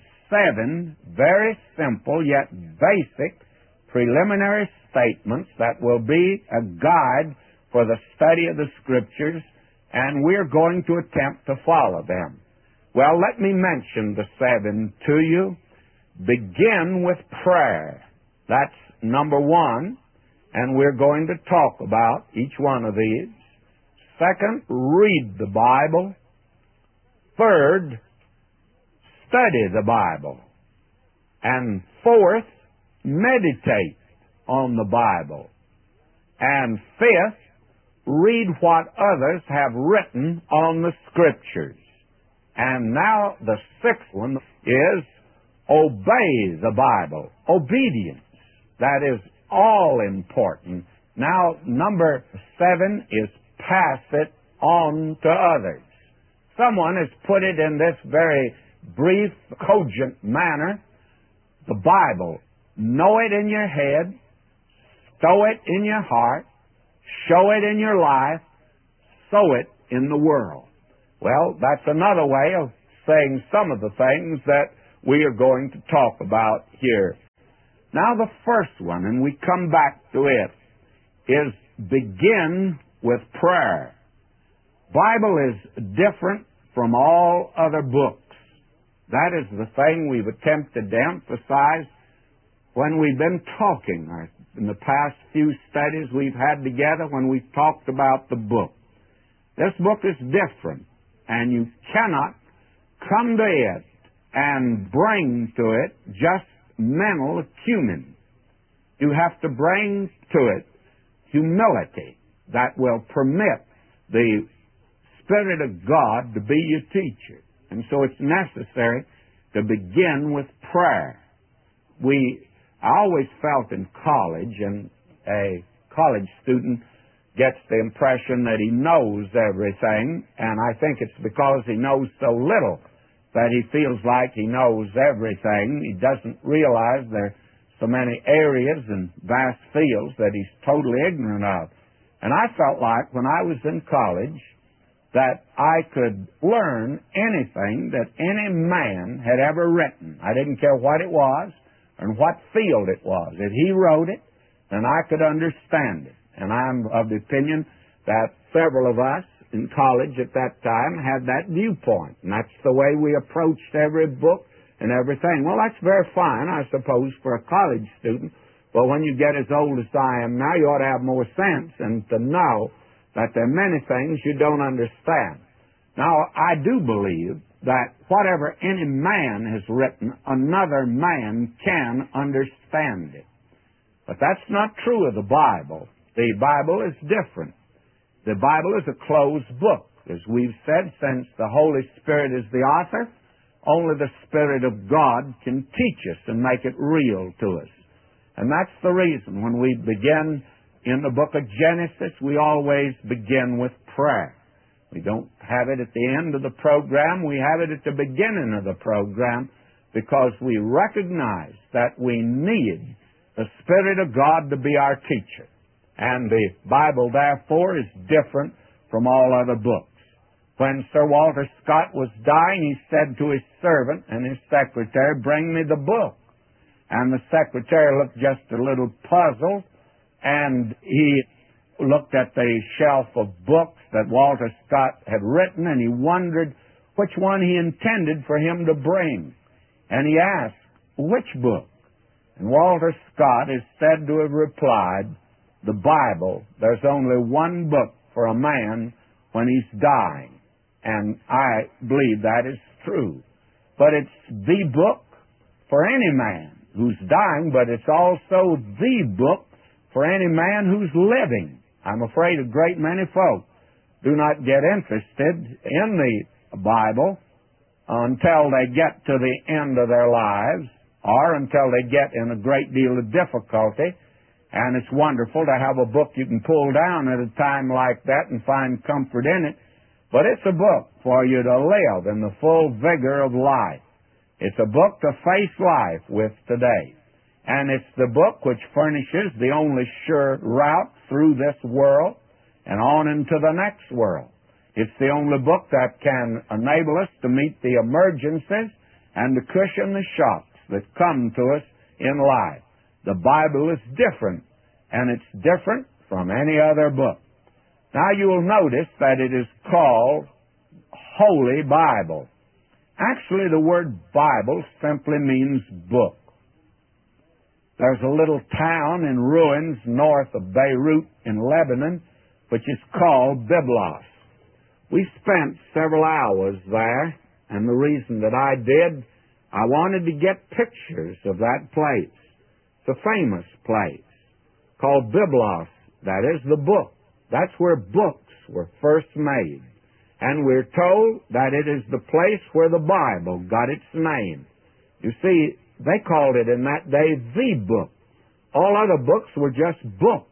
seven very simple yet basic preliminary statements that will be a guide for the study of the Scriptures, and we're going to attempt to follow them. Well, let me mention the seven to you. Begin with prayer. That's number one, and we're going to talk about each one of these. Second, read the Bible. Third, study the Bible. And fourth, meditate on the Bible. And fifth, read what others have written on the Scriptures. And now the sixth one is obey the Bible. Obedience. That is all important. Now, number seven is pass it on to others. Someone has put it in this very brief, cogent manner. The Bible, know it in your head, stow it in your heart, show it in your life, sow it in the world. Well, that's another way of saying some of the things that we are going to talk about here. Now the first one, and we come back to it, is begin with prayer. Bible is different from all other books. That is the thing we've attempted to emphasize when we've been talking. In the past few studies we've had together when we've talked about the book. This book is different, and you cannot come to it and bring to it just mental acumen. You have to bring to it humility that will permit the Spirit of God to be your teacher. And so it's necessary to begin with prayer. We, I always felt in college, and a college student gets the impression that he knows everything, and I think it's because he knows so little that he feels like he knows everything. He doesn't realize there are so many areas and vast fields that he's totally ignorant of. And I felt like when I was in college that I could learn anything that any man had ever written. I didn't care what it was and what field it was. If he wrote it, then I could understand it. And I'm of the opinion that several of us in college at that time had that viewpoint. And that's the way we approached every book and everything. Well, that's very fine, I suppose, for a college student. But when you get as old as I am now, you ought to have more sense and to know that there are many things you don't understand. Now, I do believe that whatever any man has written, another man can understand it. But that's not true of the Bible. The Bible is different. The Bible is a closed book. As we've said, since the Holy Spirit is the author, only the Spirit of God can teach us and make it real to us. And that's the reason when we begin in the book of Genesis, we always begin with prayer. We don't have it at the end of the program. We have it at the beginning of the program because we recognize that we need the Spirit of God to be our teacher. And the Bible, therefore, is different from all other books. When Sir Walter Scott was dying, he said to his servant and his secretary, "Bring me the book." And the secretary looked just a little puzzled, and he looked at the shelf of books that Walter Scott had written, and he wondered which one he intended for him to bring. And he asked, "Which book?" And Walter Scott is said to have replied, "The Bible. There's only one book for a man when he's dying." And I believe that is true. But it's the book for any man who's dying, but it's also the book for any man who's living. I'm afraid a great many folk do not get interested in the Bible until they get to the end of their lives or until they get in a great deal of difficulty. And it's wonderful to have a book you can pull down at a time like that and find comfort in it. But it's a book for you to live in the full vigor of life. It's a book to face life with today. And it's the book which furnishes the only sure route through this world and on into the next world. It's the only book that can enable us to meet the emergencies and to cushion the shocks that come to us in life. The Bible is different, and it's different from any other book. Now you will notice that it is called Holy Bible. Actually, the word Bible simply means book. There's a little town in ruins north of Beirut in Lebanon, which is called Byblos. We spent several hours there, and the reason that I did, I wanted to get pictures of that place. It's a famous place called Byblos. That is the book. That's where books were first made. And we're told that it is the place where the Bible got its name. You see, they called it in that day the book. All other books were just books,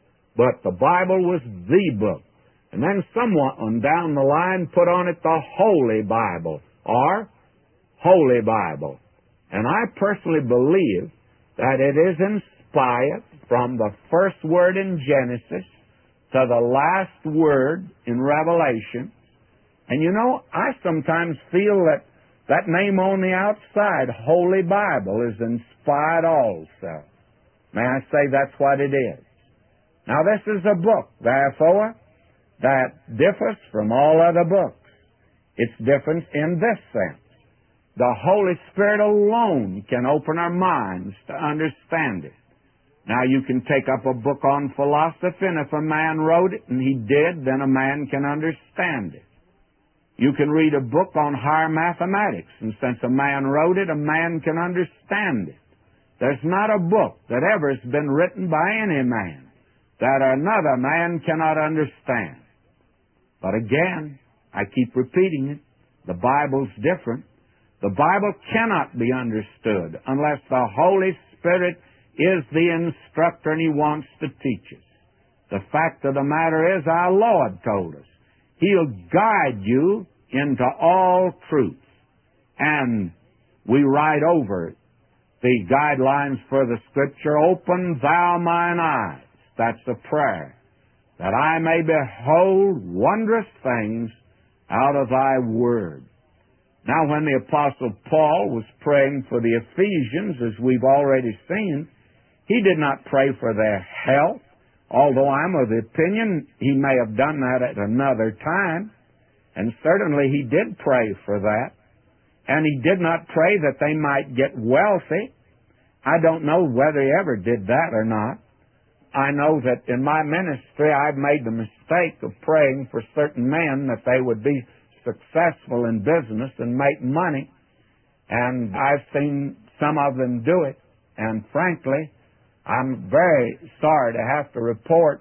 but the Bible was the book. And then someone down the line put on it the Holy Bible, or Holy Bible. And I personally believe that it is inspired from the first word in Genesis to the last word in Revelation. And you know, I sometimes feel that that name on the outside, Holy Bible, is inspired also. May I say that's what it is? Now this is a book, therefore, that differs from all other books. It's different in this sense. The Holy Spirit alone can open our minds to understand it. Now you can take up a book on philosophy, and if a man wrote it, and he did, then a man can understand it. You can read a book on higher mathematics, and since a man wrote it, a man can understand it. There's not a book that ever has been written by any man that another man cannot understand. But again, I keep repeating it, the Bible's different. The Bible cannot be understood unless the Holy Spirit is the instructor and He wants to teach us. The fact of the matter is, our Lord told us, He'll guide you into all truth. And we write over the guidelines for the Scripture, "Open thou mine eyes." That's a prayer. "That I may behold wondrous things out of thy word." Now, when the Apostle Paul was praying for the Ephesians, as we've already seen, he did not pray for their health, although I'm of the opinion he may have done that at another time. And certainly he did pray for that. And he did not pray that they might get wealthy. I don't know whether he ever did that or not. I know that in my ministry I've made the mistake of praying for certain men that they would be successful in business and make money. And I've seen some of them do it. And frankly, I'm very sorry to have to report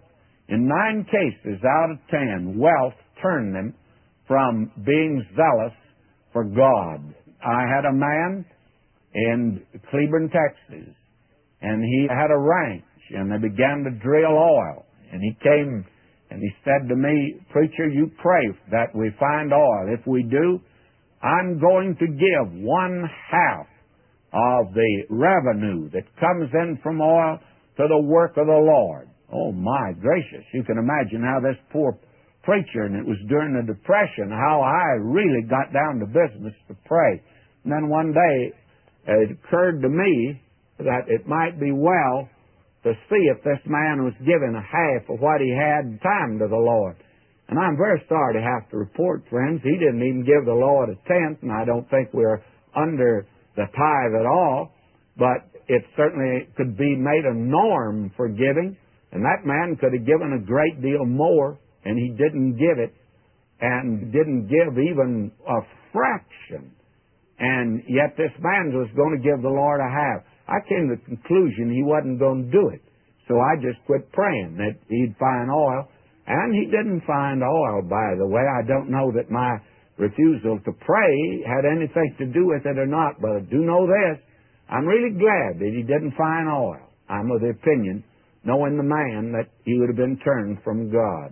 In nine cases out of ten, wealth turned them from being zealous for God. I had a man in Cleburne, Texas, and he had a ranch, and they began to drill oil. And he came and he said to me, "Preacher, you pray that we find oil. If we do, I'm going to give one half of the revenue that comes in from oil to the work of the Lord." Oh, my gracious. You can imagine how this poor preacher, and it was during the Depression, how I really got down to business to pray. And then one day, it occurred to me that it might be well to see if this man was giving a half of what he had time to the Lord. And I'm very sorry to have to report, friends, he didn't even give the Lord a tenth, and I don't think we're under the tithe at all, but it certainly could be made a norm for giving, and that man could have given a great deal more, and he didn't give it, and didn't give even a fraction. And yet this man was going to give the Lord a half. I came to the conclusion he wasn't going to do it. So I just quit praying that he'd find oil. And he didn't find oil, by the way. I don't know that my refusal to pray had anything to do with it or not, but I do know this. I'm really glad that he didn't find oil. I'm of the opinion, knowing the man, that he would have been turned from God.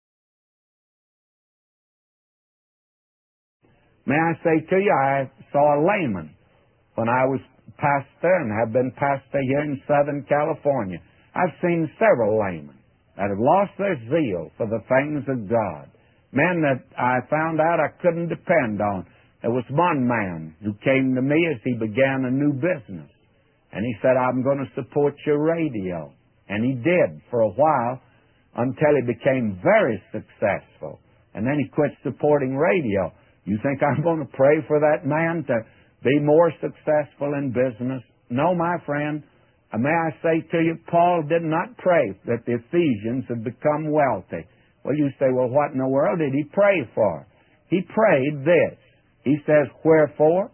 May I say to you, I saw a layman when I was pastor and have been pastor here in Southern California. I've seen several laymen that have lost their zeal for the things of God. Men that I found out I couldn't depend on. There was one man who came to me as he began a new business. And he said, "I'm going to support your radio." And he did for a while until he became very successful. And then he quit supporting radio. You think I'm going to pray for that man to be more successful in business? No, my friend. May I say to you, Paul did not pray that the Ephesians had become wealthy. Well, you say, well, what in the world did he pray for? He prayed this. He says, "Wherefore,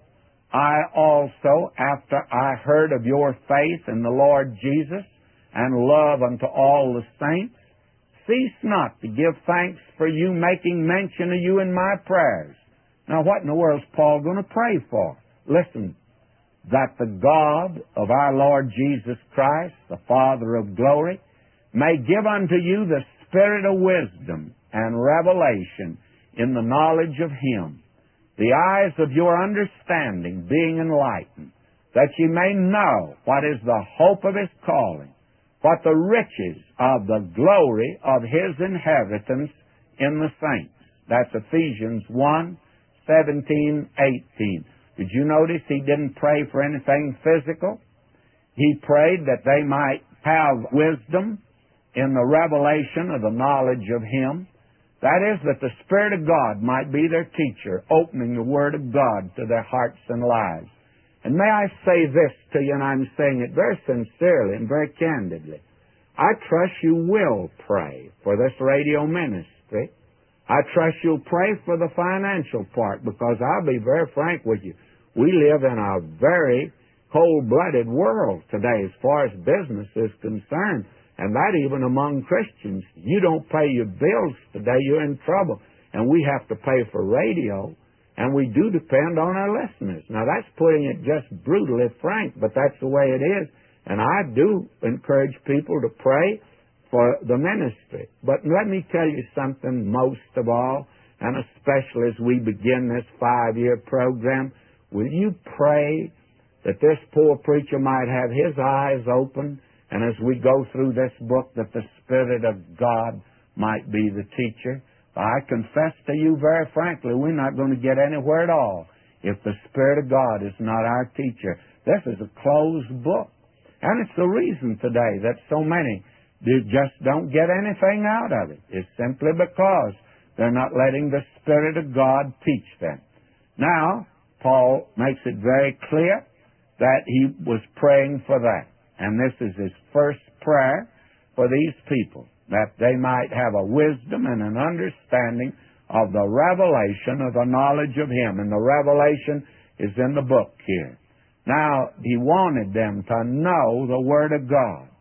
I also, after I heard of your faith in the Lord Jesus and love unto all the saints, cease not to give thanks for you, making mention of you in my prayers." Now, what in the world is Paul going to pray for? Listen, "that the God of our Lord Jesus Christ, the Father of glory, may give unto you the spirit of wisdom and revelation in the knowledge of Him, the eyes of your understanding being enlightened, that ye may know what is the hope of His calling, what the riches of the glory of His inheritance in the saints." That's Ephesians one, seventeen, eighteen. Did you notice he didn't pray for anything physical? He prayed that they might have wisdom in the revelation of the knowledge of Him. That is, that the Spirit of God might be their teacher, opening the Word of God to their hearts and lives. And may I say this to you, and I'm saying it very sincerely and very candidly. I trust you will pray for this radio ministry. I trust you'll pray for the financial part, because I'll be very frank with you. We live in a very cold-blooded world today as far as business is concerned, and that even among Christians. You don't pay your bills today, you're in trouble. And we have to pay for radio, and we do depend on our listeners. Now, that's putting it just brutally frank, but that's the way it is. And I do encourage people to pray for the ministry. But let me tell you something most of all, and especially as we begin this five-year program, will you pray that this poor preacher might have his eyes open, and as we go through this book, that the Spirit of God might be the teacher? I confess to you very frankly, we're not going to get anywhere at all if the Spirit of God is not our teacher. This is a closed book. And it's the reason today that so many They just don't get anything out of it. It's simply because they're not letting the Spirit of God teach them. Now, Paul makes it very clear that he was praying for that. And this is his first prayer for these people, that they might have a wisdom and an understanding of the revelation of the knowledge of Him. And the revelation is in the book here. Now, he wanted them to know the Word of God.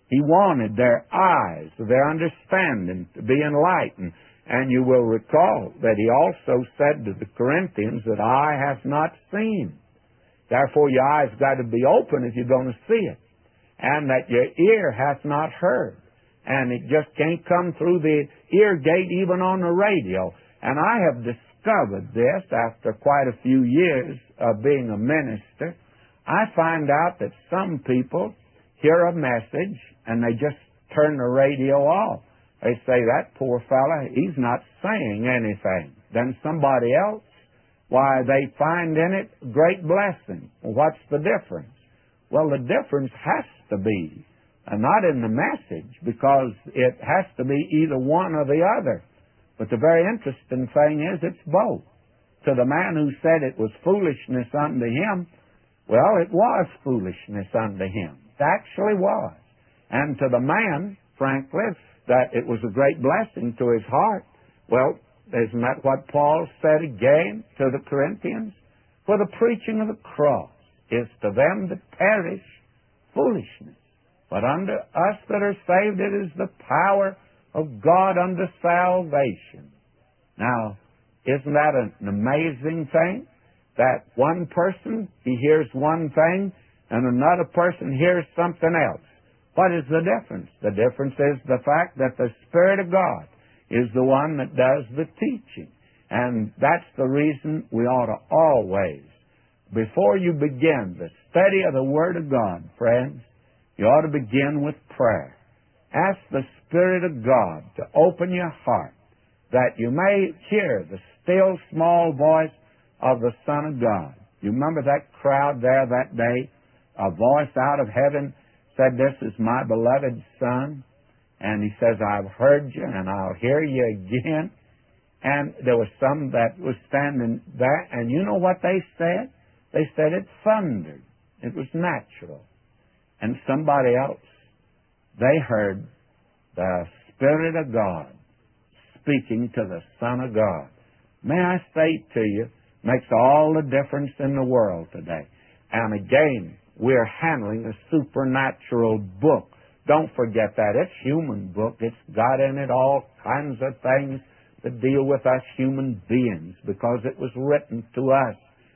He wanted their eyes, their understanding to be enlightened. And you will recall that he also said to the Corinthians that eye hath not seen. Therefore your eyes got to be open if you're going to see it. And that your ear hath not heard. And it just can't come through the ear gate even on the radio. And I have discovered this after quite a few years of being a minister. I find out that some people hear a message and they just turn the radio off. They say, that poor fella, he's not saying anything. Then somebody else, why, they find in it great blessing. Well, what's the difference? Well, the difference has to be uh, not in the message, because it has to be either one or the other. But the very interesting thing is it's both. To the man who said it was foolishness unto him, well, it was foolishness unto him. It actually was. And to the man, frankly, that it was a great blessing to his heart. Well, isn't that what Paul said again to the Corinthians? For the preaching of the cross is to them that perish foolishness. But unto us that are saved it is the power of God unto salvation. Now, isn't that an amazing thing? That one person, he hears one thing, and another person hears something else. What is the difference? The difference is the fact that the Spirit of God is the one that does the teaching. And that's the reason we ought to always, before you begin the study of the Word of God, friends, you ought to begin with prayer. Ask the Spirit of God to open your heart that you may hear the still small voice of the Son of God. You remember that crowd there that day? A voice out of heaven said, this is my beloved Son. And he says, I've heard you and I'll hear you again. And there was some that was standing there, and you know what they said? They said it thundered. It was natural. And somebody else, they heard the Spirit of God speaking to the Son of God. May I say to you, makes all the difference in the world today. And again, we're handling a supernatural book. Don't forget that. It's a human book. It's got in it all kinds of things that deal with us human beings because it was written to us.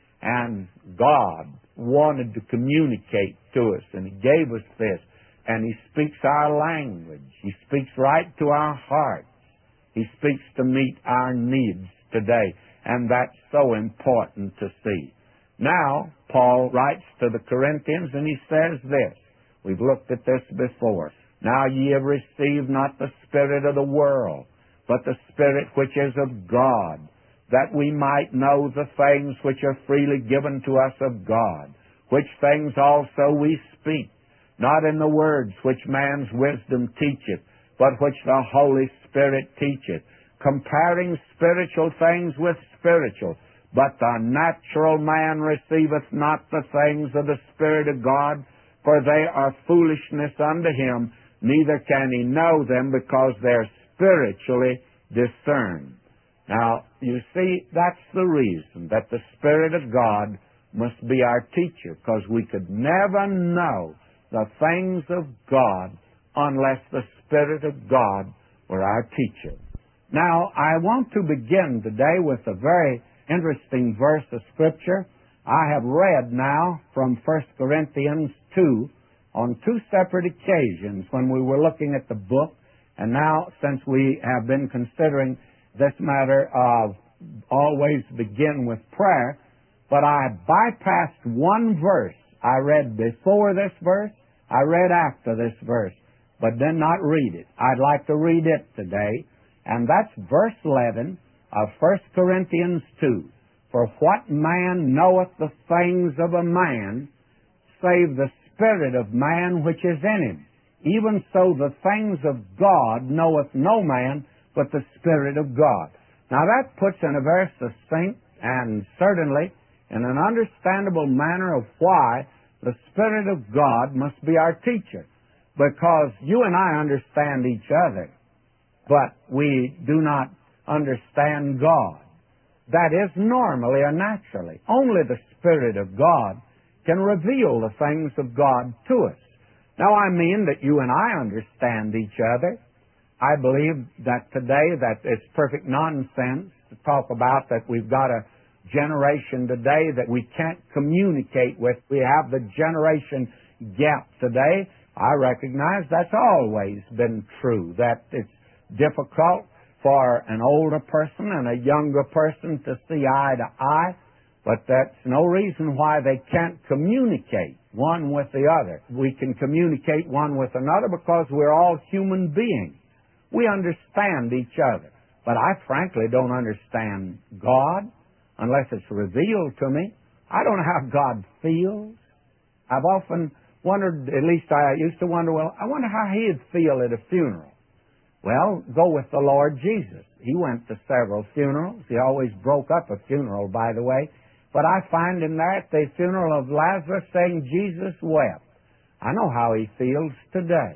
And God wanted to communicate to us, and He gave us this. And He speaks our language. He speaks right to our hearts. He speaks to meet our needs today. And that's so important to see. Now, Paul writes to the Corinthians, and he says this. We've looked at this before. Now ye have received not the spirit of the world, but the Spirit which is of God, that we might know the things which are freely given to us of God, which things also we speak, not in the words which man's wisdom teacheth, but which the Holy Spirit teacheth, comparing spiritual things with spiritual. But the natural man receiveth not the things of the Spirit of God, for they are foolishness unto him, neither can he know them, because they're spiritually discerned. Now, you see, that's the reason that the Spirit of God must be our teacher, because we could never know the things of God unless the Spirit of God were our teacher. Now, I want to begin today with a very interesting verse of Scripture. I have read now from First Corinthians two on two separate occasions when we were looking at the book, and now since we have been considering this matter of always begin with prayer, but I bypassed one verse. I read before this verse, I read after this verse, but did not read it. I'd like to read it today, and that's verse eleven of First Corinthians two. For what man knoweth the things of a man, save the spirit of man which is in him? Even so the things of God knoweth no man, but the Spirit of God. Now that puts in a very succinct and certainly in an understandable manner of why the Spirit of God must be our teacher. Because you and I understand each other, but we do not understand God. That is normally or naturally. Only the Spirit of God can reveal the things of God to us. Now, I mean that you and I understand each other. I believe that today that it's perfect nonsense to talk about that we've got a generation today that we can't communicate with. We have the generation gap today. I recognize that's always been true, that it's difficult for an older person and a younger person to see eye to eye, but that's no reason why they can't communicate one with the other. We can communicate one with another because we're all human beings. We understand each other. But I frankly don't understand God unless it's revealed to me. I don't know how God feels. I've often wondered, at least I used to wonder, well, I wonder how He'd feel at a funeral. Well, go with the Lord Jesus. He went to several funerals. He always broke up a funeral, by the way. But I find in that the funeral of Lazarus saying Jesus wept. I know how He feels today.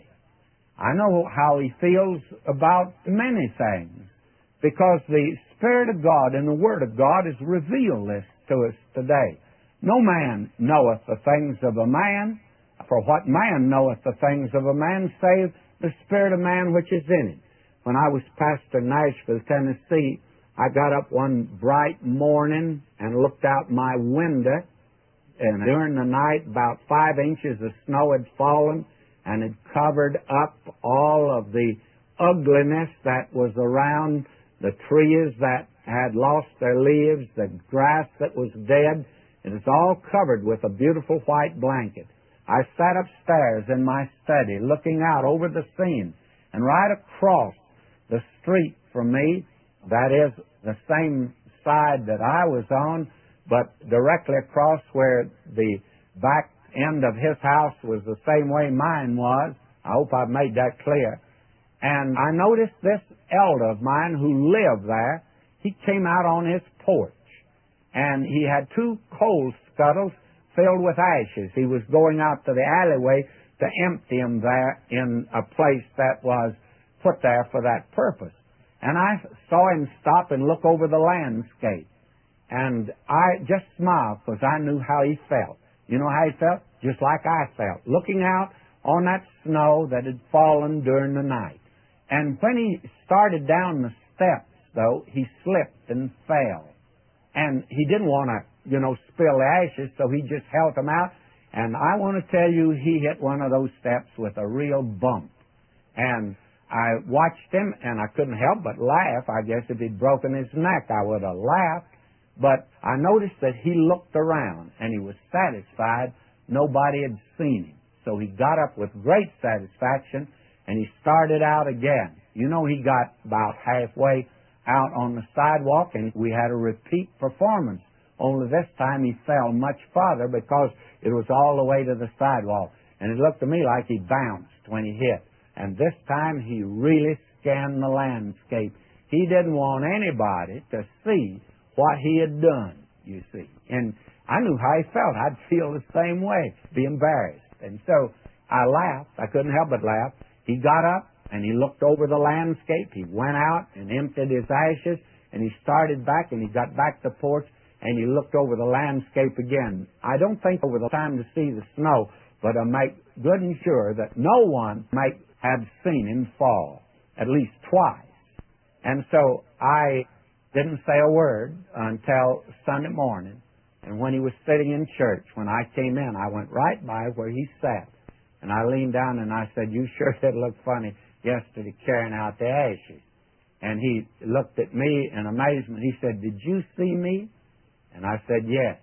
I know how He feels about many things, because the Spirit of God and the Word of God has revealed this to us today. No man knoweth the things of a man, for what man knoweth the things of a man, save the spirit of man which is in him. When I was pastor in Nashville, Tennessee, I got up one bright morning and looked out my window, and during the night about five inches of snow had fallen and had covered up all of the ugliness that was around the trees that had lost their leaves, the grass that was dead. It was all covered with a beautiful white blanket. I sat upstairs in my study looking out over the scene, and right across the street from me, that is the same side that I was on, but directly across where the back end of his house was the same way mine was. I hope I've made that clear. And I noticed this elder of mine who lived there, he came out on his porch, and he had two coal scuttles filled with ashes. He was going out to the alleyway to empty them there in a place that was put there for that purpose. And I saw him stop and look over the landscape. And I just smiled because I knew how he felt. You know how he felt? Just like I felt, looking out on that snow that had fallen during the night. And when he started down the steps, though, he slipped and fell. And he didn't want to, you know, spill the ashes, so he just held them out. And I want to tell you, he hit one of those steps with a real bump. And I watched him, and I couldn't help but laugh. I guess if he'd broken his neck, I would have laughed. But I noticed that he looked around, and he was satisfied nobody had seen him. So he got up with great satisfaction, and he started out again. You know, he got about halfway out on the sidewalk, and we had a repeat performance. Only this time he fell much farther because it was all the way to the sidewalk. And it looked to me like he bounced when he hit. And this time he really scanned the landscape. He didn't want anybody to see what he had done, you see. And I knew how he felt. I'd feel the same way, be embarrassed. And so I laughed. I couldn't help but laugh. He got up and he looked over the landscape. He went out and emptied his ashes, and he started back, and he got back to the porch, and he looked over the landscape again. I don't think over the time to see the snow, but I make good and sure that no one might have seen him fall, at least twice. And so I didn't say a word until Sunday morning. And when he was sitting in church, when I came in, I went right by where he sat. And I leaned down and I said, "You sure did look funny yesterday carrying out the ashes." And he looked at me in amazement. He said, "Did you see me?" And I said, "Yes."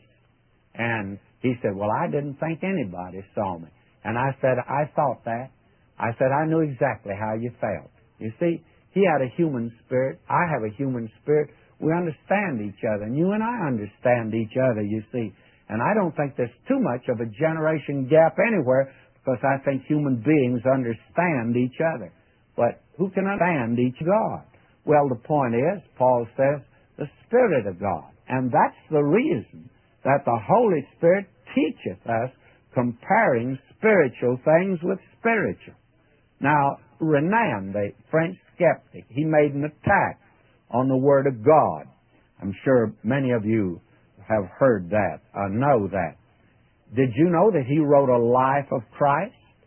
And he said, "Well, I didn't think anybody saw me." And I said, "I thought that." I said, "I knew exactly how you felt." You see, he had a human spirit. I have a human spirit. We understand each other. And you and I understand each other, you see. And I don't think there's too much of a generation gap anywhere, because I think human beings understand each other. But who can understand each God? Well, the point is, Paul says, the Spirit of God. And that's the reason that the Holy Spirit teacheth us comparing spiritual things with spiritual. Now, Renan, the French skeptic, he made an attack on the Word of God. I'm sure many of you have heard that, uh, know that. Did you know that he wrote a life of Christ?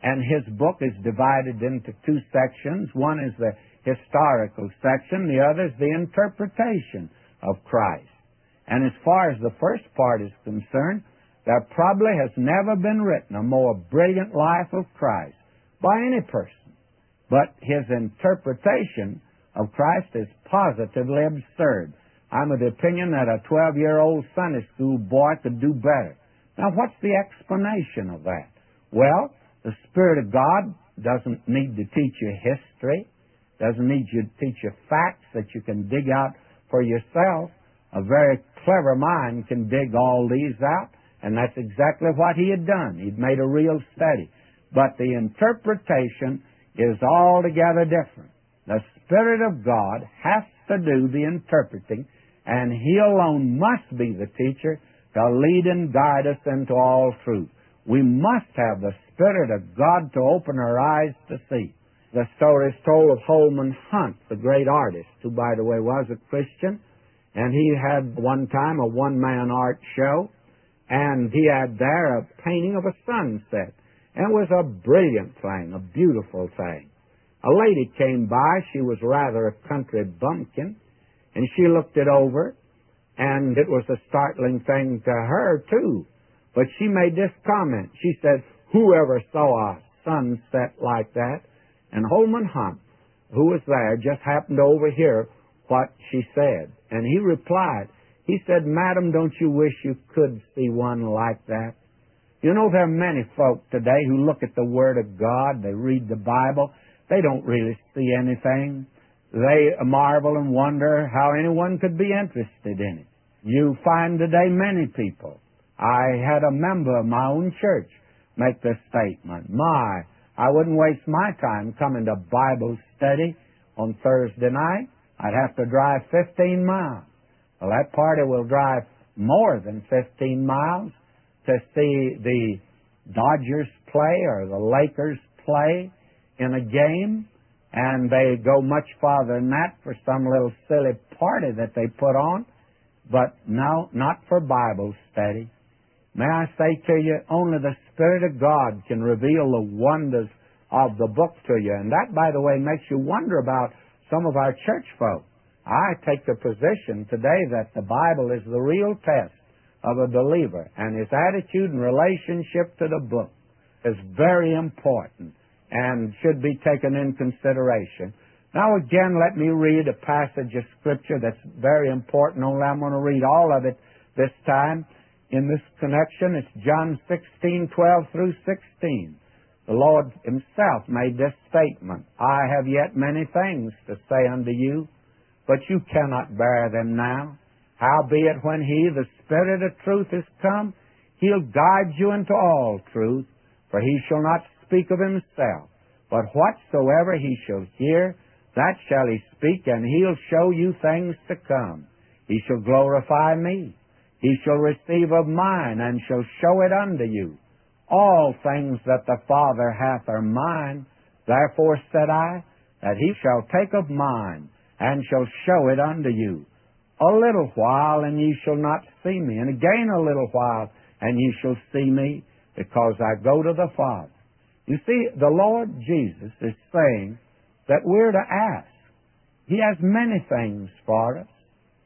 And his book is divided into two sections. One is the historical section, the other is the interpretation of Christ. And as far as the first part is concerned, there probably has never been written a more brilliant life of Christ by any person. But his interpretation of Christ is positively absurd. I'm of the opinion that a twelve-year-old Sunday school boy could do better. Now, what's the explanation of that? Well, the Spirit of God doesn't need to teach you history, doesn't need you to teach you facts that you can dig out for yourself. A very clever mind can dig all these out, and that's exactly what he had done. He'd made a real study. But the interpretation is altogether different. The Spirit of God has to do the interpreting, and he alone must be the teacher to lead and guide us into all truth. We must have the Spirit of God to open our eyes to see. The story is told of Holman Hunt, the great artist, who, by the way, was a Christian, and he had one time a one-man art show, and he had there a painting of a sunset. And it was a brilliant thing, a beautiful thing. A lady came by. She was rather a country bumpkin, and she looked it over, and it was a startling thing to her, too. But she made this comment. She said, "Whoever saw a sunset like that?" And Holman Hunt, who was there, just happened to overhear what she said. And he replied, he said, "Madam, don't you wish you could see one like that?" You know, there are many folk today who look at the Word of God, they read the Bible, they don't really see anything. They marvel and wonder how anyone could be interested in it. You find today many people. I had a member of my own church make this statement. My, I wouldn't waste my time coming to Bible study on Thursday night. I'd have to drive fifteen miles. Well, that party will drive more than fifteen miles to see the Dodgers play or the Lakers play in a game, and they go much farther than that for some little silly party that they put on, but no, not for Bible study. May I say to you, only the Spirit of God can reveal the wonders of the book to you, and that, by the way, makes you wonder about some of our church folk. I take the position today that the Bible is the real test of a believer, and his attitude and relationship to the book is very important and should be taken in consideration. Now again, let me read a passage of Scripture that's very important, only I'm going to read all of it this time. In this connection, it's John sixteen, twelve through sixteen. The Lord himself made this statement, "I have yet many things to say unto you, but you cannot bear them now. Howbeit, when he, the Spirit of truth, is come, he'll guide you into all truth, for he shall not speak of himself, but whatsoever he shall hear, that shall he speak, and he'll show you things to come. He shall glorify me. He shall receive of mine, and shall show it unto you. All things that the Father hath are mine. Therefore said I, that he shall take of mine, and shall show it unto you. A little while, and ye shall not see me, and again a little while, and ye shall see me, because I go to the Father." You see, the Lord Jesus is saying that we're to ask. He has many things for us,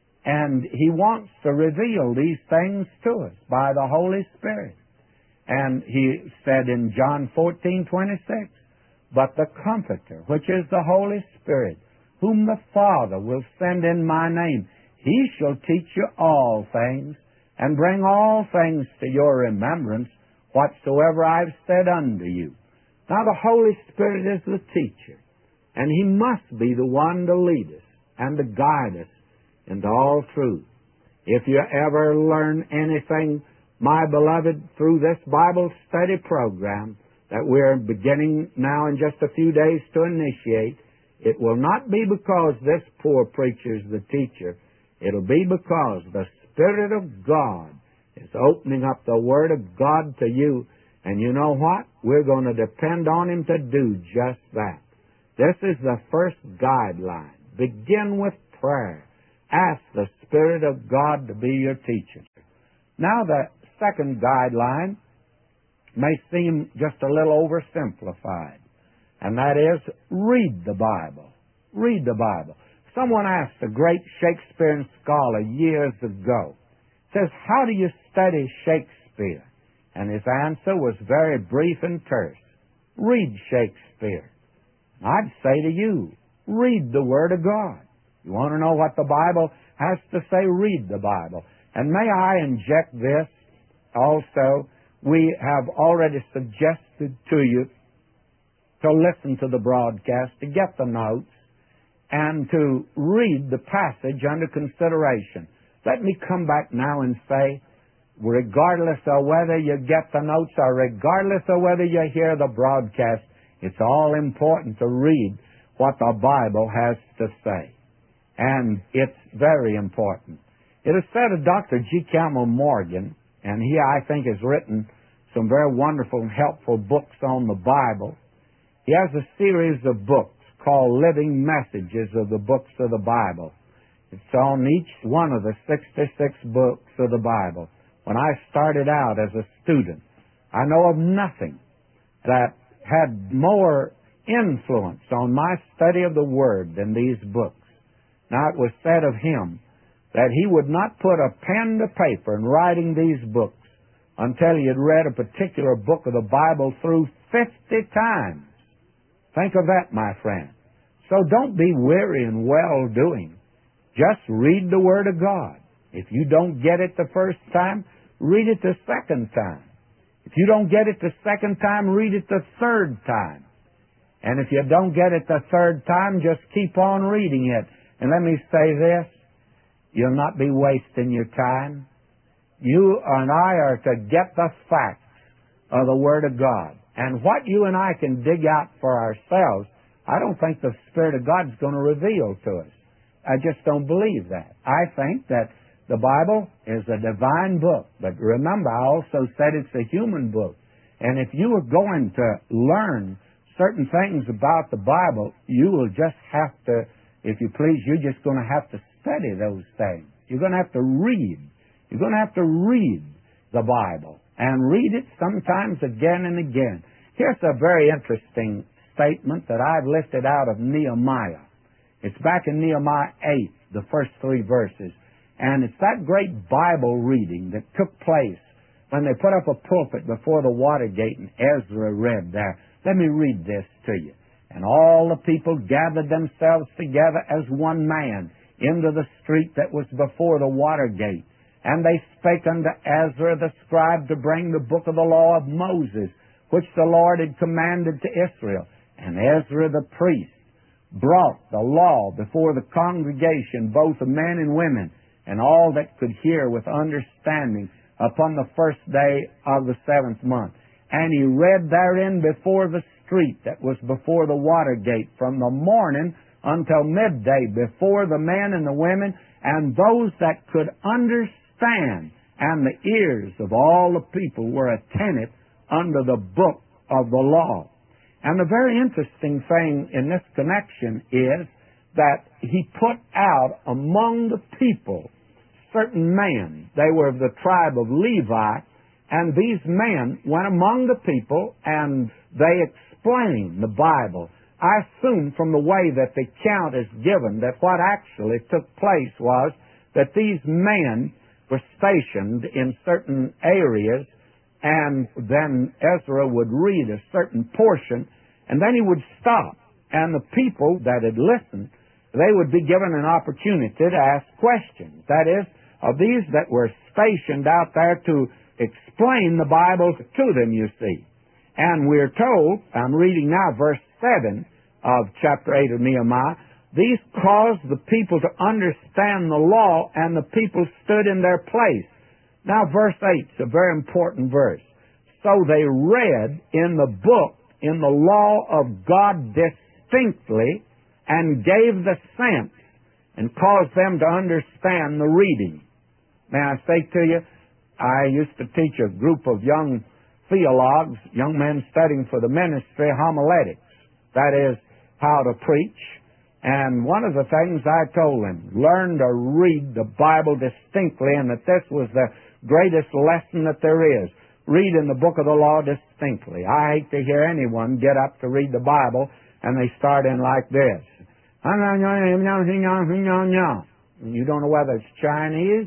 and he wants to reveal these things to us by the Holy Spirit. And he said in John fourteen, twenty-six, "But the Comforter, which is the Holy Spirit, whom the Father will send in my name, he shall teach you all things, and bring all things to your remembrance, whatsoever I've said unto you." Now the Holy Spirit is the teacher, and he must be the one to lead us and to guide us into all truth. If you ever learn anything, my beloved, through this Bible study program that we're beginning now in just a few days to initiate, it will not be because this poor preacher's the teacher. It'll be because the Spirit of God is opening up the Word of God to you. And you know what? We're going to depend on him to do just that. This is the first guideline. Begin with prayer. Ask the Spirit of God to be your teacher. Now the second guideline may seem just a little oversimplified, and that is, read the Bible. Read the Bible. Someone asked a great Shakespearean scholar years ago, says, how do you study Shakespeare? And his answer was very brief and terse. Read Shakespeare. I'd say to you, read the Word of God. You want to know what the Bible has to say? Read the Bible. And may I inject this also? We have already suggested to you to listen to the broadcast, to get the notes, and to read the passage under consideration. Let me come back now and say, regardless of whether you get the notes or regardless of whether you hear the broadcast, it's all important to read what the Bible has to say. And it's very important. It is said of Doctor G. Campbell Morgan, and he, I think, has written some very wonderful and helpful books on the Bible. He has a series of books called Living Messages of the Books of the Bible. It's on each one of the sixty-six books of the Bible. When I started out as a student, I know of nothing that had more influence on my study of the Word than these books. Now, it was said of him that he would not put a pen to paper in writing these books until he had read a particular book of the Bible through fifty times. Think of that, my friend. So don't be weary in well-doing. Just read the Word of God. If you don't get it the first time, read it the second time. If you don't get it the second time, read it the third time. And if you don't get it the third time, just keep on reading it. And let me say this, you'll not be wasting your time. You and I are to get the facts of the Word of God. And what you and I can dig out for ourselves, I don't think the Spirit of God is going to reveal to us. I just don't believe that. I think that the Bible is a divine book. But remember, I also said it's a human book. And if you are going to learn certain things about the Bible, you will just have to, if you please, you're just going to have to study those things. You're going to have to read. You're going to have to read the Bible and read it sometimes again and again. Here's a very interesting statement that I've lifted out of Nehemiah. It's back in Nehemiah eight, the first three verses. And it's that great Bible reading that took place when they put up a pulpit before the Watergate and Ezra read there. Let me read this to you. And all the people gathered themselves together as one man into the street that was before the Watergate. And they spake unto Ezra the scribe to bring the book of the law of Moses, which the Lord had commanded to Israel. And Ezra the priest brought the law before the congregation, both of men and women, and all that could hear with understanding upon the first day of the seventh month. And he read therein before the street that was before the Watergate from the morning until midday, before the men and the women and those that could understand. And the ears of all the people were attentive unto the book of the law. And the very interesting thing in this connection is that he put out among the people certain men. They were of the tribe of Levi, and these men went among the people and they explained the Bible. I assume from the way that the account is given that what actually took place was that these men were stationed in certain areas, and then Ezra would read a certain portion, and then he would stop. And the people that had listened, they would be given an opportunity to ask questions. That is, of these that were stationed out there to explain the Bible to them, you see. And we're told, I'm reading now verse seven of chapter eight of Nehemiah, these caused the people to understand the law, and the people stood in their place. Now, verse eight is a very important verse. So they read in the book, in the law of God distinctly, and gave the sense, and caused them to understand the reading. May I say to you, I used to teach a group of young theologues, young men studying for the ministry, homiletics. That is, how to preach. And one of the things I told them, learn to read the Bible distinctly, and that this was the greatest lesson that there is. read in the book of the law distinctly. I hate to hear anyone get up to read the Bible and they start in like this. You don't know whether it's Chinese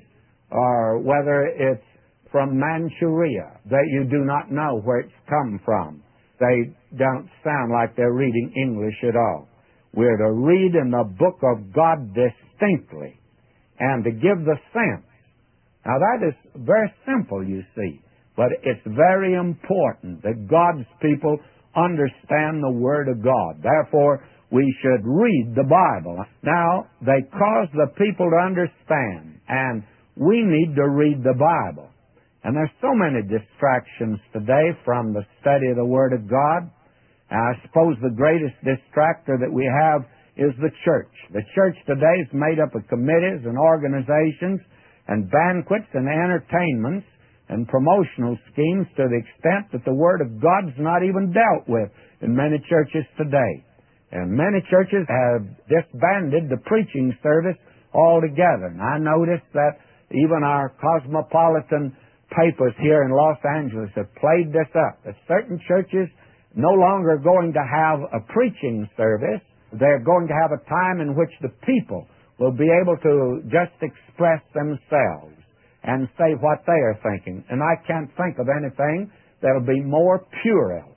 or whether it's from Manchuria. That you do not know where it's come from. They don't sound like they're reading English at all. We're to read in the book of God distinctly and to give the sense. Now that is very simple, you see, but it's very important that God's people understand the Word of God. Therefore, we should read the Bible. Now, they cause the people to understand, and we need to read the Bible. And there's so many distractions today from the study of the Word of God. And I suppose the greatest distractor that we have is the church. The church today is made up of committees and organizations and banquets and entertainments and promotional schemes to the extent that the Word of God's not even dealt with in many churches today. And many churches have disbanded the preaching service altogether. And I noticed that even our cosmopolitan papers here in Los Angeles have played this up, that certain churches no longer going to have a preaching service. They're going to have a time in which the people will be able to just express themselves and say what they are thinking. And I can't think of anything that'll be more puerile,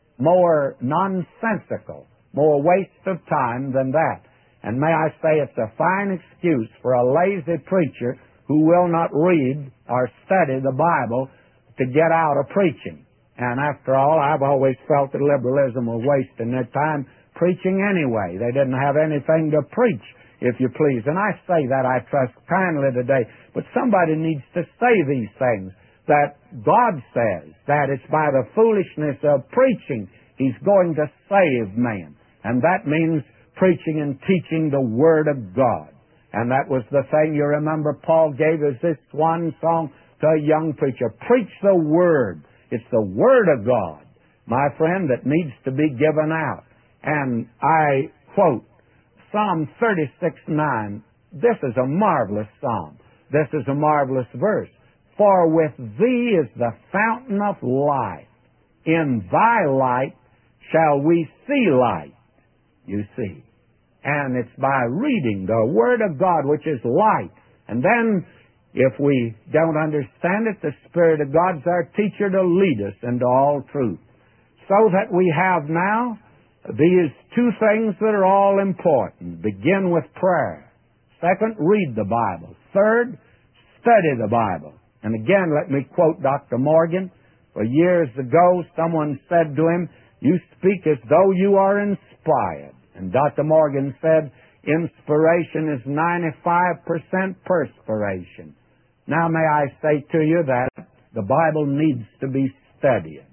more nonsensical, more waste of time than that. And may I say it's a fine excuse for a lazy preacher who will not read or study the Bible to get out of preaching. And after all, I've always felt that liberalism was wasting their time preaching anyway. They didn't have anything to preach, if you please. And I say that, I trust, kindly today. But somebody needs to say these things, that God says that it's by the foolishness of preaching He's going to save man. And that means preaching and teaching the Word of God. And that was the thing, you remember, Paul gave us this one song to a young preacher. Preach the Word. It's the Word of God, my friend, that needs to be given out. And I quote Psalm thirty-six nine. This is a marvelous psalm. This is a marvelous verse. For with Thee is the fountain of life. In Thy light shall we see light. You see. And it's by reading the Word of God, which is light. And then, if we don't understand it, the Spirit of God's our teacher to lead us into all truth. So that we have now these two things that are all important. Begin with prayer. Second, read the Bible. Third, study the Bible. And again, let me quote Doctor Morgan. For years ago, someone said to him, "You speak as though you are inspired." And Doctor Morgan said, inspiration is ninety-five percent perspiration. Now may I say to you that the Bible needs to be studied.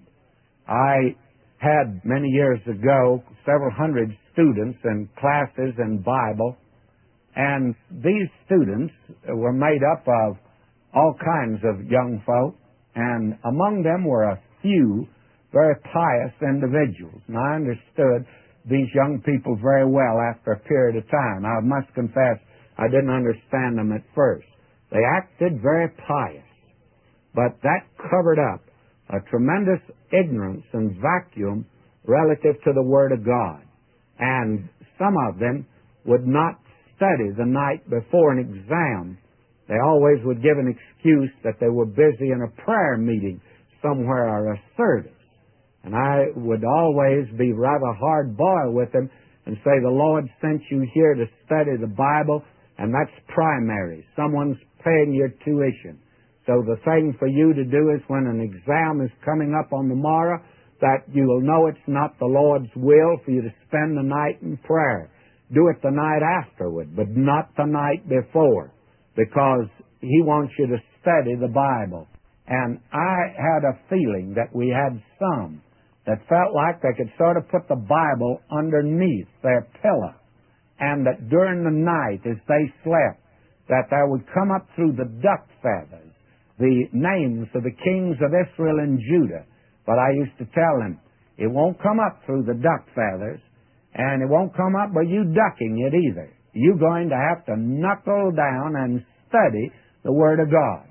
I had many years ago several hundred students in classes in Bible, and these students were made up of all kinds of young folk, and among them were a few very pious individuals. And I understood these young people very well after a period of time. I must confess I didn't understand them at first. They acted very pious, but that covered up a tremendous ignorance and vacuum relative to the Word of God. And some of them would not study the night before an exam. They always would give an excuse that they were busy in a prayer meeting somewhere or a service. And I would always be rather hard boiled with them and say, the Lord sent you here to study the Bible, and that's primary. Someone's paying your tuition. So the thing for you to do is when an exam is coming up on the morrow, that you will know it's not the Lord's will for you to spend the night in prayer. Do it the night afterward, but not the night before, because He wants you to study the Bible. And I had a feeling that we had some that felt like they could sort of put the Bible underneath their pillow, and that during the night as they slept, that there would come up through the duck feathers the names of the kings of Israel and Judah. But I used to tell them, it won't come up through the duck feathers, and it won't come up by you ducking it either. You're going to have to knuckle down and study the Word of God.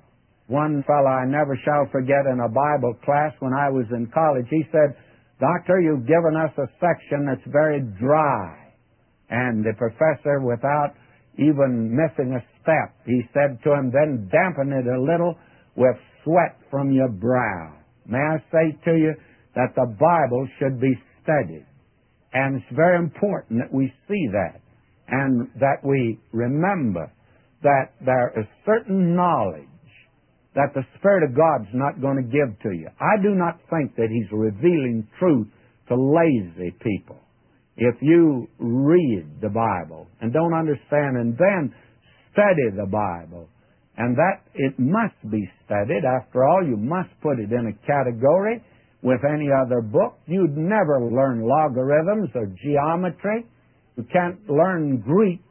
One fellow I never shall forget in a Bible class when I was in college, he said, "Doctor, you've given us a section that's very dry." And the professor, without even missing a step, he said to him, "Then dampen it a little with sweat from your brow." May I say to you that the Bible should be studied. And it's very important that we see that and that we remember that there is certain knowledge that the Spirit of God's not going to give to you. I do not think that He's revealing truth to lazy people. If you read the Bible and don't understand and then study the Bible, and that it must be studied. After all, you must put it in a category with any other book. You'd never learn logarithms or geometry. You can't learn Greek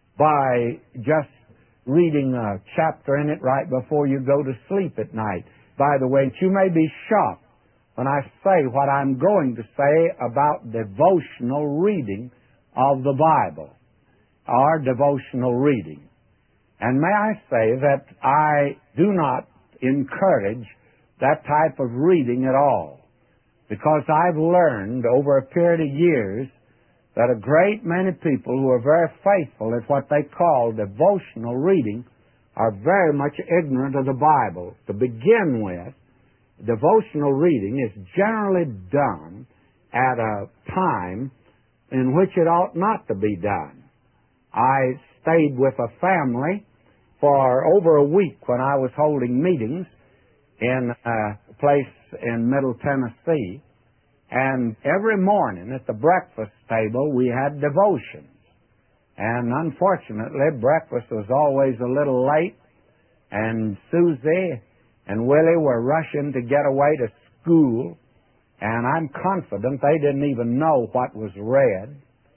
by just reading a chapter in it right before you go to sleep at night. By the way, you may be shocked when I say what I'm going to say about devotional reading of the Bible, or devotional reading. And may I say that I do not encourage that type of reading at all, because I've learned over a period of years that a great many people who are very faithful at what they call devotional reading are very much ignorant of the Bible. To begin with, devotional reading is generally done at a time in which it ought not to be done. I stayed with a family for over a week when I was holding meetings in a place in Middle Tennessee, and every morning at the breakfast table we had devotions. And unfortunately, breakfast was always a little late, and Susie and Willie were rushing to get away to school, and I'm confident they didn't even know what was read.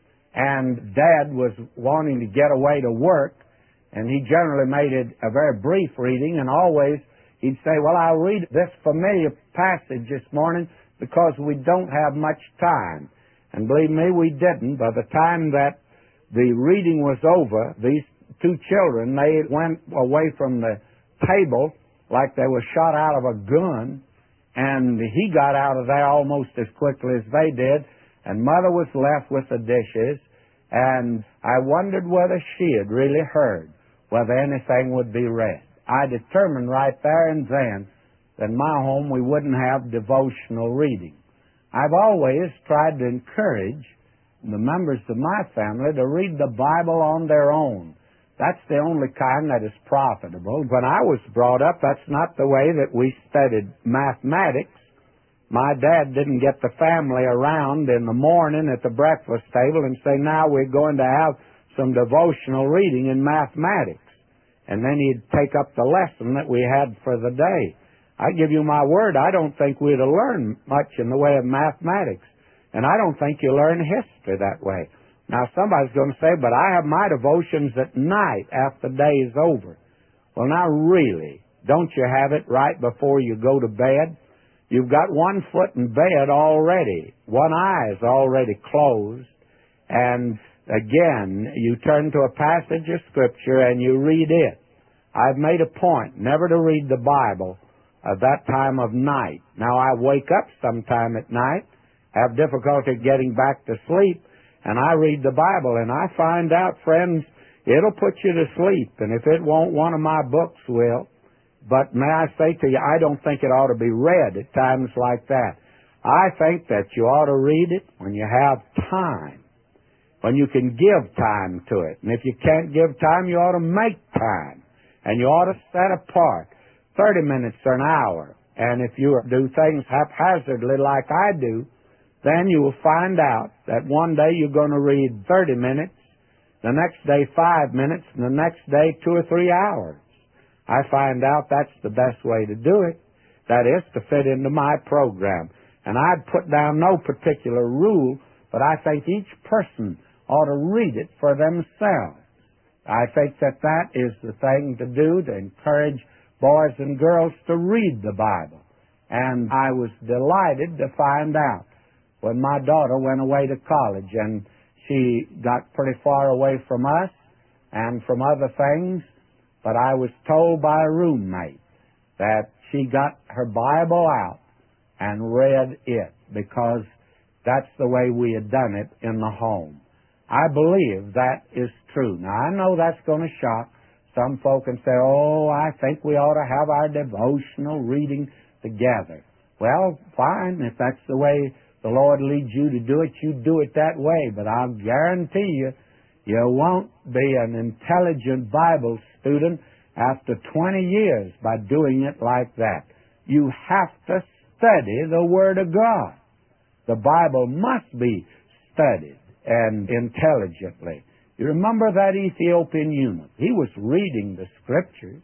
And Dad was wanting to get away to work, and he generally made it a very brief reading, and always he'd say, "Well, I'll read this familiar passage this morning because we don't have much time." And believe me, we didn't. By the time that the reading was over, these two children, they went away from the table like they were shot out of a gun, and he got out of there almost as quickly as they did, and Mother was left with the dishes, and I wondered whether she had really heard whether anything would be read. I determined right there and then that in my home we wouldn't have devotional reading. I've always tried to encourage the members of my family to read the Bible on their own. That's the only kind that is profitable. When I was brought up, that's not the way that we studied mathematics. My dad didn't get the family around in the morning at the breakfast table and say, "Now we're going to have some devotional reading in mathematics." And then he'd take up the lesson that we had for the day. I give you my word, I don't think we'd have learned much in the way of mathematics. And I don't think you learn history that way. Now somebody's going to say, "But I have my devotions at night after the day is over." Well, now really, don't you have it right before you go to bed? You've got one foot in bed already. One eye is already closed. And again, you turn to a passage of Scripture and you read it. I've made a point never to read the Bible at that time of night. Now, I wake up sometime at night, have difficulty getting back to sleep, and I read the Bible, and I find out, friends, it'll put you to sleep, and if it won't, one of my books will. But may I say to you, I don't think it ought to be read at times like that. I think that you ought to read it when you have time, when you can give time to it. And if you can't give time, you ought to make time. And you ought to set apart thirty minutes or an hour. And if you do things haphazardly like I do, then you will find out that one day you're going to read thirty minutes, the next day five minutes, and the next day two or three hours. I find out that's the best way to do it. That is to fit into my program. And I'd put down no particular rule, but I think each person ought to read it for themselves. I think that that is the thing to do, to encourage boys and girls to read the Bible. And I was delighted to find out when my daughter went away to college, and she got pretty far away from us and from other things, but I was told by a roommate that she got her Bible out and read it, because that's the way we had done it in the home. I believe that is true. Now, I know that's going to shock some folk and say, oh, I think we ought to have our devotional reading together. Well, fine. If that's the way the Lord leads you to do it, you do it that way. But I'll guarantee you, you won't be an intelligent Bible student after twenty years by doing it like that. You have to study the Word of God. The Bible must be studied and intelligently. You remember that Ethiopian eunuch? He was reading the Scriptures,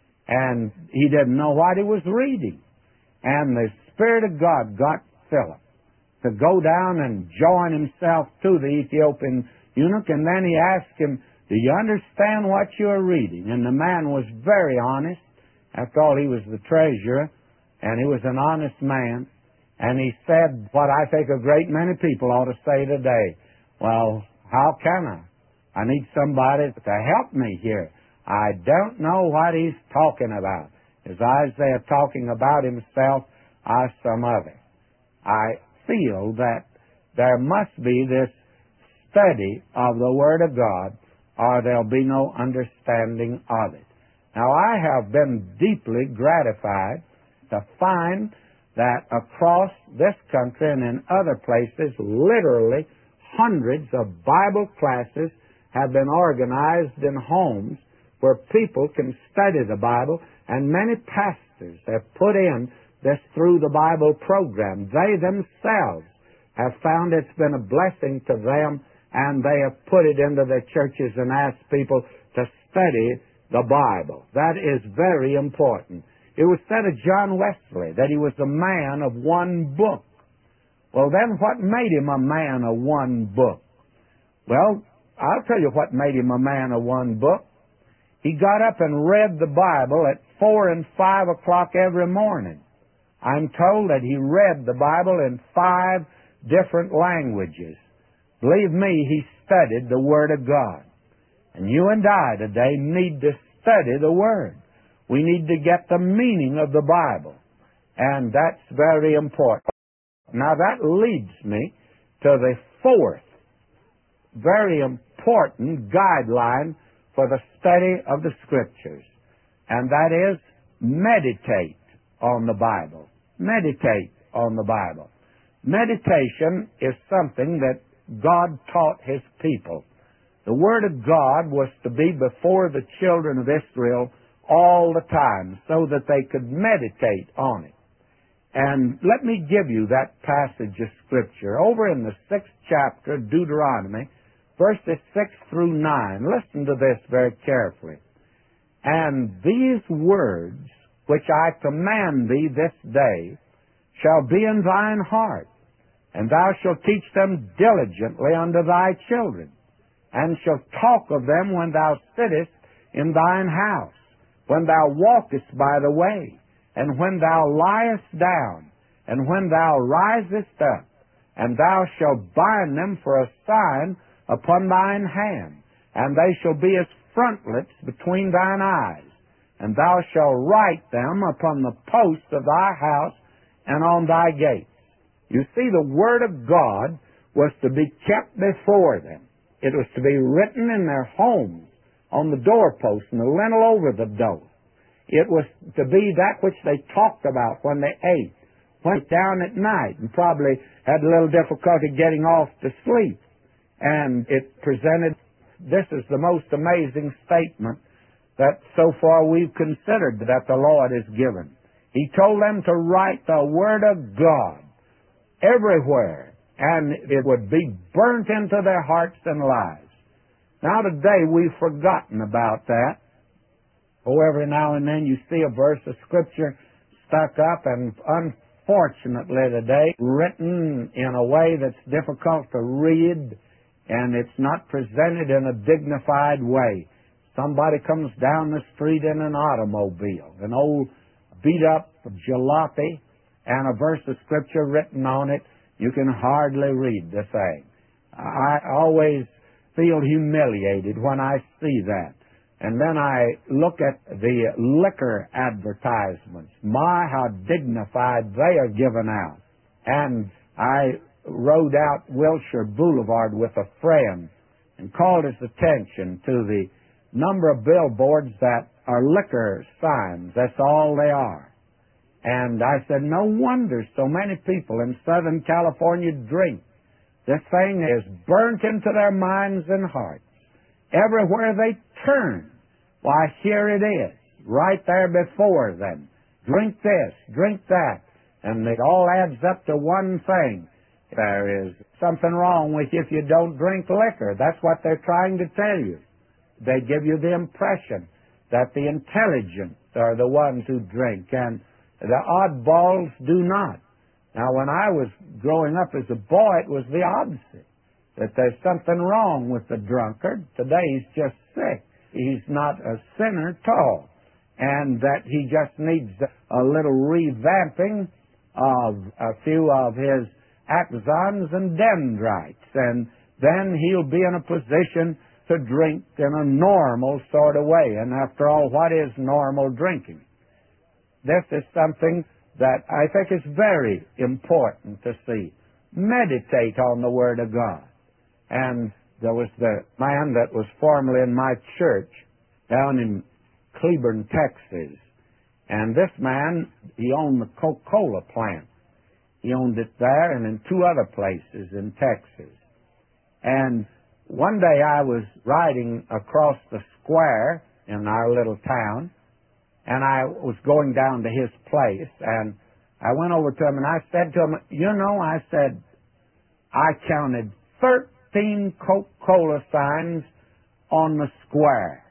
and he didn't know what he was reading. And the Spirit of God got Philip to go down and join himself to the Ethiopian eunuch, and then he asked him, do you understand what you're reading? And the man was very honest. After all, he was the treasurer, and he was an honest man. And he said what I think a great many people ought to say today. Well, how can I? I need somebody to help me here. I don't know what he's talking about. Is Isaiah talking about himself or some other? I feel that there must be this study of the Word of God, or there'll be no understanding of it. Now, I have been deeply gratified to find that across this country and in other places, literally hundreds of Bible classes have been organized in homes where people can study the Bible, and many pastors have put in this Through the Bible program. They themselves have found it's been a blessing to them, and they have put it into their churches and asked people to study the Bible. That is very important. It was said of John Wesley that he was a man of one book. Well, then what made him a man of one book? Well, I'll tell you what made him a man of one book. He got up and read the Bible at four and five o'clock every morning. I'm told that he read the Bible in five different languages. Believe me, he studied the Word of God. And you and I today need to study the Word. We need to get the meaning of the Bible. And that's very important. Now that leads me to the fourth very important guideline for the study of the Scriptures. And that is meditate on the Bible. Meditate on the Bible. Meditation is something that God taught His people. The Word of God was to be before the children of Israel all the time so that they could meditate on it. And let me give you that passage of Scripture. Over in the sixth chapter, Deuteronomy, verses six through nine. Listen to this very carefully. And these words which I command thee this day shall be in thine heart, and thou shalt teach them diligently unto thy children, and shalt talk of them when thou sittest in thine house, when thou walkest by the way, and when thou liest down, and when thou risest up, and thou shalt bind them for a sign upon thine hand, and they shall be as frontlets between thine eyes, and thou shalt write them upon the posts of thy house and on thy gates. You see, the Word of God was to be kept before them. It was to be written in their homes, on the doorposts and the lintel over the door. It was to be that which they talked about when they ate, went down at night, and probably had a little difficulty getting off to sleep. And it presented, this is the most amazing statement that so far we've considered that the Lord has given. He told them to write the Word of God everywhere, and it would be burnt into their hearts and lives. Now today we've forgotten about that. Oh, every now and then you see a verse of Scripture stuck up, and unfortunately today written in a way that's difficult to read, and it's not presented in a dignified way. Somebody comes down the street in an automobile, an old beat-up jalopy, and a verse of Scripture written on it. You can hardly read the thing. I always feel humiliated when I see that. And then I look at the liquor advertisements. My, how dignified they are given out. And I rode out Wilshire Boulevard with a friend and called his attention to the number of billboards that are liquor signs. That's all they are. And I said, no wonder so many people in Southern California drink. This thing is burnt into their minds and hearts. Everywhere they turn, why, here it is, right there before them. Drink this, drink that. And it all adds up to one thing. There is something wrong with you if you don't drink liquor. That's what they're trying to tell you. They give you the impression that the intelligent are the ones who drink, and the oddballs do not. Now, when I was growing up as a boy, it was the opposite, that there's something wrong with the drunkard. Today, he's just sick. He's not a sinner at all, and that he just needs a little revamping of a few of his axons and dendrites, and then he'll be in a position to drink in a normal sort of way. And after all, what is normal drinking? This is something that I think is very important to see. Meditate on the Word of God. And there was the man that was formerly in my church down in Cleburne, Texas. And this man, he owned the Coca-Cola plant. He owned it there and in two other places in Texas. And one day I was riding across the square in our little town, and I was going down to his place, and I went over to him and I said to him, you know, I said, I counted thirteen Coca-Cola signs on the square.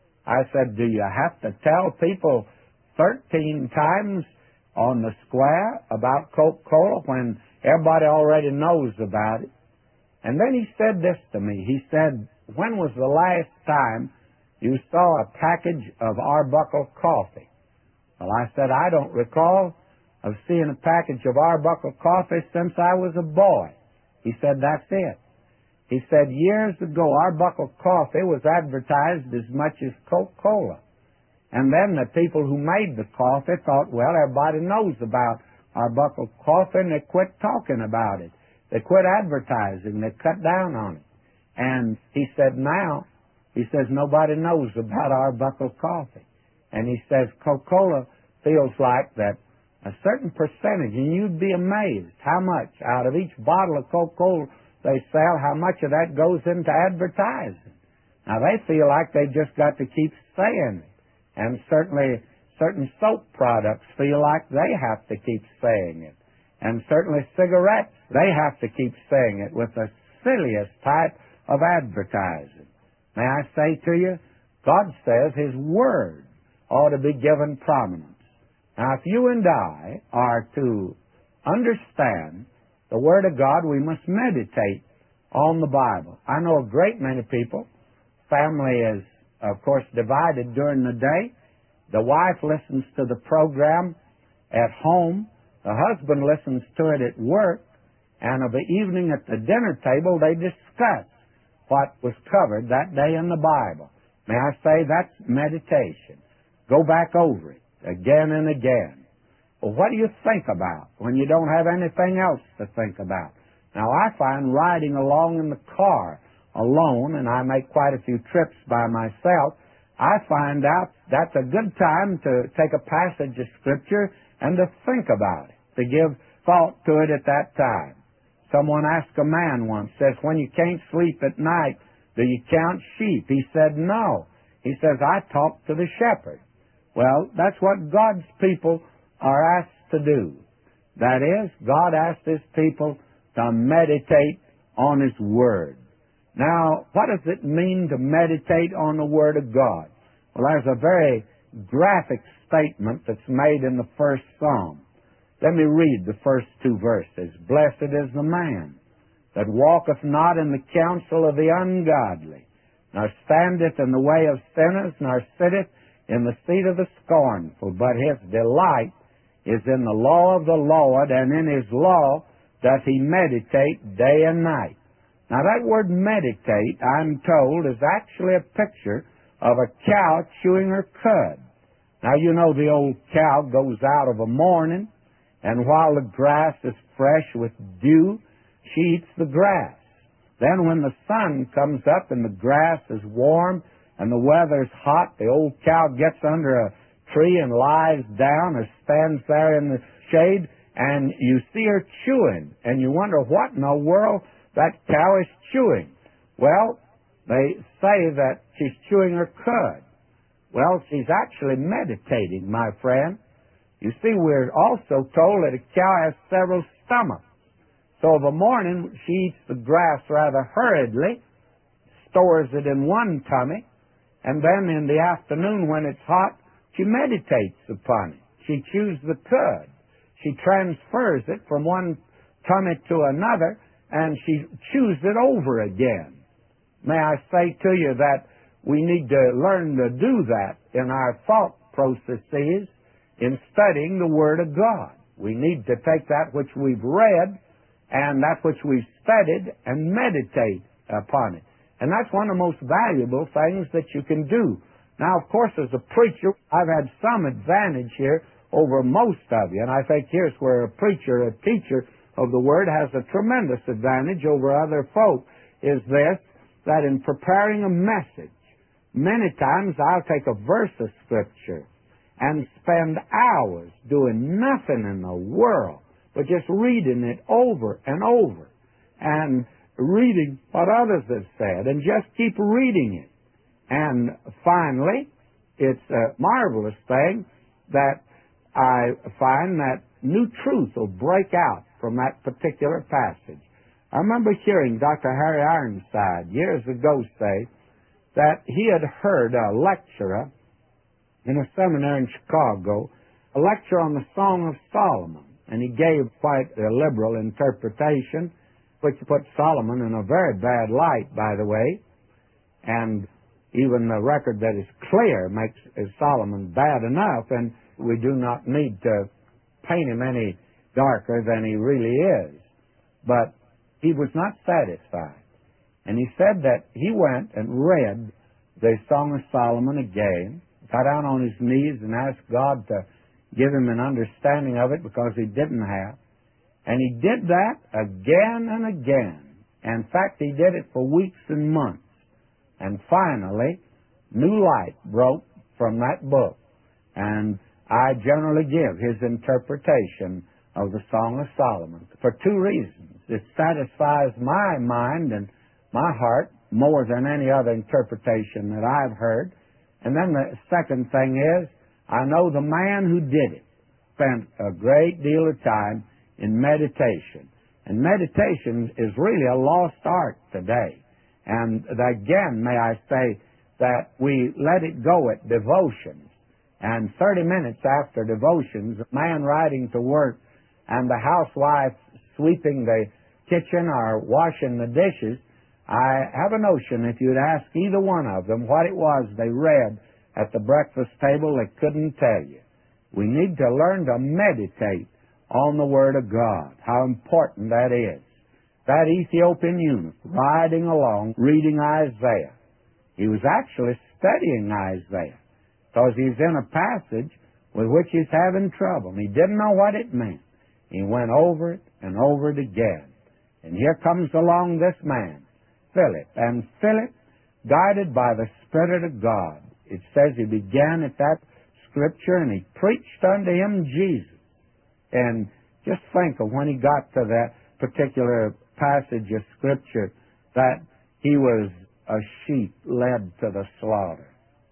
I said, do you have to tell people thirteen times on the square about Coca-Cola when everybody already knows about it? And then he said this to me. He said, when was the last time you saw a package of Arbuckle coffee? Well, I said, I don't recall of seeing a package of Arbuckle coffee since I was a boy. He said, that's it. He said, years ago, Arbuckle coffee was advertised as much as Coca-Cola. And then the people who made the coffee thought, well, everybody knows about Arbuckle coffee, and they quit talking about it. They quit advertising. They cut down on it. And he said, now, he says, nobody knows about Arbuckle coffee. And he says, Coca-Cola feels like that a certain percentage, and you'd be amazed how much out of each bottle of Coca-Cola they sell, how much of that goes into advertising. Now, they feel like they just got to keep saying it. And certainly, certain soap products feel like they have to keep saying it. And certainly cigarettes, they have to keep saying it with the silliest type of advertising. May I say to you, God says His Word ought to be given prominence. Now, if you and I are to understand the Word of God, we must meditate on the Bible. I know a great many people. Family is, of course, divided during the day. The wife listens to the program at home. The husband listens to it at work. And of the evening at the dinner table, they discuss what was covered that day in the Bible. May I say that's meditation. Go back over it again and again. Well, what do you think about when you don't have anything else to think about? Now, I find riding along in the car alone, and I make quite a few trips by myself, I find out that's a good time to take a passage of Scripture and to think about it, to give thought to it at that time. Someone asked a man once, says, when you can't sleep at night, do you count sheep? He said, no. He says, I talk to the shepherd. Well, that's what God's people are asked to do. That is, God asked His people to meditate on His Word. Now, what does it mean to meditate on the Word of God? Well, there's a very graphic statement that's made in the first Psalm. Let me read the first two verses. Blessed is the man that walketh not in the counsel of the ungodly, nor standeth in the way of sinners, nor sitteth in the seat of the scornful, but his delight is in the law of the Lord, and in His law doth he meditate day and night. Now that word meditate, I'm told, is actually a picture of a cow chewing her cud. Now, you know the old cow goes out of a morning, and while the grass is fresh with dew, she eats the grass. Then when the sun comes up and the grass is warm and the weather's hot, the old cow gets under a tree and lies down or stands there in the shade, and you see her chewing, and you wonder what in the world that cow is chewing. Well, they say that she's chewing her cud. Well, she's actually meditating, my friend. You see, we're also told that a cow has several stomachs. So of a morning, she eats the grass rather hurriedly, stores it in one tummy, and then in the afternoon when it's hot, she meditates upon it. She chews the cud. She transfers it from one tummy to another, and she chews it over again. May I say to you that we need to learn to do that in our thought processes in studying the Word of God. We need to take that which we've read and that which we've studied and meditate upon it. And that's one of the most valuable things that you can do. Now, of course, as a preacher, I've had some advantage here over most of you, and I think here's where a preacher, a teacher of the Word has a tremendous advantage over other folk, is this, that in preparing a message, many times I'll take a verse of Scripture and spend hours doing nothing in the world but just reading it over and over and reading what others have said and just keep reading it. And finally, it's a marvelous thing that I find that new truth will break out from that particular passage. I remember hearing Doctor Harry Ironside years ago say that he had heard a lecturer in a seminary in Chicago, a lecture on the Song of Solomon, and he gave quite a liberal interpretation, which put Solomon in a very bad light, by the way, and even the record that is clear makes Solomon bad enough, and we do not need to paint him any darker than he really is. But he was not satisfied. And he said that he went and read the Song of Solomon again, got down on his knees and asked God to give him an understanding of it because he didn't have. And he did that again and again. In fact, he did it for weeks and months. And finally, new light broke from that book. And I generally give his interpretation of the Song of Solomon for two reasons. It satisfies my mind and my heart more than any other interpretation that I've heard. And then the second thing is, I know the man who did it spent a great deal of time in meditation. And meditation is really a lost art today. And again, may I say that we let it go at devotions. And thirty minutes after devotions, a man riding to work and the housewife sweeping the kitchen or washing the dishes, I have a notion if you'd ask either one of them what it was they read at the breakfast table, they couldn't tell you. We need to learn to meditate on the Word of God, how important that is. That Ethiopian eunuch riding along, reading Isaiah. He was actually studying Isaiah because he's in a passage with which he's having trouble. He didn't know what it meant. He went over it and over it again. And here comes along this man, Philip. And Philip, guided by the Spirit of God, it says he began at that Scripture and he preached unto him Jesus. And just think of when he got to that particular passage of Scripture, that he was a sheep led to the slaughter.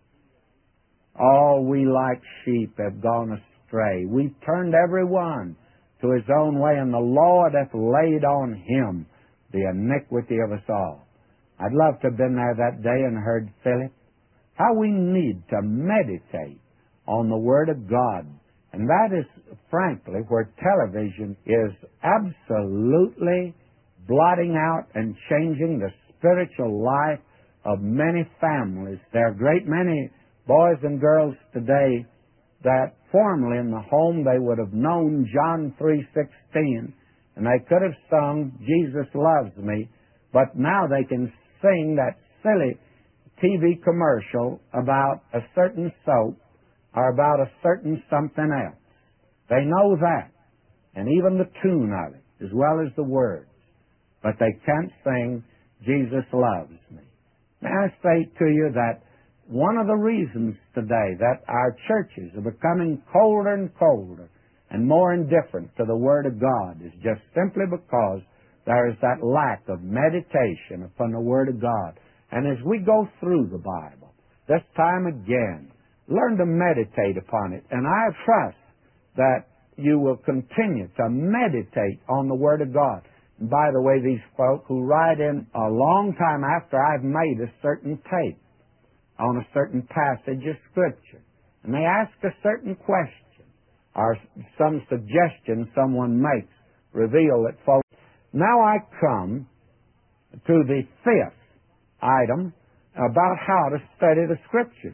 All we like sheep have gone astray. We've turned every one to his own way, and the Lord hath laid on him the iniquity of us all. I'd love to have been there that day and heard Philip. How we need to meditate on the Word of God. And that is, frankly, where television is absolutely blotting out and changing the spiritual life of many families. There are a great many boys and girls today that formerly in the home they would have known John three sixteen, and they could have sung Jesus Loves Me, but now they can sing that silly T V commercial about a certain soap or about a certain something else. They know that, and even the tune of it, as well as the words. But they can't sing, Jesus loves me. May I say to you that one of the reasons today that our churches are becoming colder and colder and more indifferent to the Word of God is just simply because there is that lack of meditation upon the Word of God. And as we go through the Bible, this time again, learn to meditate upon it. And I trust that you will continue to meditate on the Word of God. And by the way, these folk who write in a long time after I've made a certain tape on a certain passage of Scripture, and they ask a certain question, or some suggestion someone makes, reveal that folks. Now I come to the fifth item about how to study the Scriptures.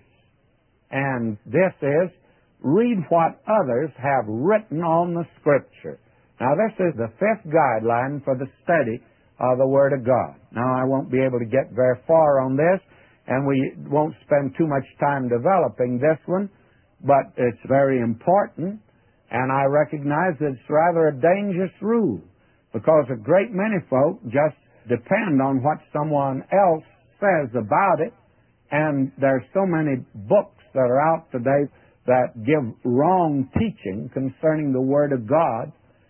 And this is, read what others have written on the Scripture. Now this is the fifth guideline for the study of the Word of God. Now I won't be able to get very far on this, and we won't spend too much time developing this one, but it's very important, and I recognize that it's rather a dangerous rule, because a great many folk just depend on what someone else says about it, and there's so many books that are out today that give wrong teaching concerning the Word of God,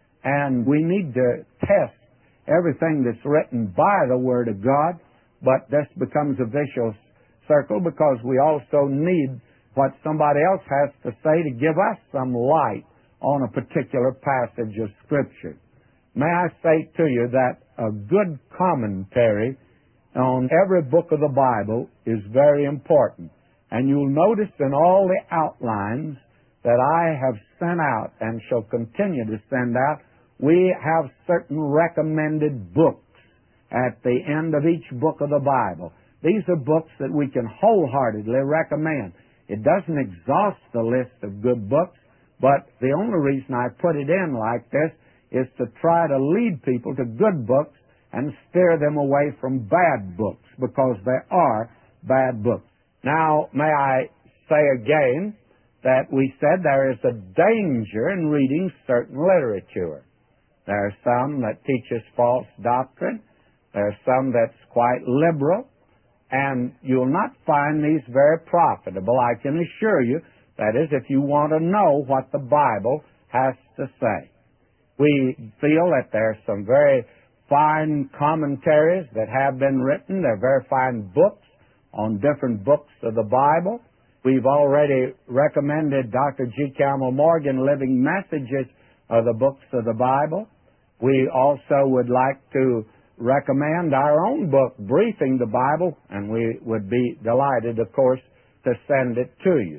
and we need to test everything that's written by the Word of God, but this becomes a vicious circle because we also need what somebody else has to say to give us some light on a particular passage of Scripture. May I say to you that a good commentary on every book of the Bible is very important. And you'll notice in all the outlines that I have sent out and shall continue to send out, we have certain recommended books at the end of each book of the Bible. These are books that we can wholeheartedly recommend. It doesn't exhaust the list of good books, but the only reason I put it in like this is to try to lead people to good books and steer them away from bad books, because there are bad books. Now, may I say again that we said there is a danger in reading certain literature. There are some that teaches false doctrine. There are some that's quite liberal. And you'll not find these very profitable, I can assure you. That is, if you want to know what the Bible has to say. We feel that there are some very fine commentaries that have been written. They're very fine books on different books of the Bible. We've already recommended Doctor G. Campbell Morgan Living Messages of the books of the Bible. We also would like to recommend our own book, Briefing the Bible, and we would be delighted, of course, to send it to you.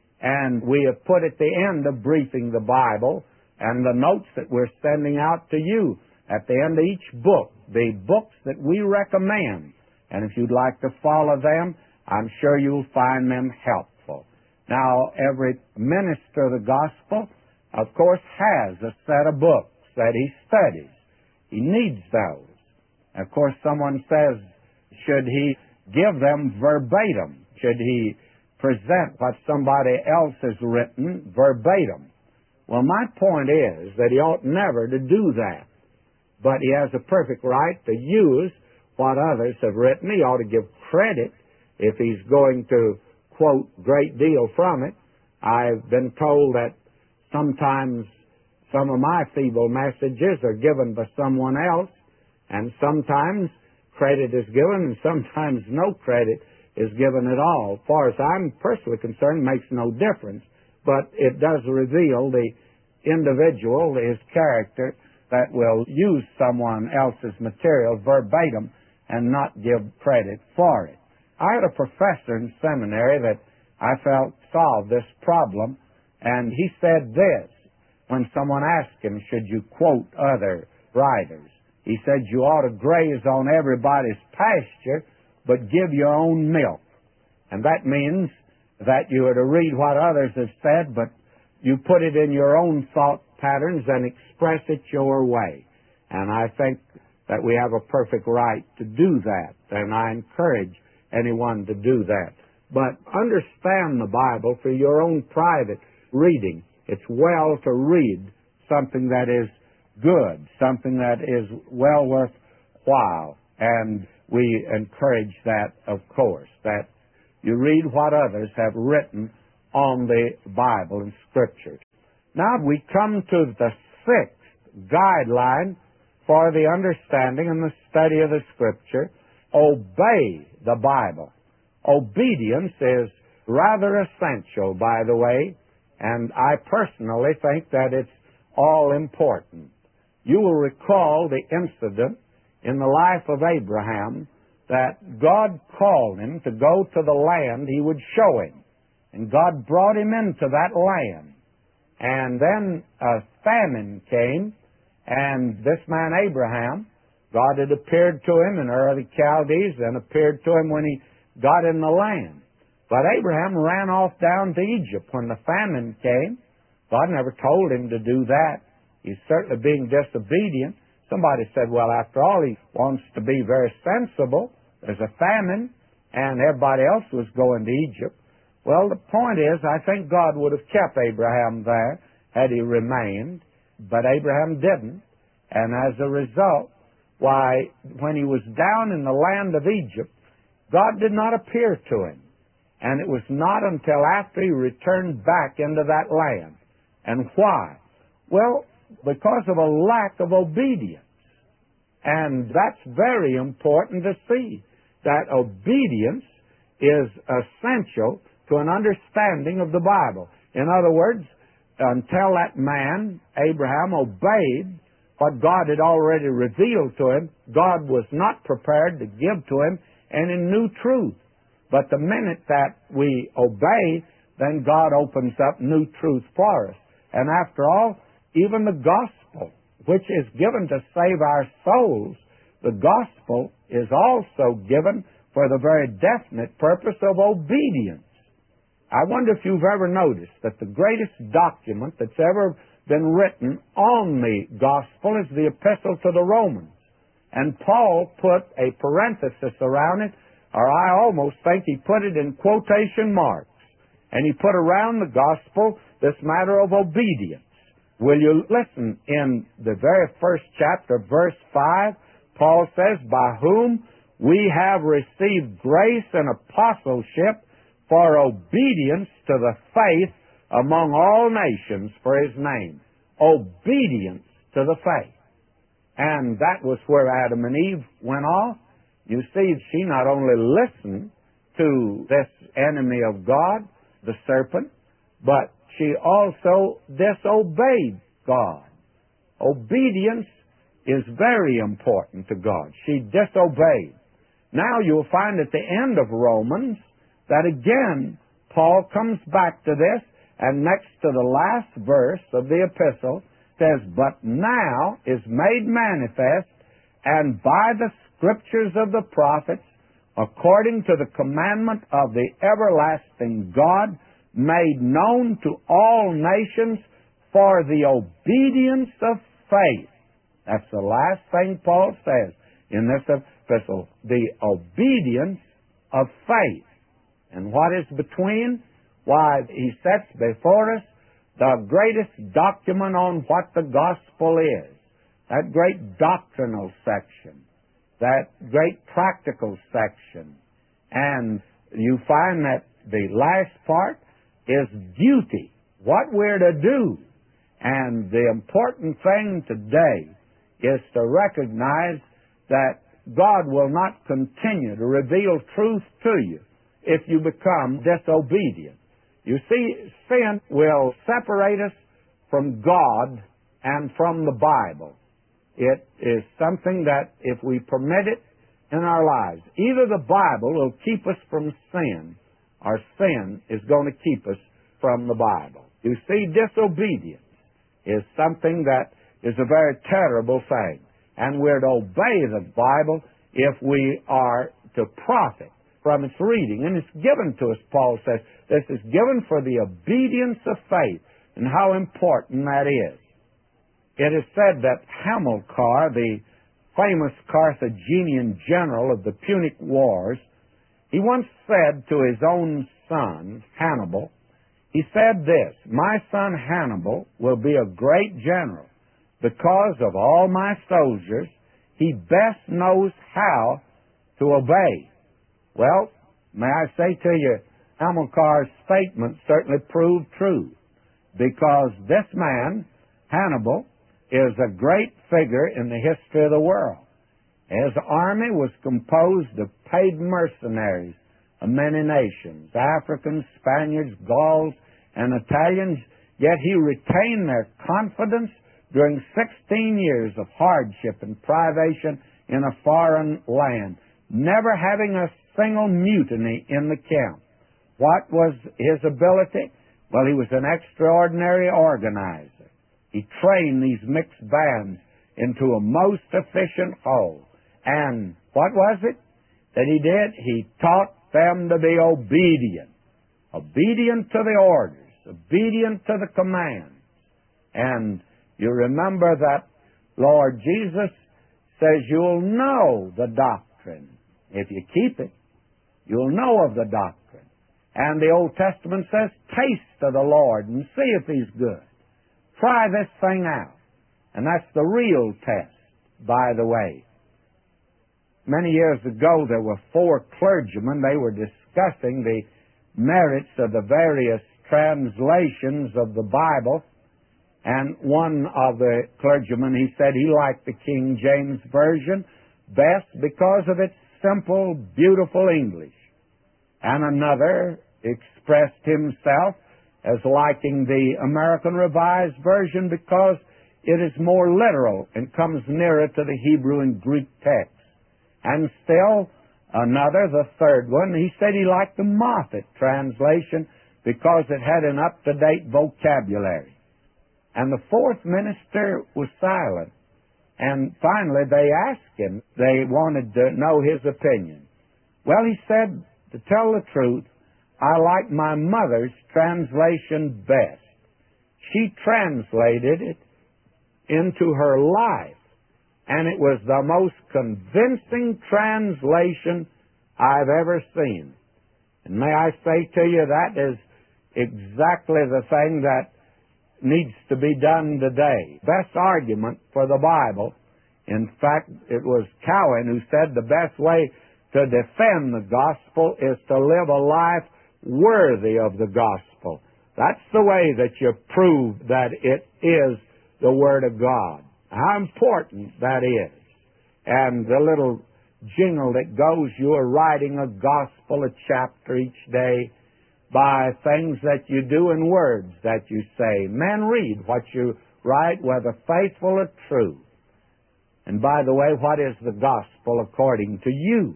And we have put at the end of Briefing the Bible and the notes that we're sending out to you at the end of each book, the books that we recommend. And if you'd like to follow them, I'm sure you'll find them helpful. Now, every minister of the gospel, of course, has a set of books that he studies. He needs those. Of course, someone says, should he give them verbatim? Should he present what somebody else has written verbatim? Well, my point is that he ought never to do that. But he has a perfect right to use what others have written. He ought to give credit if he's going to quote a great deal from it. I've been told that sometimes some of my feeble messages are given by someone else, and sometimes credit is given, and sometimes no credit is given at all. As far as I'm personally concerned, it makes no difference, but it does reveal the individual, his character, that will use someone else's material verbatim and not give credit for it. I had a professor in seminary that I felt solved this problem, and he said this when someone asked him, should you quote other writers? He said, you ought to graze on everybody's pasture, but give your own milk. And that means that you are to read what others have said, but you put it in your own thought patterns and express it your way. And I think that we have a perfect right to do that. And I encourage anyone to do that. But understand the Bible for your own private reading. It's well to read something that is good, something that is well worthwhile. And we encourage that, of course, that you read what others have written on the Bible and Scriptures. Now we come to the sixth guideline for the understanding and the study of the Scripture. Obey the Bible. Obedience is rather essential, by the way, and I personally think that it's all important. You will recall the incident in the life of Abraham that God called him to go to the land he would show him. And God brought him into that land. And then a famine came, and this man Abraham, God had appeared to him in Ur of the Chaldees and appeared to him when he got in the land. But Abraham ran off down to Egypt when the famine came. God never told him to do that. He's certainly being disobedient. Somebody said, well, after all, he wants to be very sensible. There's a famine, and everybody else was going to Egypt. Well, the point is, I think God would have kept Abraham there had he remained, but Abraham didn't. And as a result, why, when he was down in the land of Egypt, God did not appear to him. And it was not until after he returned back into that land. And why? Well, because of a lack of obedience. And that's very important to see, that obedience is essential to an understanding of the Bible. In other words, until that man, Abraham, obeyed what God had already revealed to him, God was not prepared to give to him any new truth. But the minute that we obey, then God opens up new truth for us. And after all, even the gospel, which is given to save our souls, the gospel is also given for the very definite purpose of obedience. I wonder if you've ever noticed that the greatest document that's ever been written on the gospel is the epistle to the Romans. And Paul put a parenthesis around it, or I almost think he put it in quotation marks. And he put around the gospel this matter of obedience. Will you listen? In the very first chapter, verse five, Paul says, by whom we have received grace and apostleship for obedience to the faith among all nations for his name. Obedience to the faith. And that was where Adam and Eve went off. You see, she not only listened to this enemy of God, the serpent, but she also disobeyed God. Obedience is very important to God. She disobeyed. Now you'll find at the end of Romans that again, Paul comes back to this, and next to the last verse of the epistle says, but now is made manifest, and by the Scriptures of the prophets, according to the commandment of the everlasting God, made known to all nations for the obedience of faith. That's the last thing Paul says in this epistle, the obedience of faith. And what is between? Why, he sets before us the greatest document on what the gospel is, that great doctrinal section, that great practical section. And you find that the last part is duty, what we're to do. And the important thing today is to recognize that God will not continue to reveal truth to you if you become disobedient. You see, sin will separate us from God and from the Bible. It is something that if we permit it in our lives, either the Bible will keep us from sin, or sin is going to keep us from the Bible. You see, disobedience is something that is a very terrible thing. And we're to obey the Bible if we are to profit from its reading. And it's given to us, Paul says, this is given for the obedience of faith, and how important that is. It is said that Hamilcar, the famous Carthaginian general of the Punic Wars, He once said to his own son, Hannibal, he said this, "My son Hannibal will be a great general because of all my soldiers. He best knows how to obey." Well, may I say to you, Hamilcar's statement certainly proved true, because this man, Hannibal, is a great figure in the history of the world. His army was composed of paid mercenaries of many nations, Africans, Spaniards, Gauls, and Italians, yet he retained their confidence during sixteen years of hardship and privation in a foreign land, never having a single mutiny in the camp. What was his ability? Well, he was an extraordinary organizer. He trained these mixed bands into a most efficient whole. And what was it that he did? He taught them to be obedient. Obedient to the orders. Obedient to the commands. And you remember that Lord Jesus says you'll know the doctrine. If you keep it, you'll know of the doctrine. And the Old Testament says, taste of the Lord and see if He's good. Try this thing out. And that's the real test, by the way. Many years ago, there were four clergymen. They were discussing the merits of the various translations of the Bible. And one of the clergymen, he said he liked the King James Version best because of its simple, beautiful English. And another expressed himself as liking the American Revised Version because it is more literal and comes nearer to the Hebrew and Greek text. And still another, the third one, he said he liked the Moffat translation because it had an up-to-date vocabulary. And the fourth minister was silent. And finally they asked him, they wanted to know his opinion. Well, he said, to tell the truth, I like my mother's translation best. She translated it into her life, and it was the most convincing translation I've ever seen. And may I say to you, that is exactly the thing that needs to be done today. Best argument for the Bible. In fact, it was Cowan who said the best way to defend the gospel is to live a life worthy of the gospel. That's the way that you prove that it is the Word of God. How important that is. And the little jingle that goes, you are writing a gospel, a chapter each day by things that you do and words that you say. Men read what you write, whether faithful or true. And by the way, what is the gospel according to you?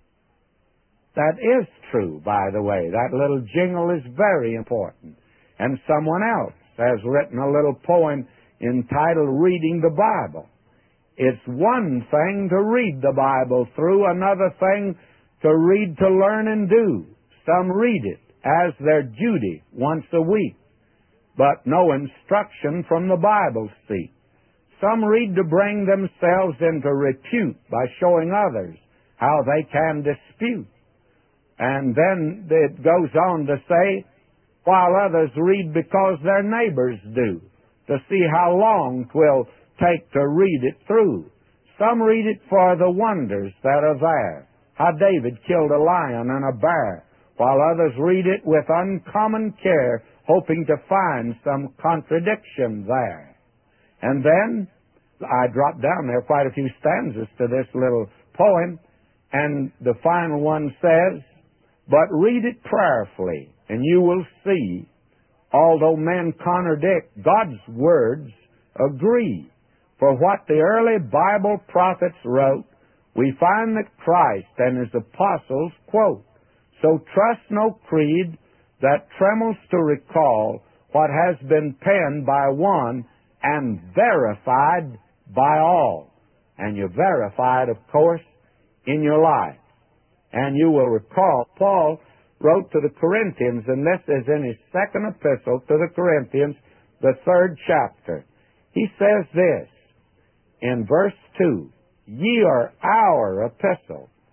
That is true, by the way. That little jingle is very important. And someone else has written a little poem entitled Reading the Bible. It's one thing to read the Bible through, another thing to read to learn and do. Some read it as their duty once a week, but no instruction from the Bible seek. Some read to bring themselves into repute by showing others how they can dispute. And then it goes on to say, while others read because their neighbors do, to see how long 'twill take to read it through. Some read it for the wonders that are there, how David killed a lion and a bear, while others read it with uncommon care, hoping to find some contradiction there. And then I dropped down there quite a few stanzas to this little poem, and the final one says, but read it prayerfully, and you will see, although men contradict, God's words agree. For what the early Bible prophets wrote, we find that Christ and His apostles quote. So trust no creed that trembles to recall what has been penned by one and verified by all. And you verify it, of course, in your life. And you will recall, Paul wrote to the Corinthians, and this is in his second epistle to the Corinthians, the third chapter. He says this in verse two, ye are our epistle,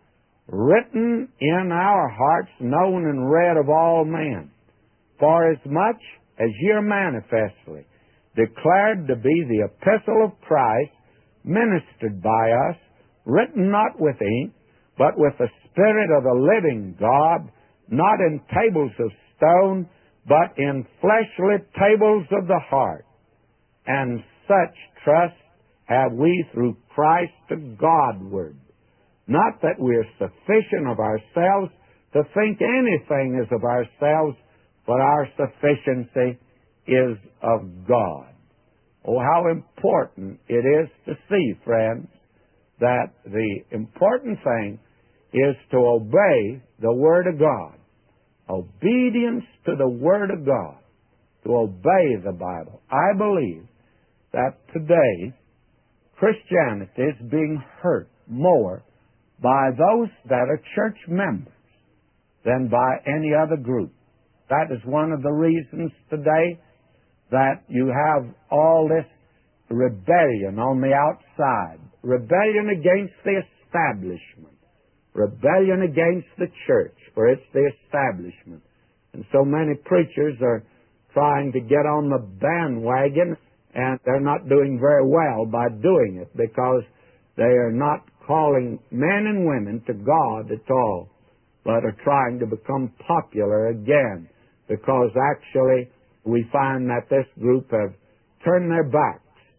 written in our hearts, known and read of all men, for as much as ye are manifestly declared to be the epistle of Christ, ministered by us, written not with ink, but with the Spirit of the living God, not in tables of stone, but in fleshly tables of the heart. And such trust have we through Christ to Godward. Not that we are sufficient of ourselves to think anything is of ourselves, but our sufficiency is of God. Oh, how important it is to see, friends, that the important thing is to obey the Word of God. Obedience to the Word of God, to obey the Bible. I believe that today Christianity is being hurt more by those that are church members than by any other group. That is one of the reasons today that you have all this rebellion on the outside, rebellion against the establishment, rebellion against the church, for it's the establishment. And so many preachers are trying to get on the bandwagon, and they're not doing very well by doing it, because they are not calling men and women to God at all, but are trying to become popular again, because actually we find that this group have turned their backs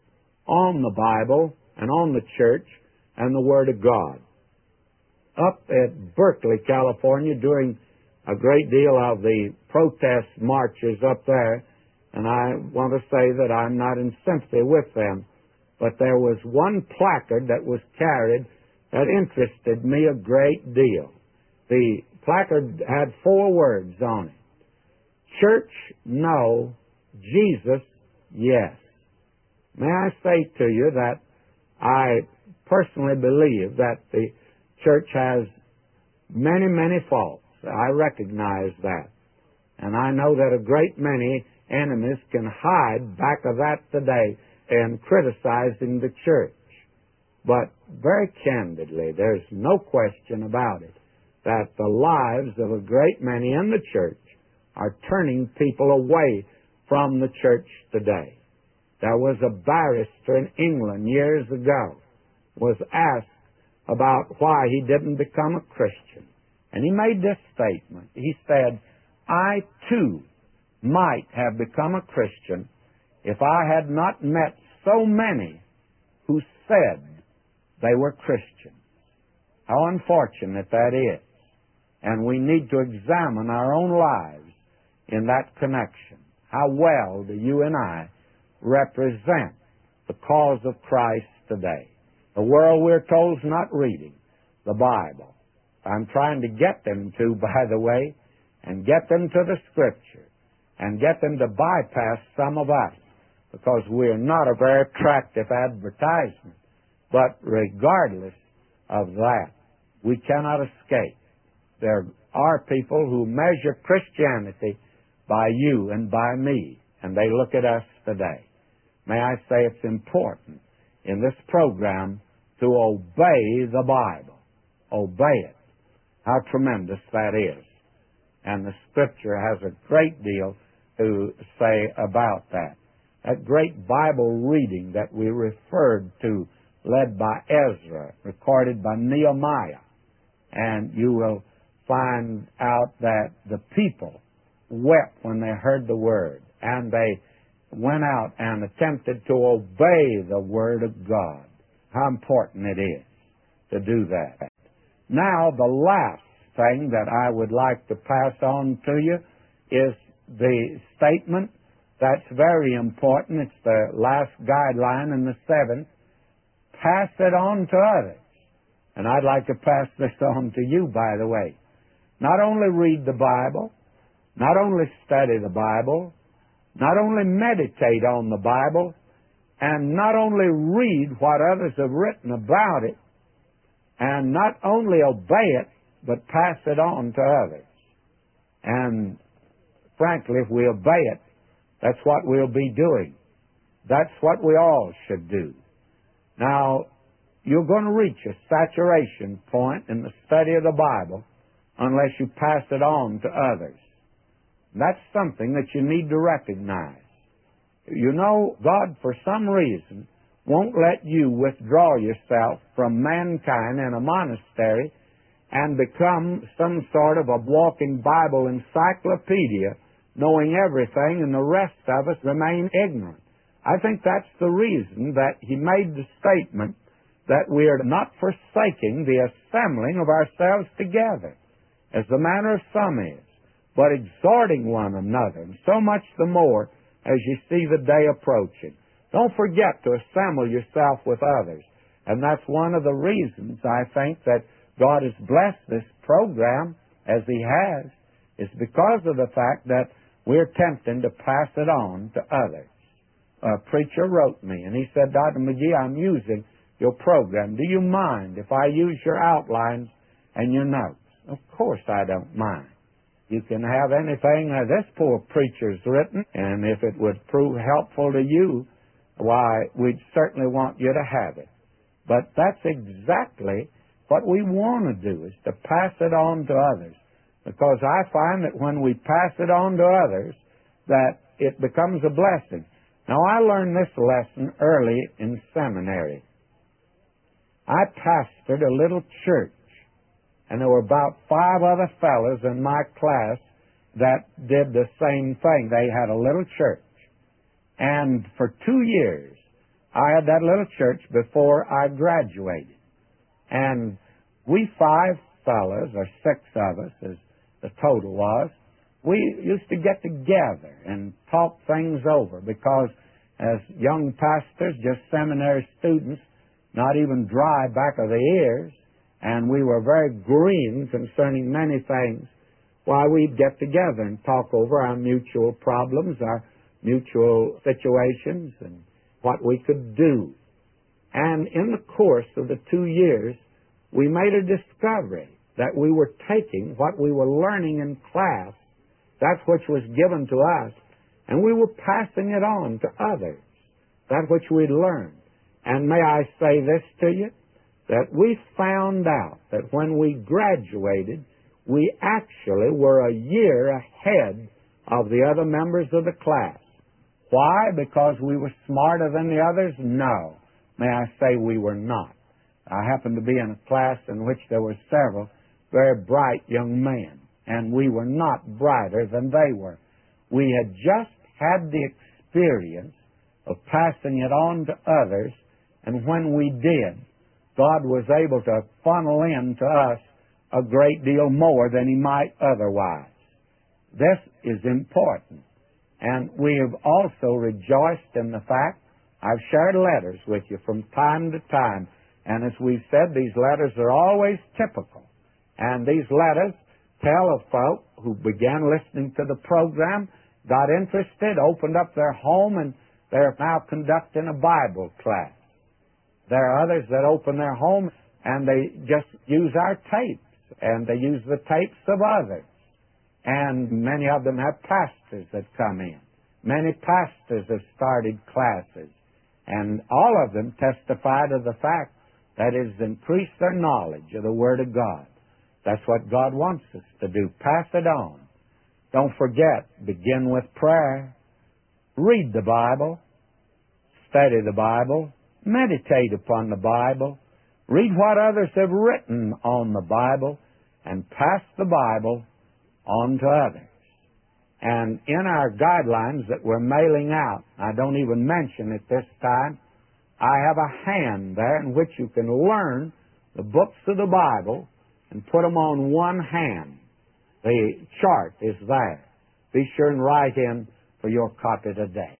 on the Bible and on the church and the Word of God. Up at Berkeley, California, during a great deal of the protest marches up there, and I want to say that I'm not in sympathy with them, but there was one placard that was carried that interested me a great deal. The placard had four words on it: Church, no; Jesus, yes. May I say to you that I personally believe that the church has many, many faults. I recognize that. And I know that a great many enemies can hide back of that today in criticizing the church. But very candidly, there's no question about it that the lives of a great many in the church are turning people away from the church today. There was a barrister in England years ago was asked about why he didn't become a Christian. And he made this statement. He said, I too might have become a Christian if I had not met so many who said they were Christians. How unfortunate that is. And we need to examine our own lives in that connection. How well do you and I represent the cause of Christ today? The world, we're told, is not reading the Bible. I'm trying to get them to, by the way, and get them to the Scripture, and get them to bypass some of us, because we're not a very attractive advertisement. But regardless of that, we cannot escape. There are people who measure Christianity by you and by me, and they look at us today. May I say it's important in this program to obey the Bible. Obey it. How tremendous that is. And the Scripture has a great deal to say about that. That great Bible reading that we referred to, led by Ezra, recorded by Nehemiah. And you will find out that the people wept when they heard the Word, and they went out and attempted to obey the Word of God. How important it is to do that. Now, the last thing that I would like to pass on to you is the statement that's very important. It's the last guideline in the seventh. Pass it on to others. And I'd like to pass this on to you, by the way. Not only read the Bible, not only study the Bible, not only meditate on the Bible, and not only read what others have written about it, and not only obey it, but pass it on to others. And frankly, if we obey it, that's what we'll be doing. That's what we all should do. Now, you're going to reach a saturation point in the study of the Bible unless you pass it on to others. That's something that you need to recognize. You know, God, for some reason, won't let you withdraw yourself from mankind in a monastery and become some sort of a walking Bible encyclopedia, knowing everything, and the rest of us remain ignorant. I think that's the reason that He made the statement that we are not forsaking the assembling of ourselves together, as the manner of some is, but exhorting one another, and so much the more as you see the day approaching. Don't forget to assemble yourself with others. And that's one of the reasons, I think, that God has blessed this program as He has, is because of the fact that we're attempting to pass it on to others. A preacher wrote me, and he said, Doctor McGee, I'm using your program. Do you mind if I use your outlines and your notes? Of course I don't mind. You can have anything that this poor preacher's written, and if it would prove helpful to you, why, we'd certainly want you to have it. But that's exactly what we want to do, is to pass it on to others. Because I find that when we pass it on to others, that it becomes a blessing. Now, I learned this lesson early in seminary. I pastored a little church, and there were about five other fellows in my class that did the same thing. They had a little church. And for two years, I had that little church before I graduated. And we five fellows, or six of us, as the total was, we used to get together and talk things over, because as young pastors, just seminary students, not even dry back of the ears, and we were very green concerning many things, why, we'd get together and talk over our mutual problems, our mutual situations, and what we could do. And in the course of the two years, we made a discovery that we were taking what we were learning in class, that which was given to us, and we were passing it on to others, that which we'd learned. And may I say this to you, that we found out that when we graduated, we actually were a year ahead of the other members of the class. Why? Because we were smarter than the others? No. May I say we were not. I happened to be in a class in which there were several very bright young men, and we were not brighter than they were. We had just had the experience of passing it on to others, and when we did, God was able to funnel in to us a great deal more than He might otherwise. This is important. And we have also rejoiced in the fact, I've shared letters with you from time to time, and as we've said, these letters are always typical. And these letters tell of folk who began listening to the program, got interested, opened up their home, and they're now conducting a Bible class. There are others that open their home and they just use our tapes, and they use the tapes of others. And many of them have pastors that come in. Many pastors have started classes. And all of them testify to the fact that it has increased their knowledge of the Word of God. That's what God wants us to do. Pass it on. Don't forget, begin with prayer. Read the Bible. Study the Bible. Meditate upon the Bible. Read what others have written on the Bible, and pass the Bible on to others. And in our guidelines that we're mailing out, I don't even mention it this time, I have a hand there in which you can learn the books of the Bible and put them on one hand. The chart is there. Be sure and write in for your copy today.